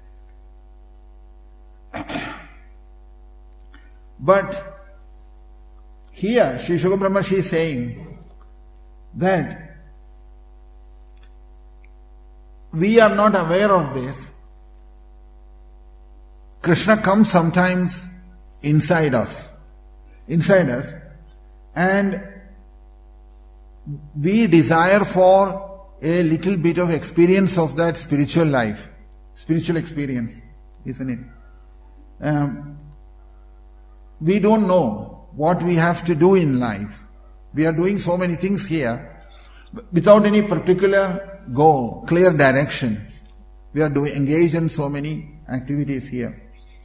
But here Sri Shukha Brahmarshi is saying that we are not aware of this. Krishna comes sometimes inside us, inside us, and we desire for a little bit of experience of that spiritual life, spiritual experience, isn't it? Um, we don't know what we have to do in life. We are doing so many things here without any particular goal, clear direction. We are doing engaged in so many activities here.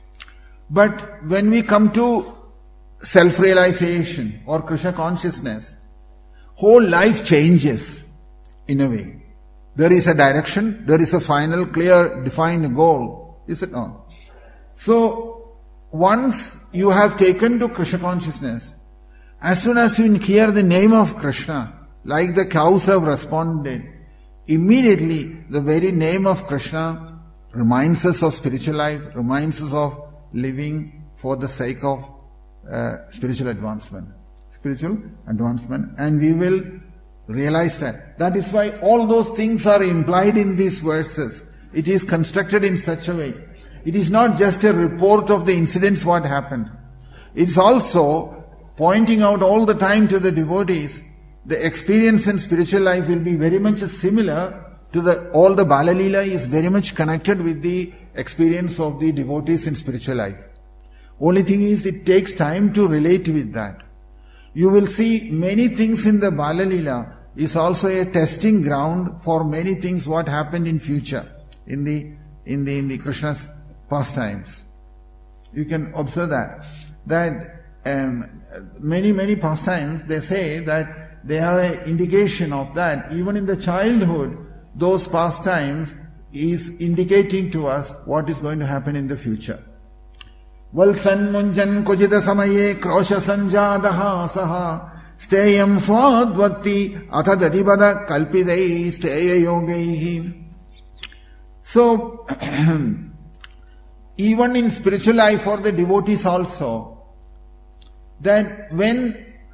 But when we come to self-realization or Krishna consciousness, whole life changes in a way. There is a direction, there is a final, clear, defined goal. Is it not? So, once you have taken to Krishna consciousness, as soon as you hear the name of Krishna, like the cows have responded, immediately the very name of Krishna reminds us of spiritual life, reminds us of living for the sake of uh, spiritual advancement. Spiritual advancement. And we will realize that. That is why all those things are implied in these verses. It is constructed in such a way. It is not just a report of the incidents what happened. It's also pointing out all the time to the devotees, the experience in spiritual life will be very much similar to the, all the Bala Leela is very much connected with the experience of the devotees in spiritual life. Only thing is, it takes time to relate with that. You will see many things in the Bala Leela is also a testing ground for many things what happened in future, in the, in the, in the Krishna's pastimes. You can observe that. That um, many, many pastimes, they say that they are an indication of that. Even in the childhood, those pastimes is indicating to us what is going to happen in the future. Valsan munjan kujita samaye krosha sanjadaha saha steyam swadvati atadadibada kalpidai steya yogaihi. So, even in spiritual life for the devotees also, that when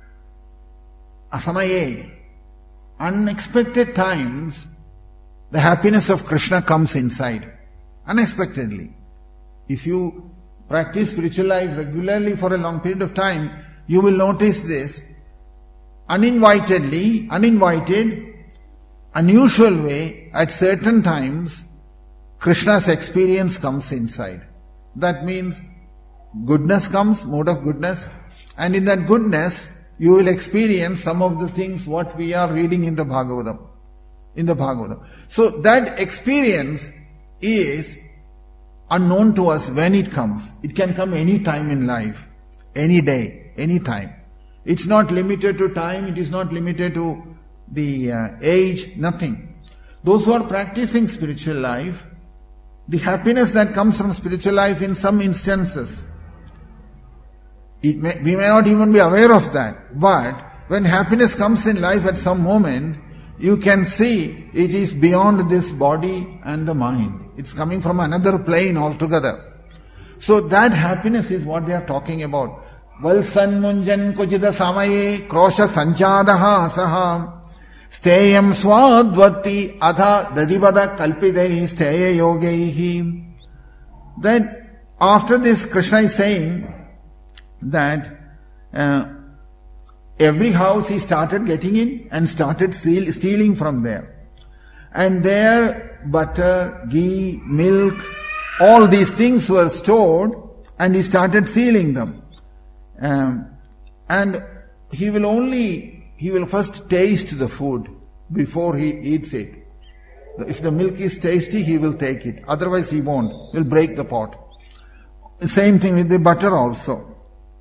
asamaye, unexpected times, the happiness of Krishna comes inside, unexpectedly. If you practice spiritual life regularly for a long period of time, you will notice this. Uninvitedly, uninvited, unusual way, at certain times, Krishna's experience comes inside. That means goodness comes, mode of goodness, and in that goodness, you will experience some of the things what we are reading in the Bhagavatam. In the Bhagavatam. So that experience is unknown to us when it comes. It can come any time in life, any day, any time. It's not limited to time, it is not limited to the uh, age, nothing. Those who are practicing spiritual life, the happiness that comes from spiritual life in some instances, it may, we may not even be aware of that, but when happiness comes in life at some moment, you can see it is beyond this body and the mind. It's coming from another plane altogether. So that happiness is what they are talking about. Valsan munjan kuchida samaye krosha sanchadaha asaham steyam swadvati adha dadivada kalpidai steye yogaihi. Then after this, Krishna is saying that uh, every house he started getting in and started steal, stealing from there. And there butter, ghee, milk, all these things were stored and he started stealing them. Um, and he will only, he will first taste the food before he eats it. If the milk is tasty, he will take it. Otherwise he won't. He will break the pot. Same thing with the butter also.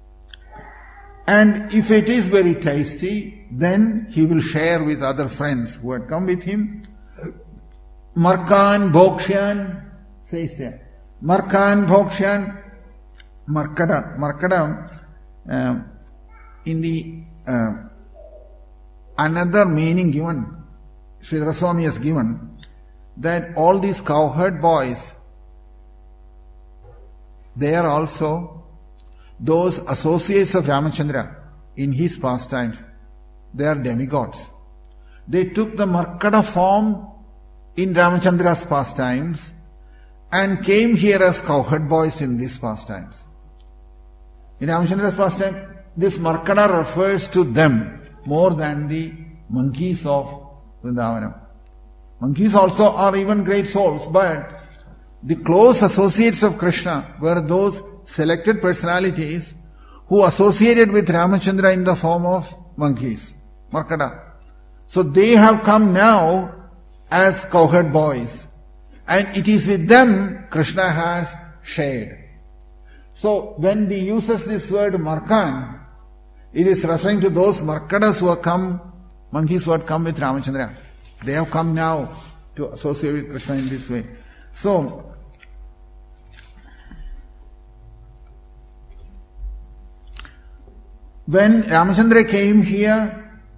And if it is very tasty, then he will share with other friends who had come with him. Markan Bhokshan says there. Markan Bhokshan, Markada. Markada, uh, in the uh, another meaning given, Sridhara Swami has given, that all these cowherd boys, they are also those associates of Ramachandra in his pastimes. They are demigods. They took the Markada form in Ramachandra's pastimes and came here as cowherd boys in these pastimes. In Ramachandra's pastime, this Markada refers to them more than the monkeys of Vrindavanam. Monkeys also are even great souls, but the close associates of Krishna were those selected personalities who associated with Ramachandra in the form of monkeys, Markada. So they have come now as cowherd boys, and it is with them Krishna has shared. So when he uses this word Markan, it is referring to those Markadas who have come, monkeys who had come with Ramachandra. They have come now to associate with Krishna in this way. So, when Ramachandra came here,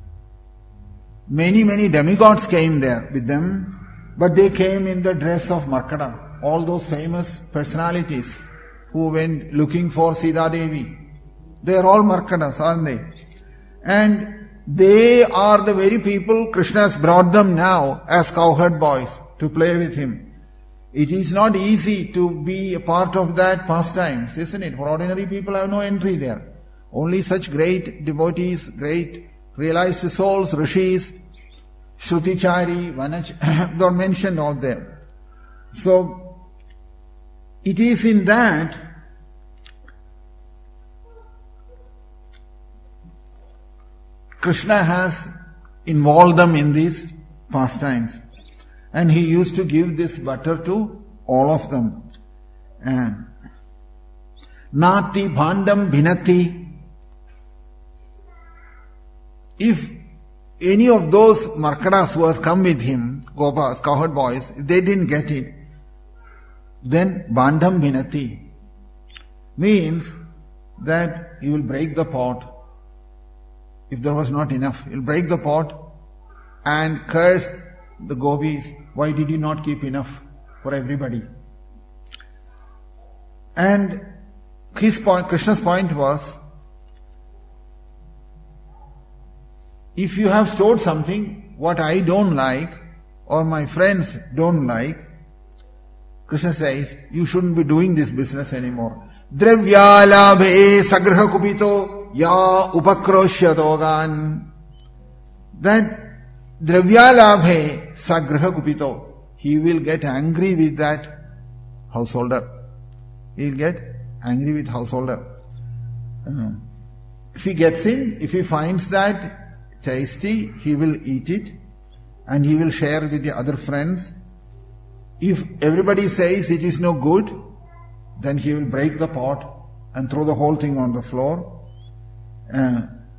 many, many demigods came there with them, but they came in the dress of Markada. All those famous personalities who went looking for Sita Devi. They are all Markadas, aren't they? And they are the very people Krishna has brought them now as cowherd boys to play with him. It is not easy to be a part of that pastimes, isn't it? For ordinary people have no entry there. Only such great devotees, great realized souls, rishis, Shrutichari, Vanach, they are mentioned out there. So, it is in that Krishna has involved them in these pastimes. And he used to give this butter to all of them. And Nati Bhandam Bhinati. If any of those Markadas who has come with him, Gopas, cowherd boys, if they didn't get it, then Bhandam Bhinati means that he will break the pot. If there was not enough, he will break the pot and curse the gopis. Why did you not keep enough for everybody? And his point, Krishna's point was, if you have stored something, what I don't like, or my friends don't like, Krishna says, you shouldn't be doing this business anymore. Dravyalabhe sagraha kupito ya upakroshya dogan. That Dravyalabhe sagraha kupito, he will get angry with that householder. He will get angry with householder. Uh, if he gets in, if he finds that tasty, he will eat it and he will share with the other friends. If everybody says it is no good, then he will break the pot and throw the whole thing on the floor. Uh,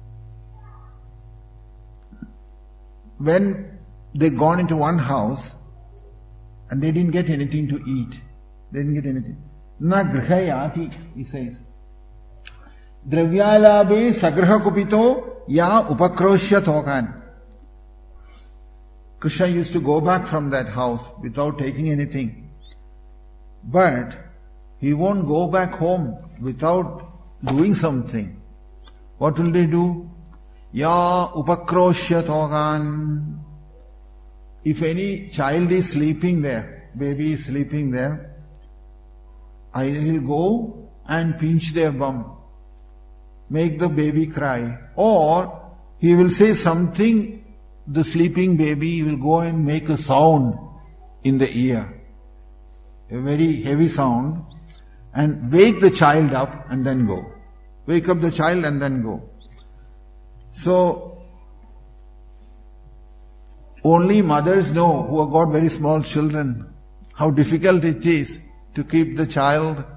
when they gone into one house and they didn't get anything to eat, they didn't get anything. Na grihayati, he says. Dravyalabe sagraha kupito ya upakroshya thokan. Krishna used to go back from that house without taking anything. But he won't go back home without doing something. What will they do? Ya upakroshya togan. If any child is sleeping there, baby is sleeping there, I will go and pinch their bum, make the baby cry. Or he will say something, the sleeping baby will go and make a sound in the ear, a very heavy sound, and wake the child up and then go. Wake up the child and then go. So, only mothers know who have got very small children how difficult it is to keep the child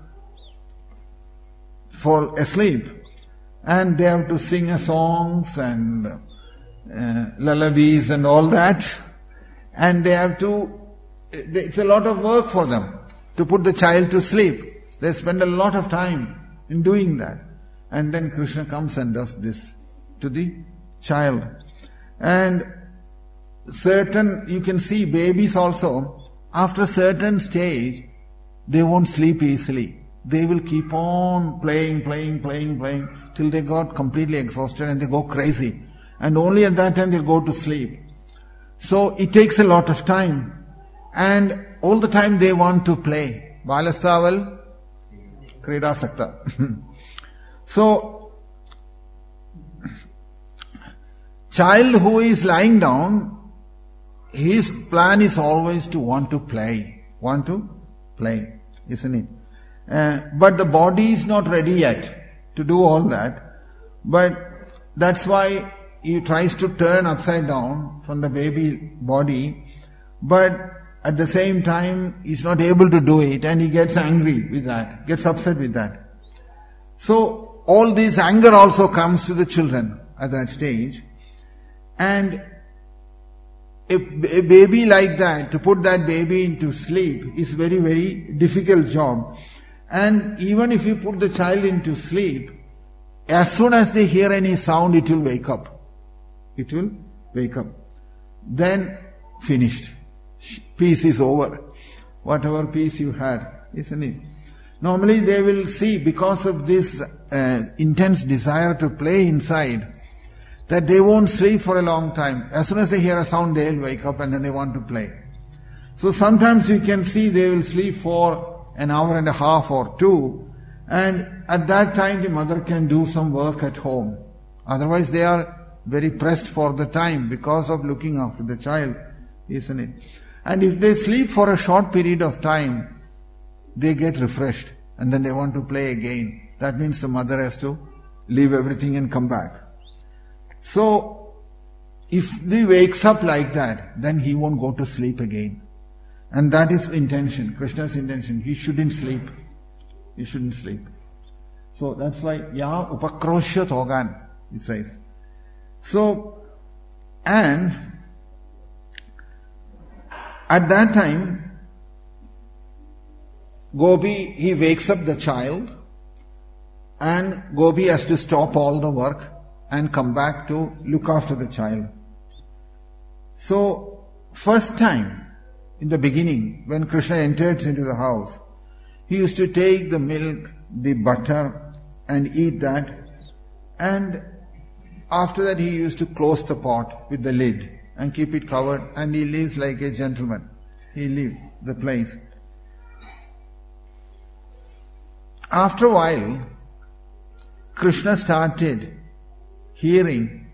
fall asleep. And they have to sing a songs and uh, lullabies and all that. And they have to, it's a lot of work for them to put the child to sleep. They spend a lot of time in doing that. And then Krishna comes and does this to the child. And certain, you can see babies also, after a certain stage, they won't sleep easily. They will keep on playing, playing, playing, playing, till they got completely exhausted and they go crazy. And only at that time they'll go to sleep. So it takes a lot of time. And all the time they want to play. Balastaval, Krida Sakta. So, child who is lying down, his plan is always to want to play. Want to play, isn't it? Uh, but the body is not ready yet to do all that. But that's why he tries to turn upside down from the baby body. But at the same time, he's not able to do it and he gets angry with that, gets upset with that. So, all this anger also comes to the children at that stage. And a, a baby like that, to put that baby into sleep is very, very difficult job. And even if you put the child into sleep, as soon as they hear any sound, it will wake up. It will wake up. Then, finished. Peace is over. Whatever peace you had, isn't it? Normally they will see, because of this uh, intense desire to play inside, that they won't sleep for a long time. As soon as they hear a sound, they'll wake up and then they want to play. So sometimes you can see they will sleep for an hour and a half or two, and at that time the mother can do some work at home. Otherwise they are very pressed for the time because of looking after the child, isn't it? And if they sleep for a short period of time, they get refreshed and then they want to play again. That means the mother has to leave everything and come back. So, if he wakes up like that, then he won't go to sleep again. And that is intention, Krishna's intention. He shouldn't sleep. He shouldn't sleep. So that's why, ya upakroshya togan, he says. So, and at that time, Gopi, he wakes up the child, and Gopi has to stop all the work and come back to look after the child. So, first time, in the beginning, when Krishna entered into the house, he used to take the milk, the butter, and eat that. And after that, he used to close the pot with the lid and keep it covered, and he lives like a gentleman. He leaves the place. After a while, Krishna started hearing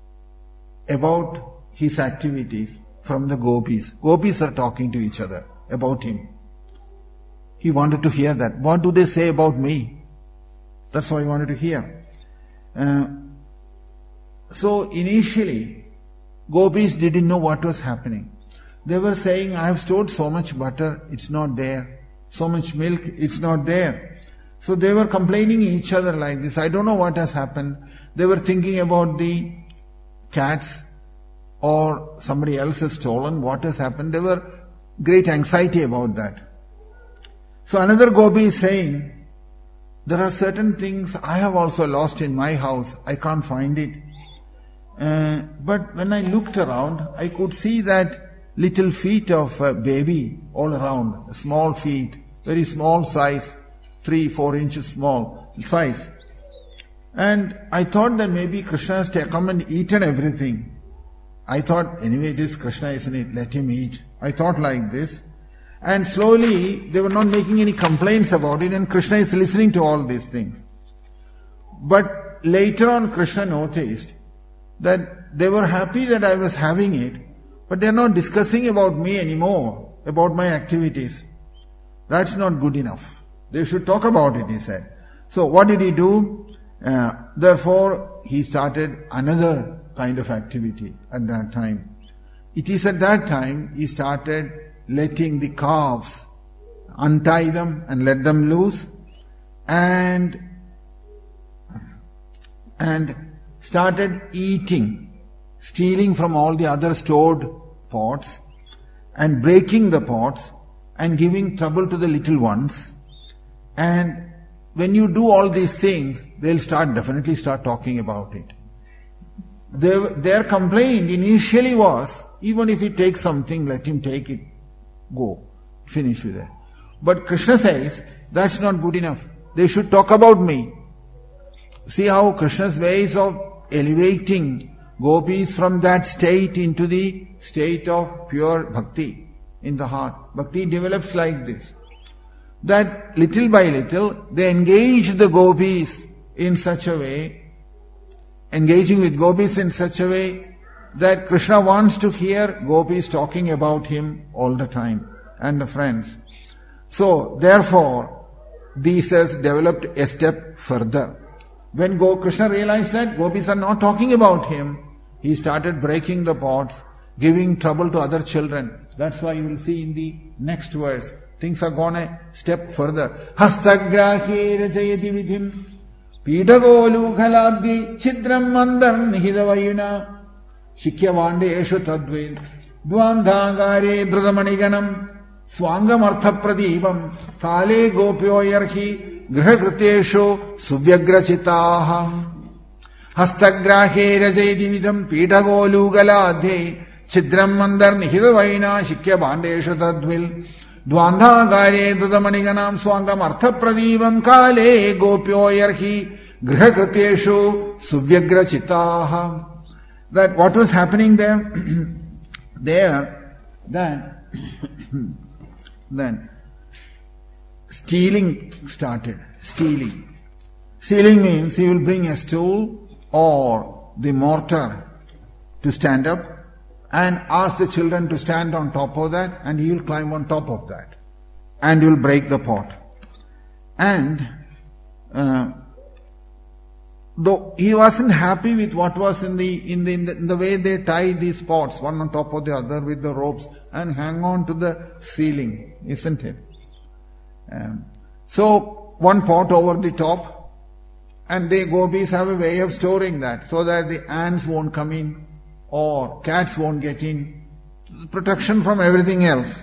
about his activities from the gopis. Gopis are talking to each other about him. He wanted to hear that. What do they say about me? That's what he wanted to hear. Uh, so initially, gopis didn't know what was happening. They were saying, I have stored so much butter, it's not there. So much milk, it's not there. So they were complaining each other like this. I don't know what has happened. They were thinking about the cats, or somebody else has stolen, what has happened. There were great anxiety about that. So another gopi is saying, there are certain things I have also lost in my house. I can't find it. Uh, but when I looked around, I could see that little feet of a baby all around, small feet, very small size. three, four inches small size. And I thought that maybe Krishna has come and eaten everything. I thought, anyway, it is Krishna, isn't it? Let him eat. I thought like this. And slowly, they were not making any complaints about it, and Krishna is listening to all these things. But later on, Krishna noticed that they were happy that I was having it, but they are not discussing about me anymore, about my activities. That's not good enough. They should talk about it, he said. So what did he do? Uh, therefore, he started another kind of activity at that time. It is at that time he started letting the calves, untie them and let them loose, and and started eating, stealing from all the other stored pots and breaking the pots and giving trouble to the little ones. And when you do all these things, they'll start definitely start talking about it. They, their complaint initially was, even if he takes something, let him take it, go, finish with it. But Krishna says, that's not good enough. They should talk about me. See how Krishna's ways of elevating gopis from that state into the state of pure bhakti in the heart. Bhakti develops like this. That little by little, they engage the gopis in such a way, engaging with gopis in such a way that Krishna wants to hear gopis talking about him all the time and the friends. So, therefore, this has developed a step further. When Go Krishna realized that gopis are not talking about him, he started breaking the pots, giving trouble to other children. That's why you will see in the next verse, things are gone a step further. Hastagrahe rajayati vidhim pidagolu khaladhi chidram mandar nihidavayuna shikyavande eshu tadved dvandhagare dhrudamaniganam swangamartha pradipam kale gopyoyarhi grihakriteshu suvyagrachitaha hastagrahe rajayati vidham pidagolu khaladhi chidram mandar nihidavayuna shikyavande eshu tadved Dvandhagare dudamaniganam swangam artha pradīvam kāle gopyoyarhi grihakriteshu suvyagrachitaha. That what was happening there? there, that, then, stealing started. Stealing. Stealing means he will bring a stool or the mortar to stand up, and ask the children to stand on top of that, and he will climb on top of that, and he will break the pot. And uh, though he wasn't happy with what was in the in the, in the in the way they tie these pots one on top of the other with the ropes and hang on to the ceiling, isn't it? Um, so one pot over the top, and the gopis have a way of storing that so that the ants won't come in, or cats won't get in, protection from everything else.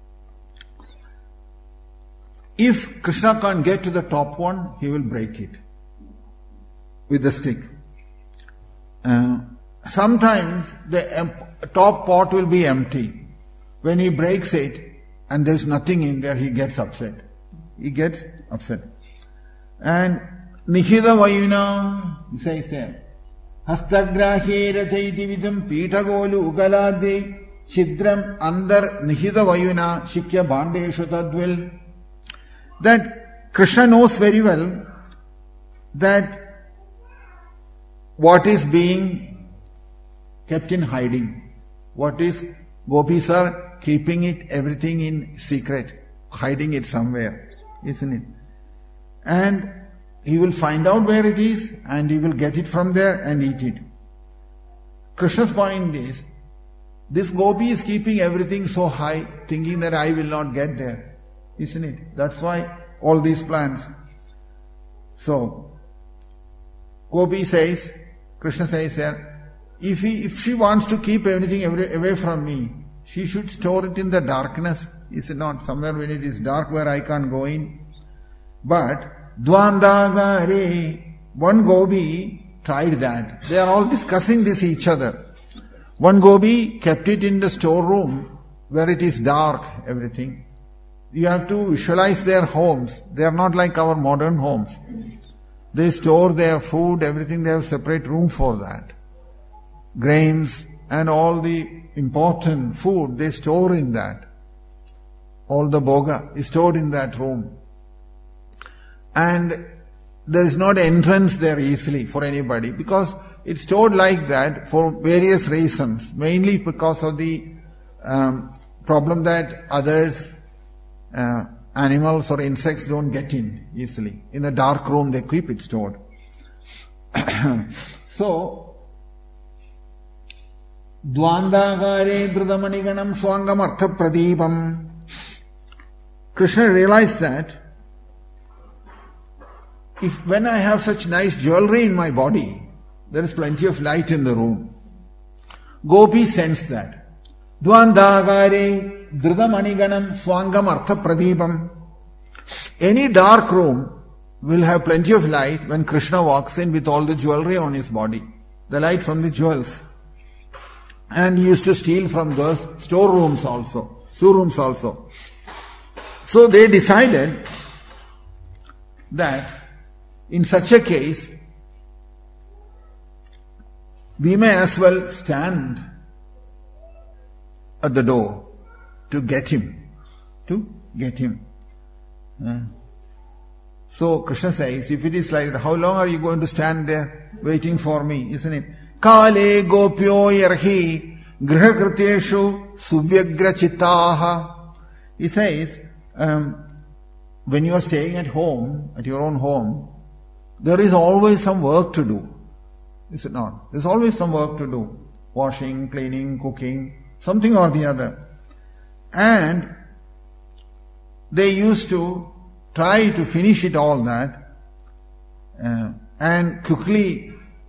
If Krishna can't get to the top one, he will break it with the stick. Uh, sometimes the em- top pot will be empty. When he breaks it and there's nothing in there, he gets upset. He gets upset. And Nihida Vayuna, he says there, Hastagrahe rachayati vidham pitagolu ugalade chidram andar nihida vayuna shikya bandeshu tadvil. That Krishna knows very well that what is being kept in hiding, what is gopis are keeping it everything in secret, hiding it somewhere, isn't it? And he will find out where it is and he will get it from there and eat it. Krishna's point is, this gopi is keeping everything so high, thinking that I will not get there, isn't it? That's why all these plans. So, gopi says, Krishna says there, if he, if she wants to keep everything away from me, she should store it in the darkness, is it not? Somewhere when it is dark where I can't go in. But Dvandhagare, one gopi tried that. They are all discussing this each other. One gopi kept it in the storeroom where it is dark, everything. you have to visualize their homes. They are not like our modern homes. They store their food, everything, they have separate room for that. Grains and all the important food, they store in that. All the bhoga is stored in that room. And there is not entrance there easily for anybody, because it's stored like that for various reasons. Mainly because of the um, problem that others, uh, animals or insects don't get in easily. In a dark room they keep it stored. So, Dvandagare Dridamaniganam Swangam Artha Pradipam. Krishna realized that if when I have such nice jewelry in my body, there is plenty of light in the room. Gopi sensed that. Dvandagare Dridamaniganam Swangam Artha Pradipam. Any dark room will have plenty of light when Krishna walks in with all the jewelry on his body. The light from the jewels. And he used to steal from those storerooms also, storerooms also. So they decided that in such a case, we may as well stand at the door to get him, to get him. Uh, so Krishna says, if it is like that, how long are you going to stand there waiting for me, isn't it? Kale gopyo yarhi grihakrityeshu suvyagra chittaha. He says, um, when you are staying at home, at your own home, there is always some work to do. Is it not? There's always some work to do. Washing, cleaning, cooking, something or the other. And they used to try to finish it all that uh, and quickly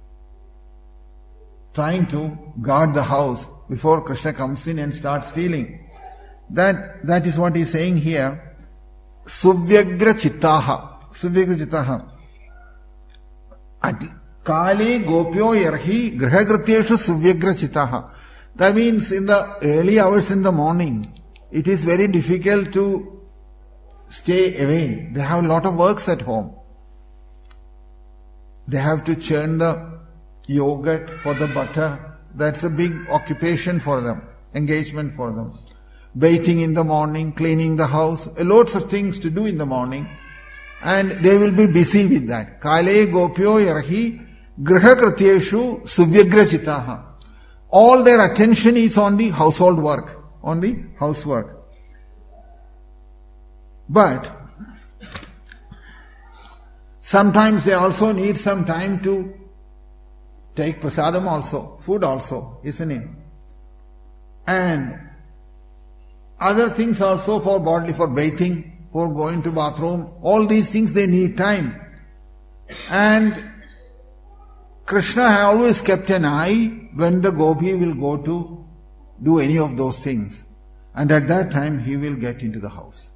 trying to guard the house before Krishna comes in and starts stealing. That, that is what he is saying here. Suvyagra chittaha. Suvyagra chittaha. Kale gopyo yarhi grihagrityeshu suvyagra chittaha. That means in the early hours in the morning, it is very difficult to stay away. They have a lot of works at home. They have to churn the yogurt for the butter. That's a big occupation for them, engagement for them. Bathing in the morning, cleaning the house, lots of things to do in the morning. And they will be busy with that. Kale gopyo yarhi grihakrityeshu suvyagra chittaha. All their attention is on the household work, on the housework. But sometimes they also need some time to take prasadam also, food also, isn't it? And other things also for bodily, for bathing, for going to bathroom, all these things they need time. And Krishna always kept an eye when the gopi will go to do any of those things. And at that time he will get into the house.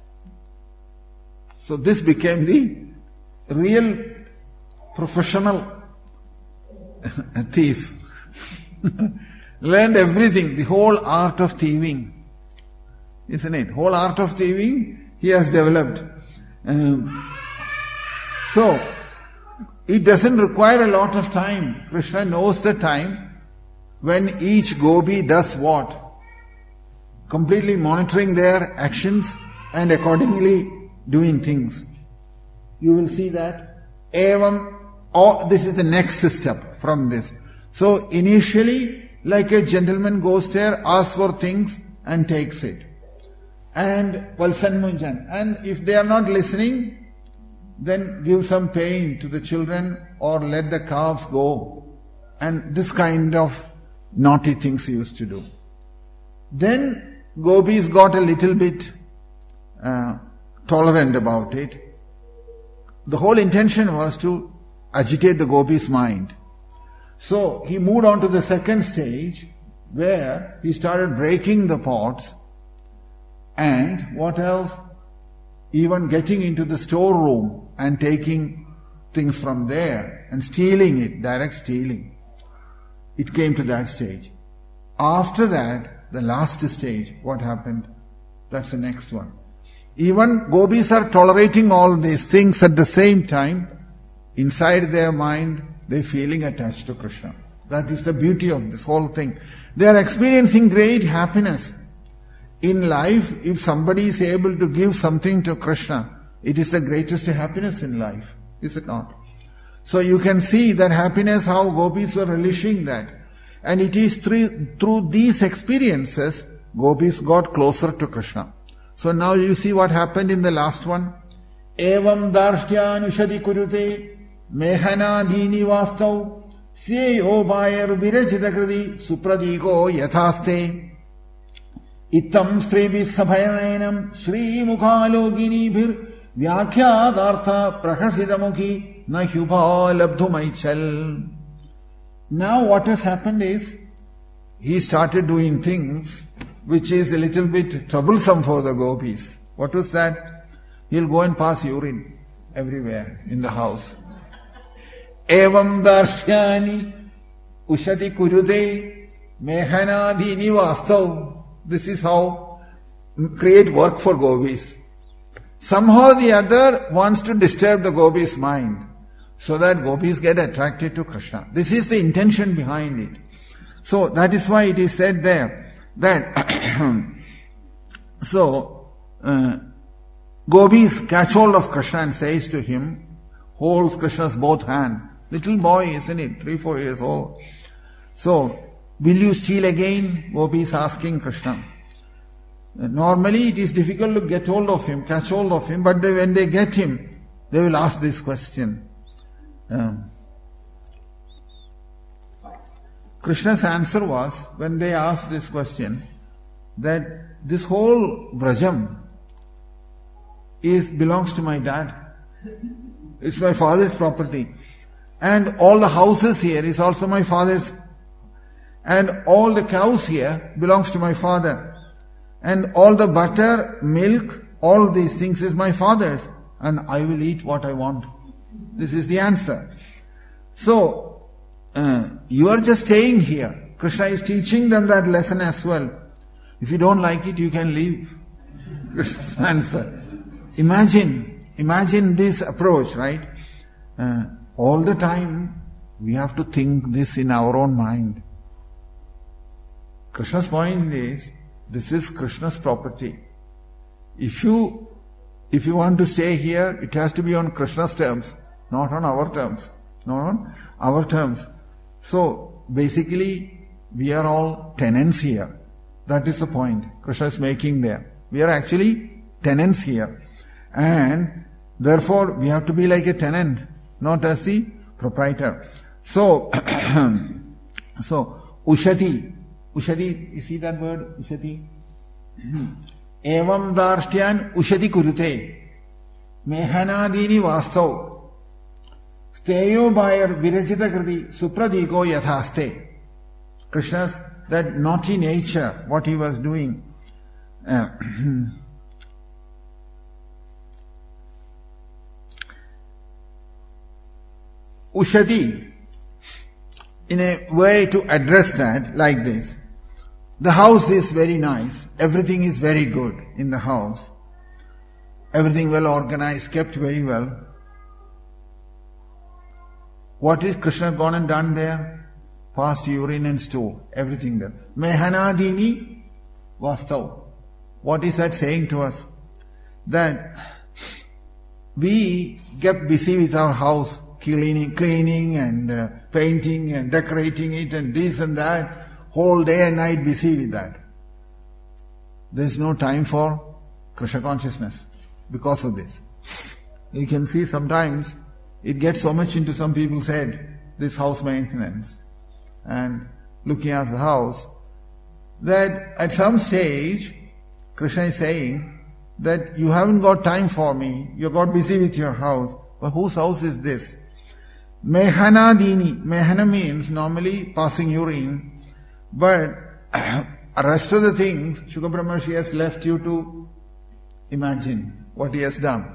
So this became the real professional thief. Learned everything, the whole art of thieving. Isn't it? Whole art of thieving he has developed. Um, so, it doesn't require a lot of time. Krishna knows the time when each gopi does what. Completely monitoring their actions and accordingly doing things. You will see that. Evam, oh, this is the next step from this. So initially, like a gentleman goes there, asks for things and takes it. And Valsan Munjan. And if they are not listening, then give some pain to the children or let the calves go. And this kind of naughty things he used to do. Then gopis got a little bit uh, tolerant about it. The whole intention was to agitate the gopi's mind. So he moved on to the second stage where he started breaking the pots and what else? Even getting into the storeroom and taking things from there and stealing it, direct stealing. It came to that stage. After that, the last stage, what happened? That's the next one. Even gopis are tolerating all these things at the same time. Inside their mind, they're feeling attached to Krishna. That is the beauty of this whole thing. They are experiencing great happiness. In life, if somebody is able to give something to Krishna, it is the greatest happiness in life, is it not? So you can see that happiness, how gopis were relishing that. And it is through, through these experiences, gopis got closer to Krishna. So now you see what happened in the last one. Evam darshtyanushadi kurute mehana dini vastav syeyo bhayar virachitakriti supradiko yathaste ittam sribhi sabhayanam shri mukhalogini Vyakhyādartha prahasitamukhi na hyubha labdhumaichal. Now what has happened is, he started doing things which is a little bit troublesome for the gopis. What was that? He'll go and pass urine everywhere in the house. Evam darshyani ushati kurude mehanadini vastav. This is how create work for gopis. Somehow the other wants to disturb the gopis' mind so that gopis get attracted to Krishna. This is the intention behind it. So that is why it is said there that so uh, gopis catch hold of Krishna and says to him, holds Krishna's both hands. Little boy, isn't it? Three, four years old. So, will you steal again? Gopis asking Krishna. Normally it is difficult to get hold of him, catch hold of him, but they, when they get him, they will ask this question. Um, Krishna's answer was, when they asked this question, that this whole Vrajam is belongs to my dad. It's my father's property. And all the houses here is also my father's. And all the cows here belongs to my father. And all the butter, milk, all these things is my father's. And I will eat what I want. This is the answer. So, uh, you are just staying here. Krishna is teaching them that lesson as well. If you don't like it, you can leave. Krishna's answer. Imagine, imagine this approach, right? Uh, all the time, we have to think this in our own mind. Krishna's point is, this is Krishna's property. If you, if you want to stay here, it has to be on Krishna's terms, not on our terms. Not on our terms. So, basically, we are all tenants here. That is the point Krishna is making there. We are actually tenants here. And, therefore, we have to be like a tenant, not as the proprietor. So, so, Ushati, Ushati, you see that word, Ushati? Evam darshtyan Ushati kurute. Mehanadini vastav. Steyo bhayar virachita kriti supradiko yathaste. Krishna's, that naughty nature, what he was doing. Uh, Ushati, in a way to address that, like this. The house is very nice. Everything is very good in the house. Everything well organized, kept very well. What is Krishna gone and done there? Passed urine and stool. Everything there. Mehanadini vastav. What is that saying to us? That we get busy with our house, cleaning, cleaning and uh, painting and decorating it and this and that. Whole day and night busy with that. There is no time for Krishna consciousness because of this. You can see sometimes it gets so much into some people's head, this house maintenance and looking after the house, that at some stage Krishna is saying that you haven't got time for me, you got busy with your house. But whose house is this? Mehana dini. Mehana means normally passing urine. But the rest of the things, Shukha Brahmarshi has left you to imagine what he has done.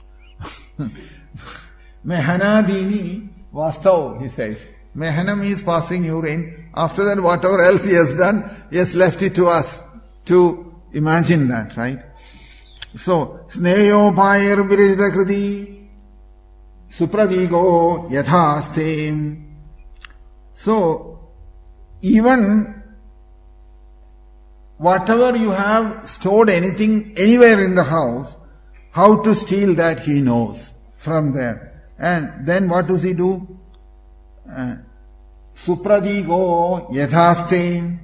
Mehana dini vastav, he says. Mehana means passing urine. After that, whatever else he has done, he has left it to us to imagine that, right? So, Sneyopair Virita Kriti Supravigo Yathaste. So, even whatever you have stored anything anywhere in the house, how to steal that he knows from there. And then what does he do? Uh, Supradigo Yathaste.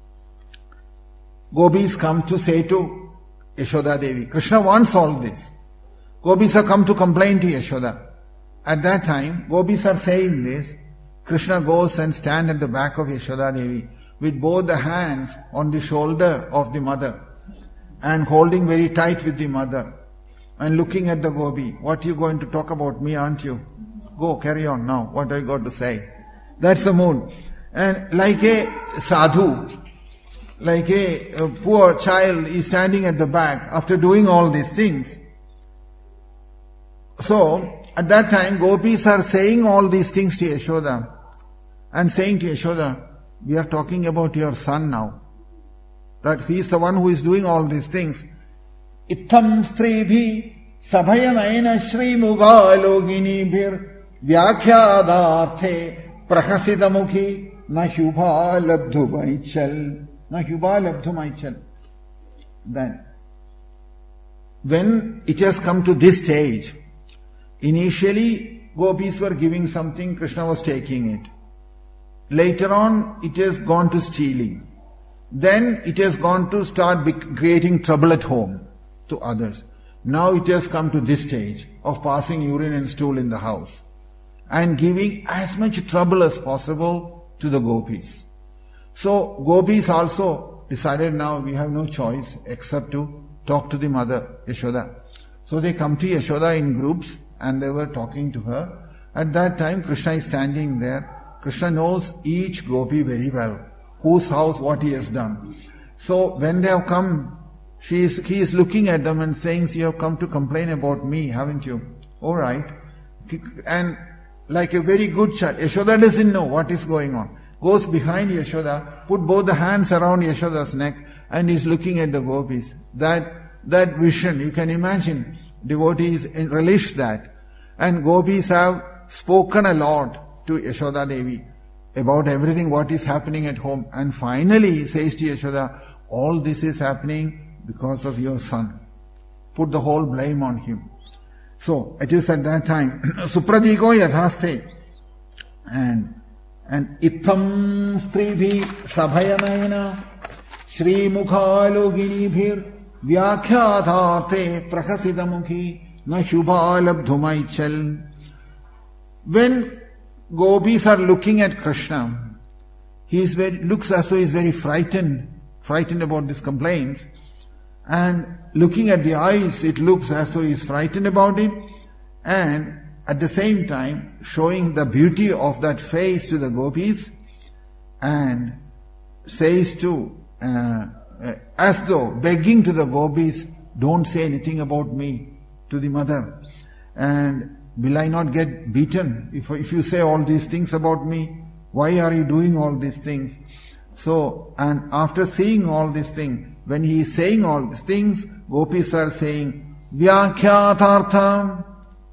Gopis come to say to Yashoda Devi, Krishna wants all this. Gopis have come to complain to Yashoda. At that time, Gopis are saying this. Krishna goes and stands at the back of Yashoda Devi with both the hands on the shoulder of the mother and holding very tight with the mother and looking at the gopi. What are you going to talk about me, aren't you? Go, carry on now. What are you got to say? That's the mood. And like a sadhu, like a, a poor child is standing at the back after doing all these things. So, at that time, gopis are saying all these things to Yashoda and saying to Yashoda, we are talking about your son now. That he is the one who is doing all these things. Itham stribhi sabhayanayana shri mugalogini bhir vyakhyadarte prahasitamukhi nahubha labdhumaichal. Nahubha labdhumaichal. Then, when it has come to this stage, initially gopis were giving something, Krishna was taking it. Later on, it has gone to stealing. Then it has gone to start creating trouble at home to others. Now it has come to this stage of passing urine and stool in the house and giving as much trouble as possible to the gopis. So gopis also decided now we have no choice except to talk to the mother, Yashoda. So they come to Yashoda in groups and they were talking to her. At that time, Krishna is standing there. Krishna knows each gopi very well, whose house, what he has done. So when they have come, she is, he is looking at them and saying, you have come to complain about me, haven't you? All right. And like a very good child, Yashoda doesn't know what is going on. Goes behind Yashoda, put both the hands around Yashoda's neck and is looking at the gopis. That, that vision, you can imagine, devotees relish that. And gopis have spoken a lot to Yashoda Devi about everything what is happening at home. And finally says to Yashoda, all this is happening because of your son. Put the whole blame on him. So it is at that time, Supradigo Yathaste. And and Itham Stribhi Sabhayanayana Shri Mukhalogini Vyakhyadharte Prahasitamukhi Nahubha Labdhumaichal. When gopis are looking at Krishna, he is very, looks as though he is very frightened, frightened about these complaints. And looking at the eyes, it looks as though he is frightened about it. And at the same time, showing the beauty of that face to the gopis and says to, uh, uh, as though begging to the gopis, don't say anything about me to the mother. And will I not get beaten if, if you say all these things about me? Why are you doing all these things? So, and after seeing all these things, when he is saying all these things, gopis are saying, Vyakhyathartham.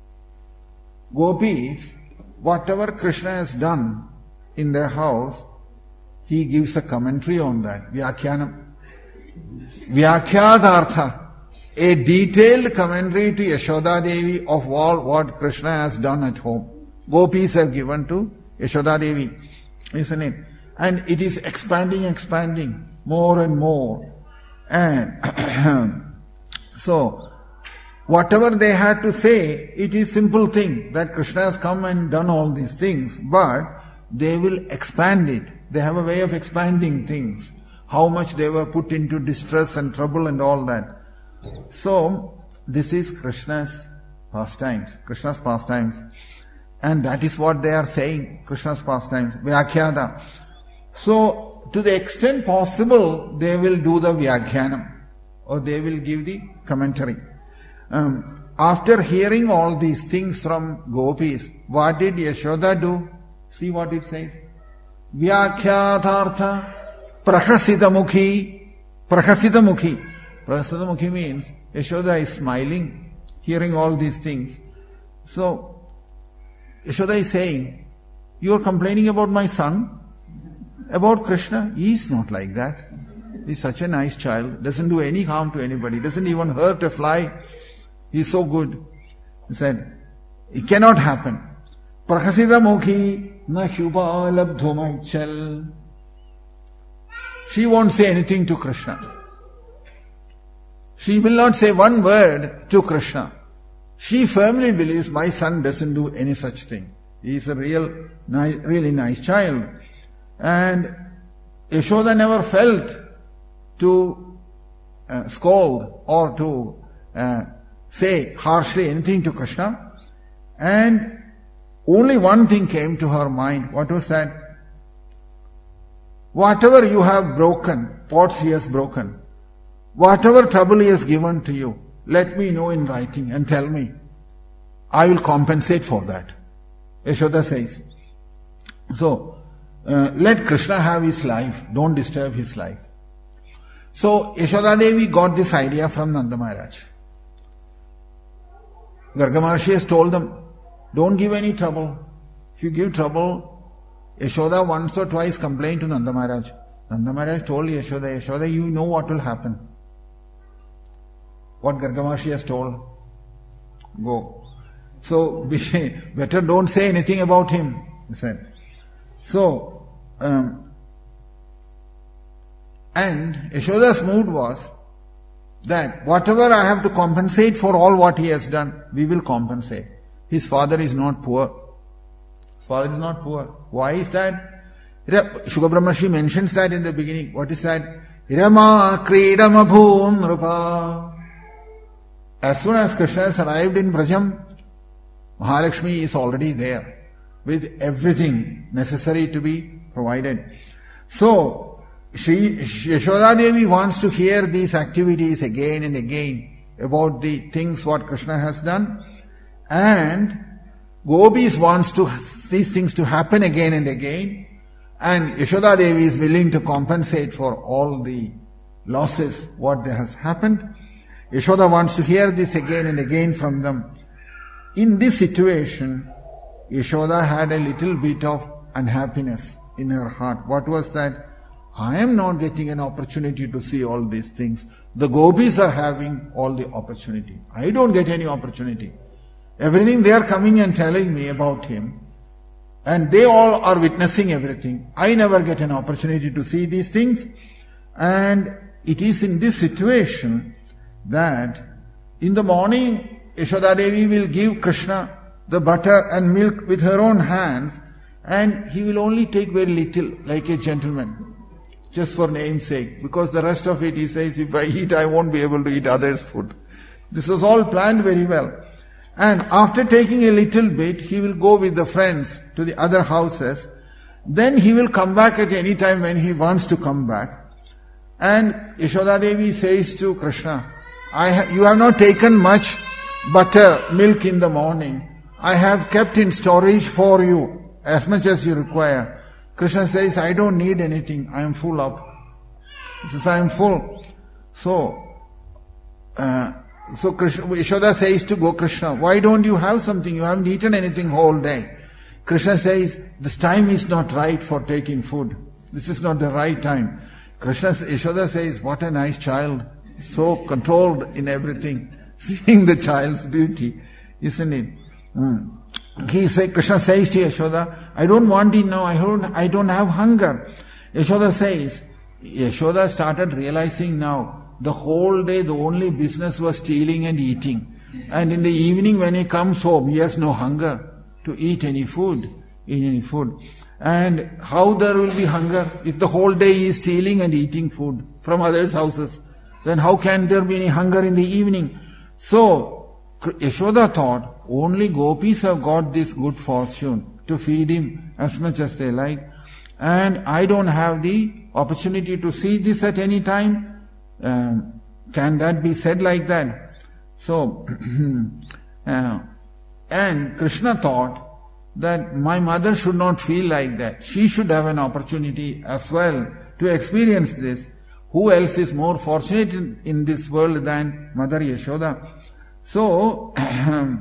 Gopis, whatever Krishna has done in their house, he gives a commentary on that. Vyakhyanam. Vyakhyathartha. A detailed commentary to Yashoda Devi of all what Krishna has done at home. Gopis have given to Yashoda Devi. Isn't it? And it is expanding, expanding more and more. And so, whatever they had to say, it is simple thing that Krishna has come and done all these things, but they will expand it. They have a way of expanding things. How much they were put into distress and trouble and all that. So, this is Krishna's pastimes, Krishna's pastimes. And that is what they are saying, Krishna's pastimes, Vyakhyada. So, to the extent possible, they will do the Vyakhyanam, or they will give the commentary. Um, after hearing all these things from gopis, what did Yashoda do? See what it says. Vyakhyathartha prahasitamukhi. Prahasitamukhi. Prasadamukhi means Yashoda is smiling, hearing all these things. So, Yashoda is saying, you are complaining about my son? About Krishna? He is not like that. He is such a nice child, doesn't do any harm to anybody, doesn't even hurt a fly. He is so good. He said, it cannot happen. Prahasidamukhi na shubhalabdhumaichal. She won't say anything to Krishna. She will not say one word to Krishna. She firmly believes my son doesn't do any such thing. He is a real, nice, really nice child. And Yashoda never felt to uh, scold or to uh, say harshly anything to Krishna. And only one thing came to her mind. What was that? Whatever you have broken, pots he has broken, whatever trouble he has given to you, let me know in writing and tell me. I will compensate for that. Yashoda says. So, uh, let Krishna have his life. Don't disturb his life. So, Yashoda Devi got this idea from Nanda Maharaj. Garga Maharshi has told them, don't give any trouble. If you give trouble, Yashoda once or twice complained to Nanda Maharaj. Nanda Maharaj told Yashoda, Yashoda, you know what will happen. What Garga Maharshi has told. Go. So, better don't say anything about him, he said. So, um, and Yashoda's mood was that whatever I have to compensate for all what he has done, we will compensate. His father is not poor. His father is not poor. Why is that? Shukha Brahmarshi mentions that in the beginning. What is that? Rama Kridam Abhum Rupa. As soon as Krishna has arrived in Brajam, Mahalakshmi is already there with everything necessary to be provided. So, Shri Yashoda Devi wants to hear these activities again and again about the things what Krishna has done, and Gopis wants to these things to happen again and again, and Yashoda Devi is willing to compensate for all the losses what there has happened. Yashoda wants to hear this again and again from them. In this situation, Yashoda had a little bit of unhappiness in her heart. What was that? I am not getting an opportunity to see all these things. The gopis are having all the opportunity. I don't get any opportunity. Everything they are coming and telling me about him, and they all are witnessing everything. I never get an opportunity to see these things. And it is in this situation that in the morning, Yashoda Devi will give Krishna the butter and milk with her own hands, and he will only take very little, like a gentleman, just for name's sake, because the rest of it, he says, if I eat, I won't be able to eat others' food. This was all planned very well. And after taking a little bit, he will go with the friends to the other houses. Then he will come back at any time when he wants to come back. And Yashoda Devi says to Krishna, I ha- you have not taken much butter, milk in the morning. I have kept in storage for you as much as you require. Krishna says, I don't need anything. I am full up. He says, I am full. So, uh, so Krishna, Yashoda says to go, Krishna, why don't you have something? You haven't eaten anything whole day. Krishna says, this time is not right for taking food. This is not the right time. Krishna, Yashoda says, what a nice child. So controlled in everything. Seeing the child's beauty, isn't it? Mm. He say, Krishna says to Yashoda, I don't want it now, I don't, I don't have hunger. Yashoda says, Yashoda started realizing now, the whole day the only business was stealing and eating. And in the evening when he comes home, he has no hunger to eat any food, eat any food. And how there will be hunger if the whole day he is stealing and eating food from others' houses? Then how can there be any hunger in the evening? So, Yashoda thought, only gopis have got this good fortune to feed him as much as they like. And I don't have the opportunity to see this at any time. Um, can that be said like that? So, uh, and Krishna thought that my mother should not feel like that. She should have an opportunity as well to experience this. who else is more fortunate in, in this world than Mother Yashoda? So, uh,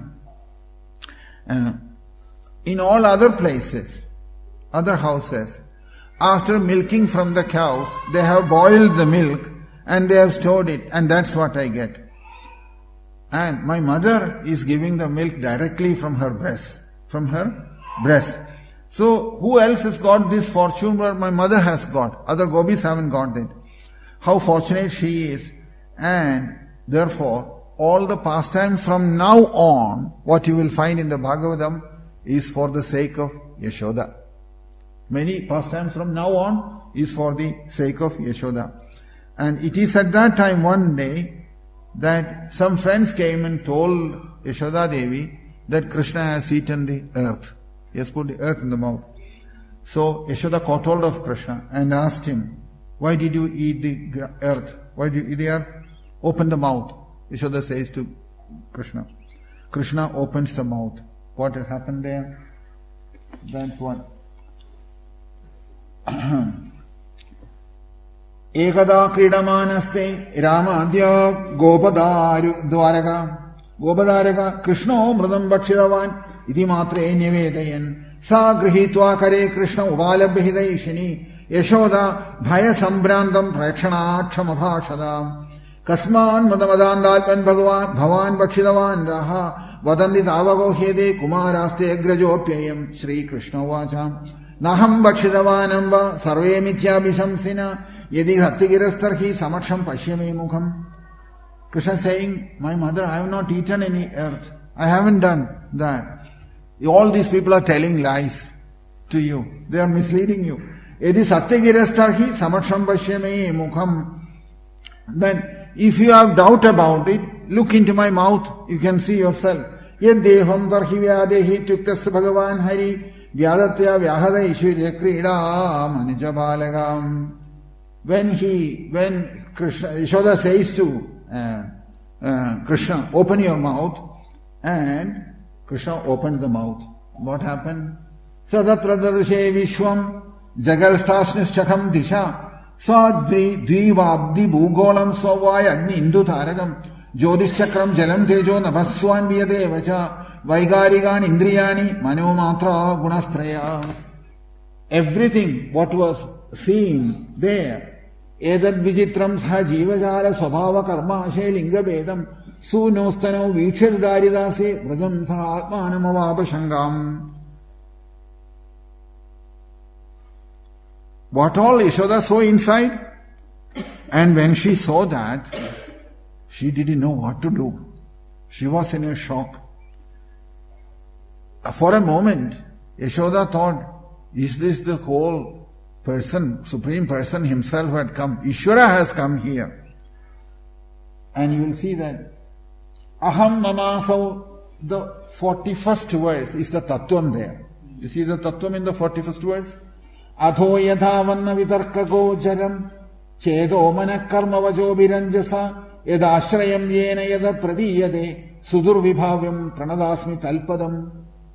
in all other places, other houses, after milking from the cows, they have boiled the milk and they have stored it, and that's what I get. And my mother is giving the milk directly from her breast, from her breast. So, who else has got this fortune where my mother has got? Other gopis haven't got it. How fortunate she is. And therefore, all the pastimes from now on, what you will find in the Bhagavatam, is for the sake of Yashoda. Many pastimes from now on is for the sake of Yashoda. And it is at that time one day that some friends came and told Yashoda Devi that Krishna has eaten the earth. He has put the earth in the mouth. So Yashoda caught hold of Krishna and asked him, why did you eat the earth? Why did you eat the earth? Open the mouth. Yashoda says to Krishna. Krishna opens the mouth. What has happened there? That's what. Ekada kridamanaste Ramadya Gopadaru Dwaraka Gopadaraka Krishna mridam bhakshidavan iti matre nivetayan sa grihitva kare Krishna uvalabhidayishini Yashoda bhaya sambrandam prakshanaksham Kasman madhamadandalpan bhagavan bhavan bhakshidavan raha vadandi tavago hede kumaraste agrajopyayam Shri Krishna vacha naham bhakshidavanamba sarve mityabhishamsina yadi hattagirastarhi samaksham pashyame mukham. Krishna saying, my mother, I have not eaten any earth. I haven't done that. All these people are telling lies to you. They are misleading you. Yadi satyagirastarhi samaksham pashyame mukham. Then, if you have doubt about it, look into my mouth, you can see yourself. Yad deham tarhi vyadehi tuktasya bhagavan hari vyadatya vyahada ishurya krida manijabalagam. When he, when Krishna, Yashoda says to uh, uh, Krishna, open your mouth, and Krishna opened the mouth. What happened? Sadatra dadushe vishwam jagalstasnischakam disha Sadri dvivabdi bhugolam sovaya agni indu taragam jyodischakram jalam tejo navaswan vyadevacha vaigarigan indriyani manomatra gunastraya. Everything what was seen there, edad vijitram sah jivajala swabhava karma shelinga bedam sunostano vikshir daridase vrajam sah atmanam avabashangam. What all Yashoda saw inside? And when she saw that, she didn't know what to do. She was in a shock. For a moment, Yashoda thought, is this the whole person, Supreme Person himself who had come? Ishvara has come here. And you will see that Aham Mamasav, the forty-first verse is the Tattvam there. You see the Tattvam in the forty-first verse? Adho yadhavanna vitarka gocharam chedo mana karma vajo viranjasa yadashrayam yena yada pradiyade sudur vibhavyam pranadasmi talpadam.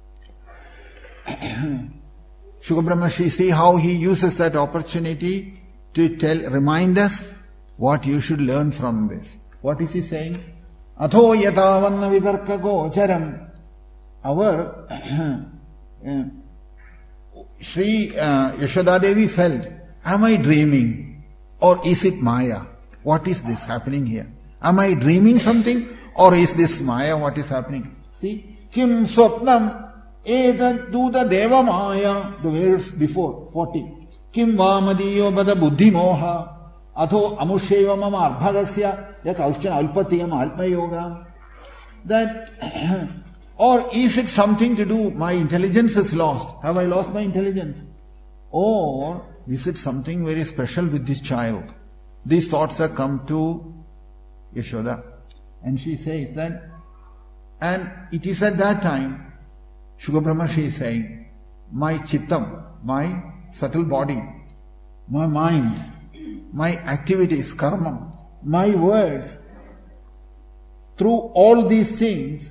Shuka Brahmashi, see how he uses that opportunity to tell, remind us what you should learn from this. What is he saying? Adho yadhavanna vitarka gocharam. Our uh, Shri uh, Yashoda Devi felt, am I dreaming or is it Maya? What is this happening here? Am I dreaming something or is this Maya what is happening? See, Kim Swapnam Edat Duda Deva Maya, the words before, forty. Kim Vamadiyo Bada Buddhi Moha Atho Amusheva Mama Arbhagasya Yak Auschan Alpatiyam Alpa Yoga. That or is it something to do, my intelligence is lost? Have I lost my intelligence? Or is it something very special with this child? These thoughts have come to Yashoda. And she says that, and it is at that time, Shuka Brahmashi is saying, my chittam, my subtle body, my mind, my activities, karma, my words, through all these things,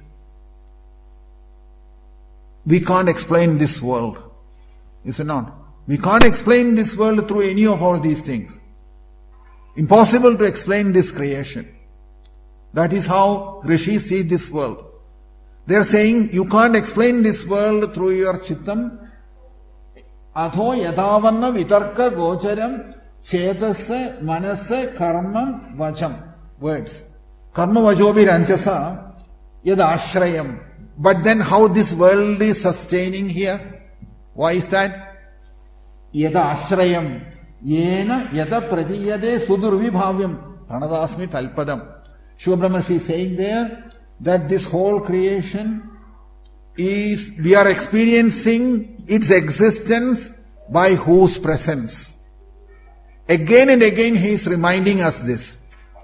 we can't explain this world. Is it not? We can't explain this world through any of all these things. Impossible to explain this creation. That is how rishis see this world. They are saying, you can't explain this world through your chittam. Atho yadavanna vitarka gocharam chetasa manasa karmam vacham. Words. Karma vajobi ranjasa yad ashrayam. But then how this world is sustaining here? Why is that? Yada ashrayam. Yena yada pratiyade sudurvibhavyam. Pranadasmi talpadam. Shiva Brahmarshi is saying there that this whole creation is, we are experiencing its existence by whose presence? Again and again he is reminding us this.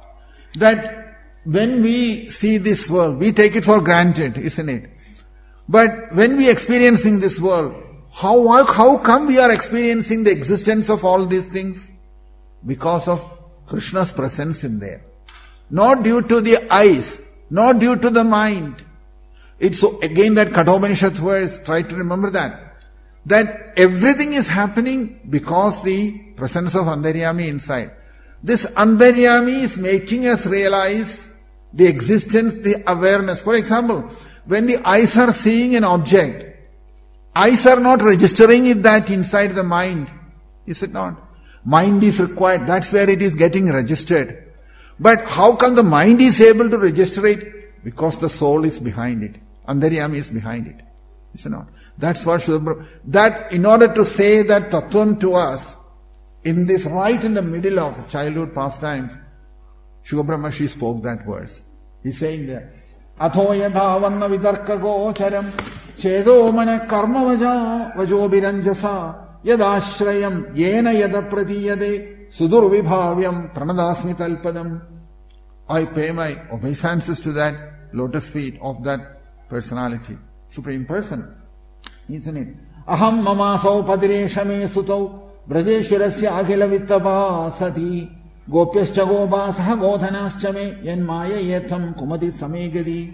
That when we see this world, we take it for granted, isn't it? But when we are experiencing this world, how, how come we are experiencing the existence of all these things? Because of Krishna's presence in there. Not due to the eyes, not due to the mind. It's so, again that Kathopanishad verse, try to remember that. That everything is happening because the presence of Antaryami inside. This Antaryami is making us realize the existence, the awareness. For example, when the eyes are seeing an object, eyes are not registering it that inside the mind. Is it not? Mind is required. That's where it is getting registered. But how come the mind is able to register it? Because the soul is behind it. Antaryami is behind it. Is it not? That's what Shuddha, that in order to say that Tattvam to us, in this right in the middle of childhood pastimes, Shuddha Brahmarshi spoke that verse. He's saying there, Atho yadhavanna vitarka gocharam chedo mana karma vaja vajobiranjasa yadashrayam yena yada pratiyade sudur vibhavyam pranadasmi talpadam. I pay my obeisances to that lotus feet of that personality, Supreme Person. Isn't it? Aham mamasau padireshame sutau brajeshwarasya akhila vittabhasati gopyascha gobasah godhanascha me yan maya yetham kumati samegadi.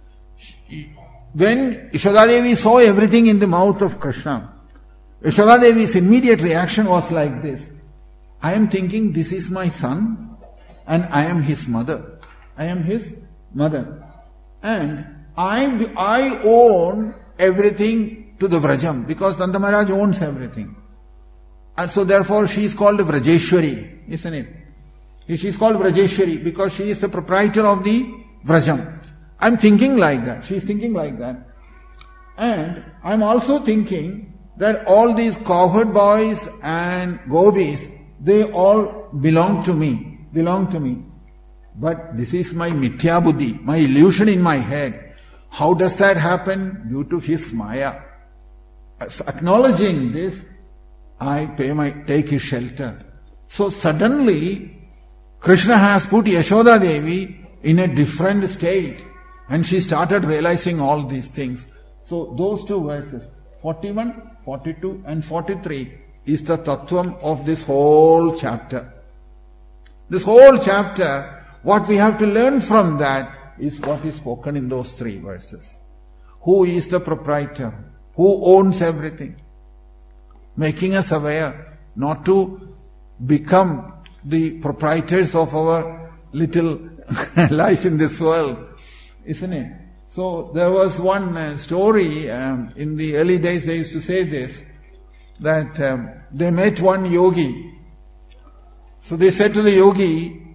When Yashodadevi saw everything in the mouth of Krishna, Yashodadevi's immediate reaction was like this. I am thinking this is my son and I am his mother. I am his mother. And I, I own everything to the Vrajam because Nanda Maharaj owns everything. And so therefore she is called Vrajeshwari, isn't it? She is called Vrajeshwari because she is the proprietor of the Vrajam. I am thinking like that. She is thinking like that. And I am also thinking that all these cowherd boys and gopis, they all belong to me. Belong to me. But this is my mithya buddhi, my illusion in my head. How does that happen? Due to his maya. As acknowledging this, I pay my, take his shelter. So suddenly, Krishna has put Yashoda Devi in a different state. And she started realizing all these things. So those two verses, forty-one, forty-two and forty-three is the tattvam of this whole chapter. This whole chapter, what we have to learn from that is what is spoken in those three verses. Who is the proprietor? Who owns everything? Making us aware not to become the proprietors of our little life in this world, isn't it? So there was one uh, story, um, in the early days they used to say this, that um, they met one yogi. So they said to the yogi,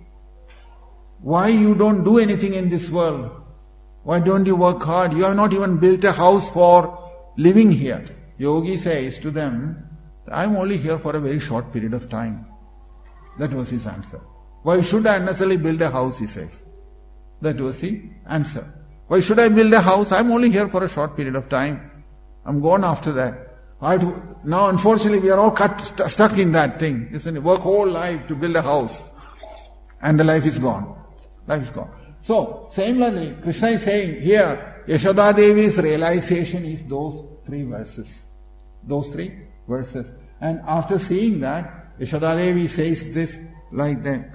why you don't do anything in this world? Why don't you work hard? You have not even built a house for living here. Yogi says to them, I'm only here for a very short period of time. That was his answer. Why should I necessarily build a house, he says. That was the answer. Why should I build a house? I'm only here for a short period of time. I'm gone after that. I do, now unfortunately we are all cut, st- stuck in that thing. Isn't it? Work whole life to build a house. And the life is gone. Life is gone. So, similarly, Krishna is saying here, Yashoda Devi's realization is those three verses. Those three verses. And after seeing that, Yashoda Devi says this like that.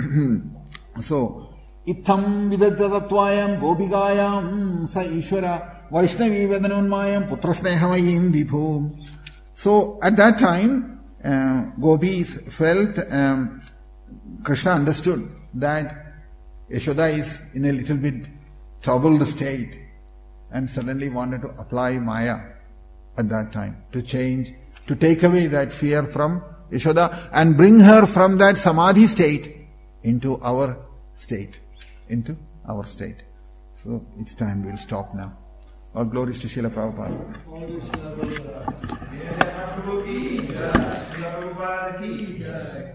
So, Itham vidadatatvayam gopikayam sa ishvara vaishnavi vedanunmayam putrasnehamayim vibhu. So, at that time, uh, gopis felt um, Krishna understood that Yashoda is in a little bit troubled state and suddenly wanted to apply Maya at that time to change, to take away that fear from Yashoda and bring her from that Samadhi state into our state, into our state. So it's time, we'll stop now. All glories to Srila Prabhupada.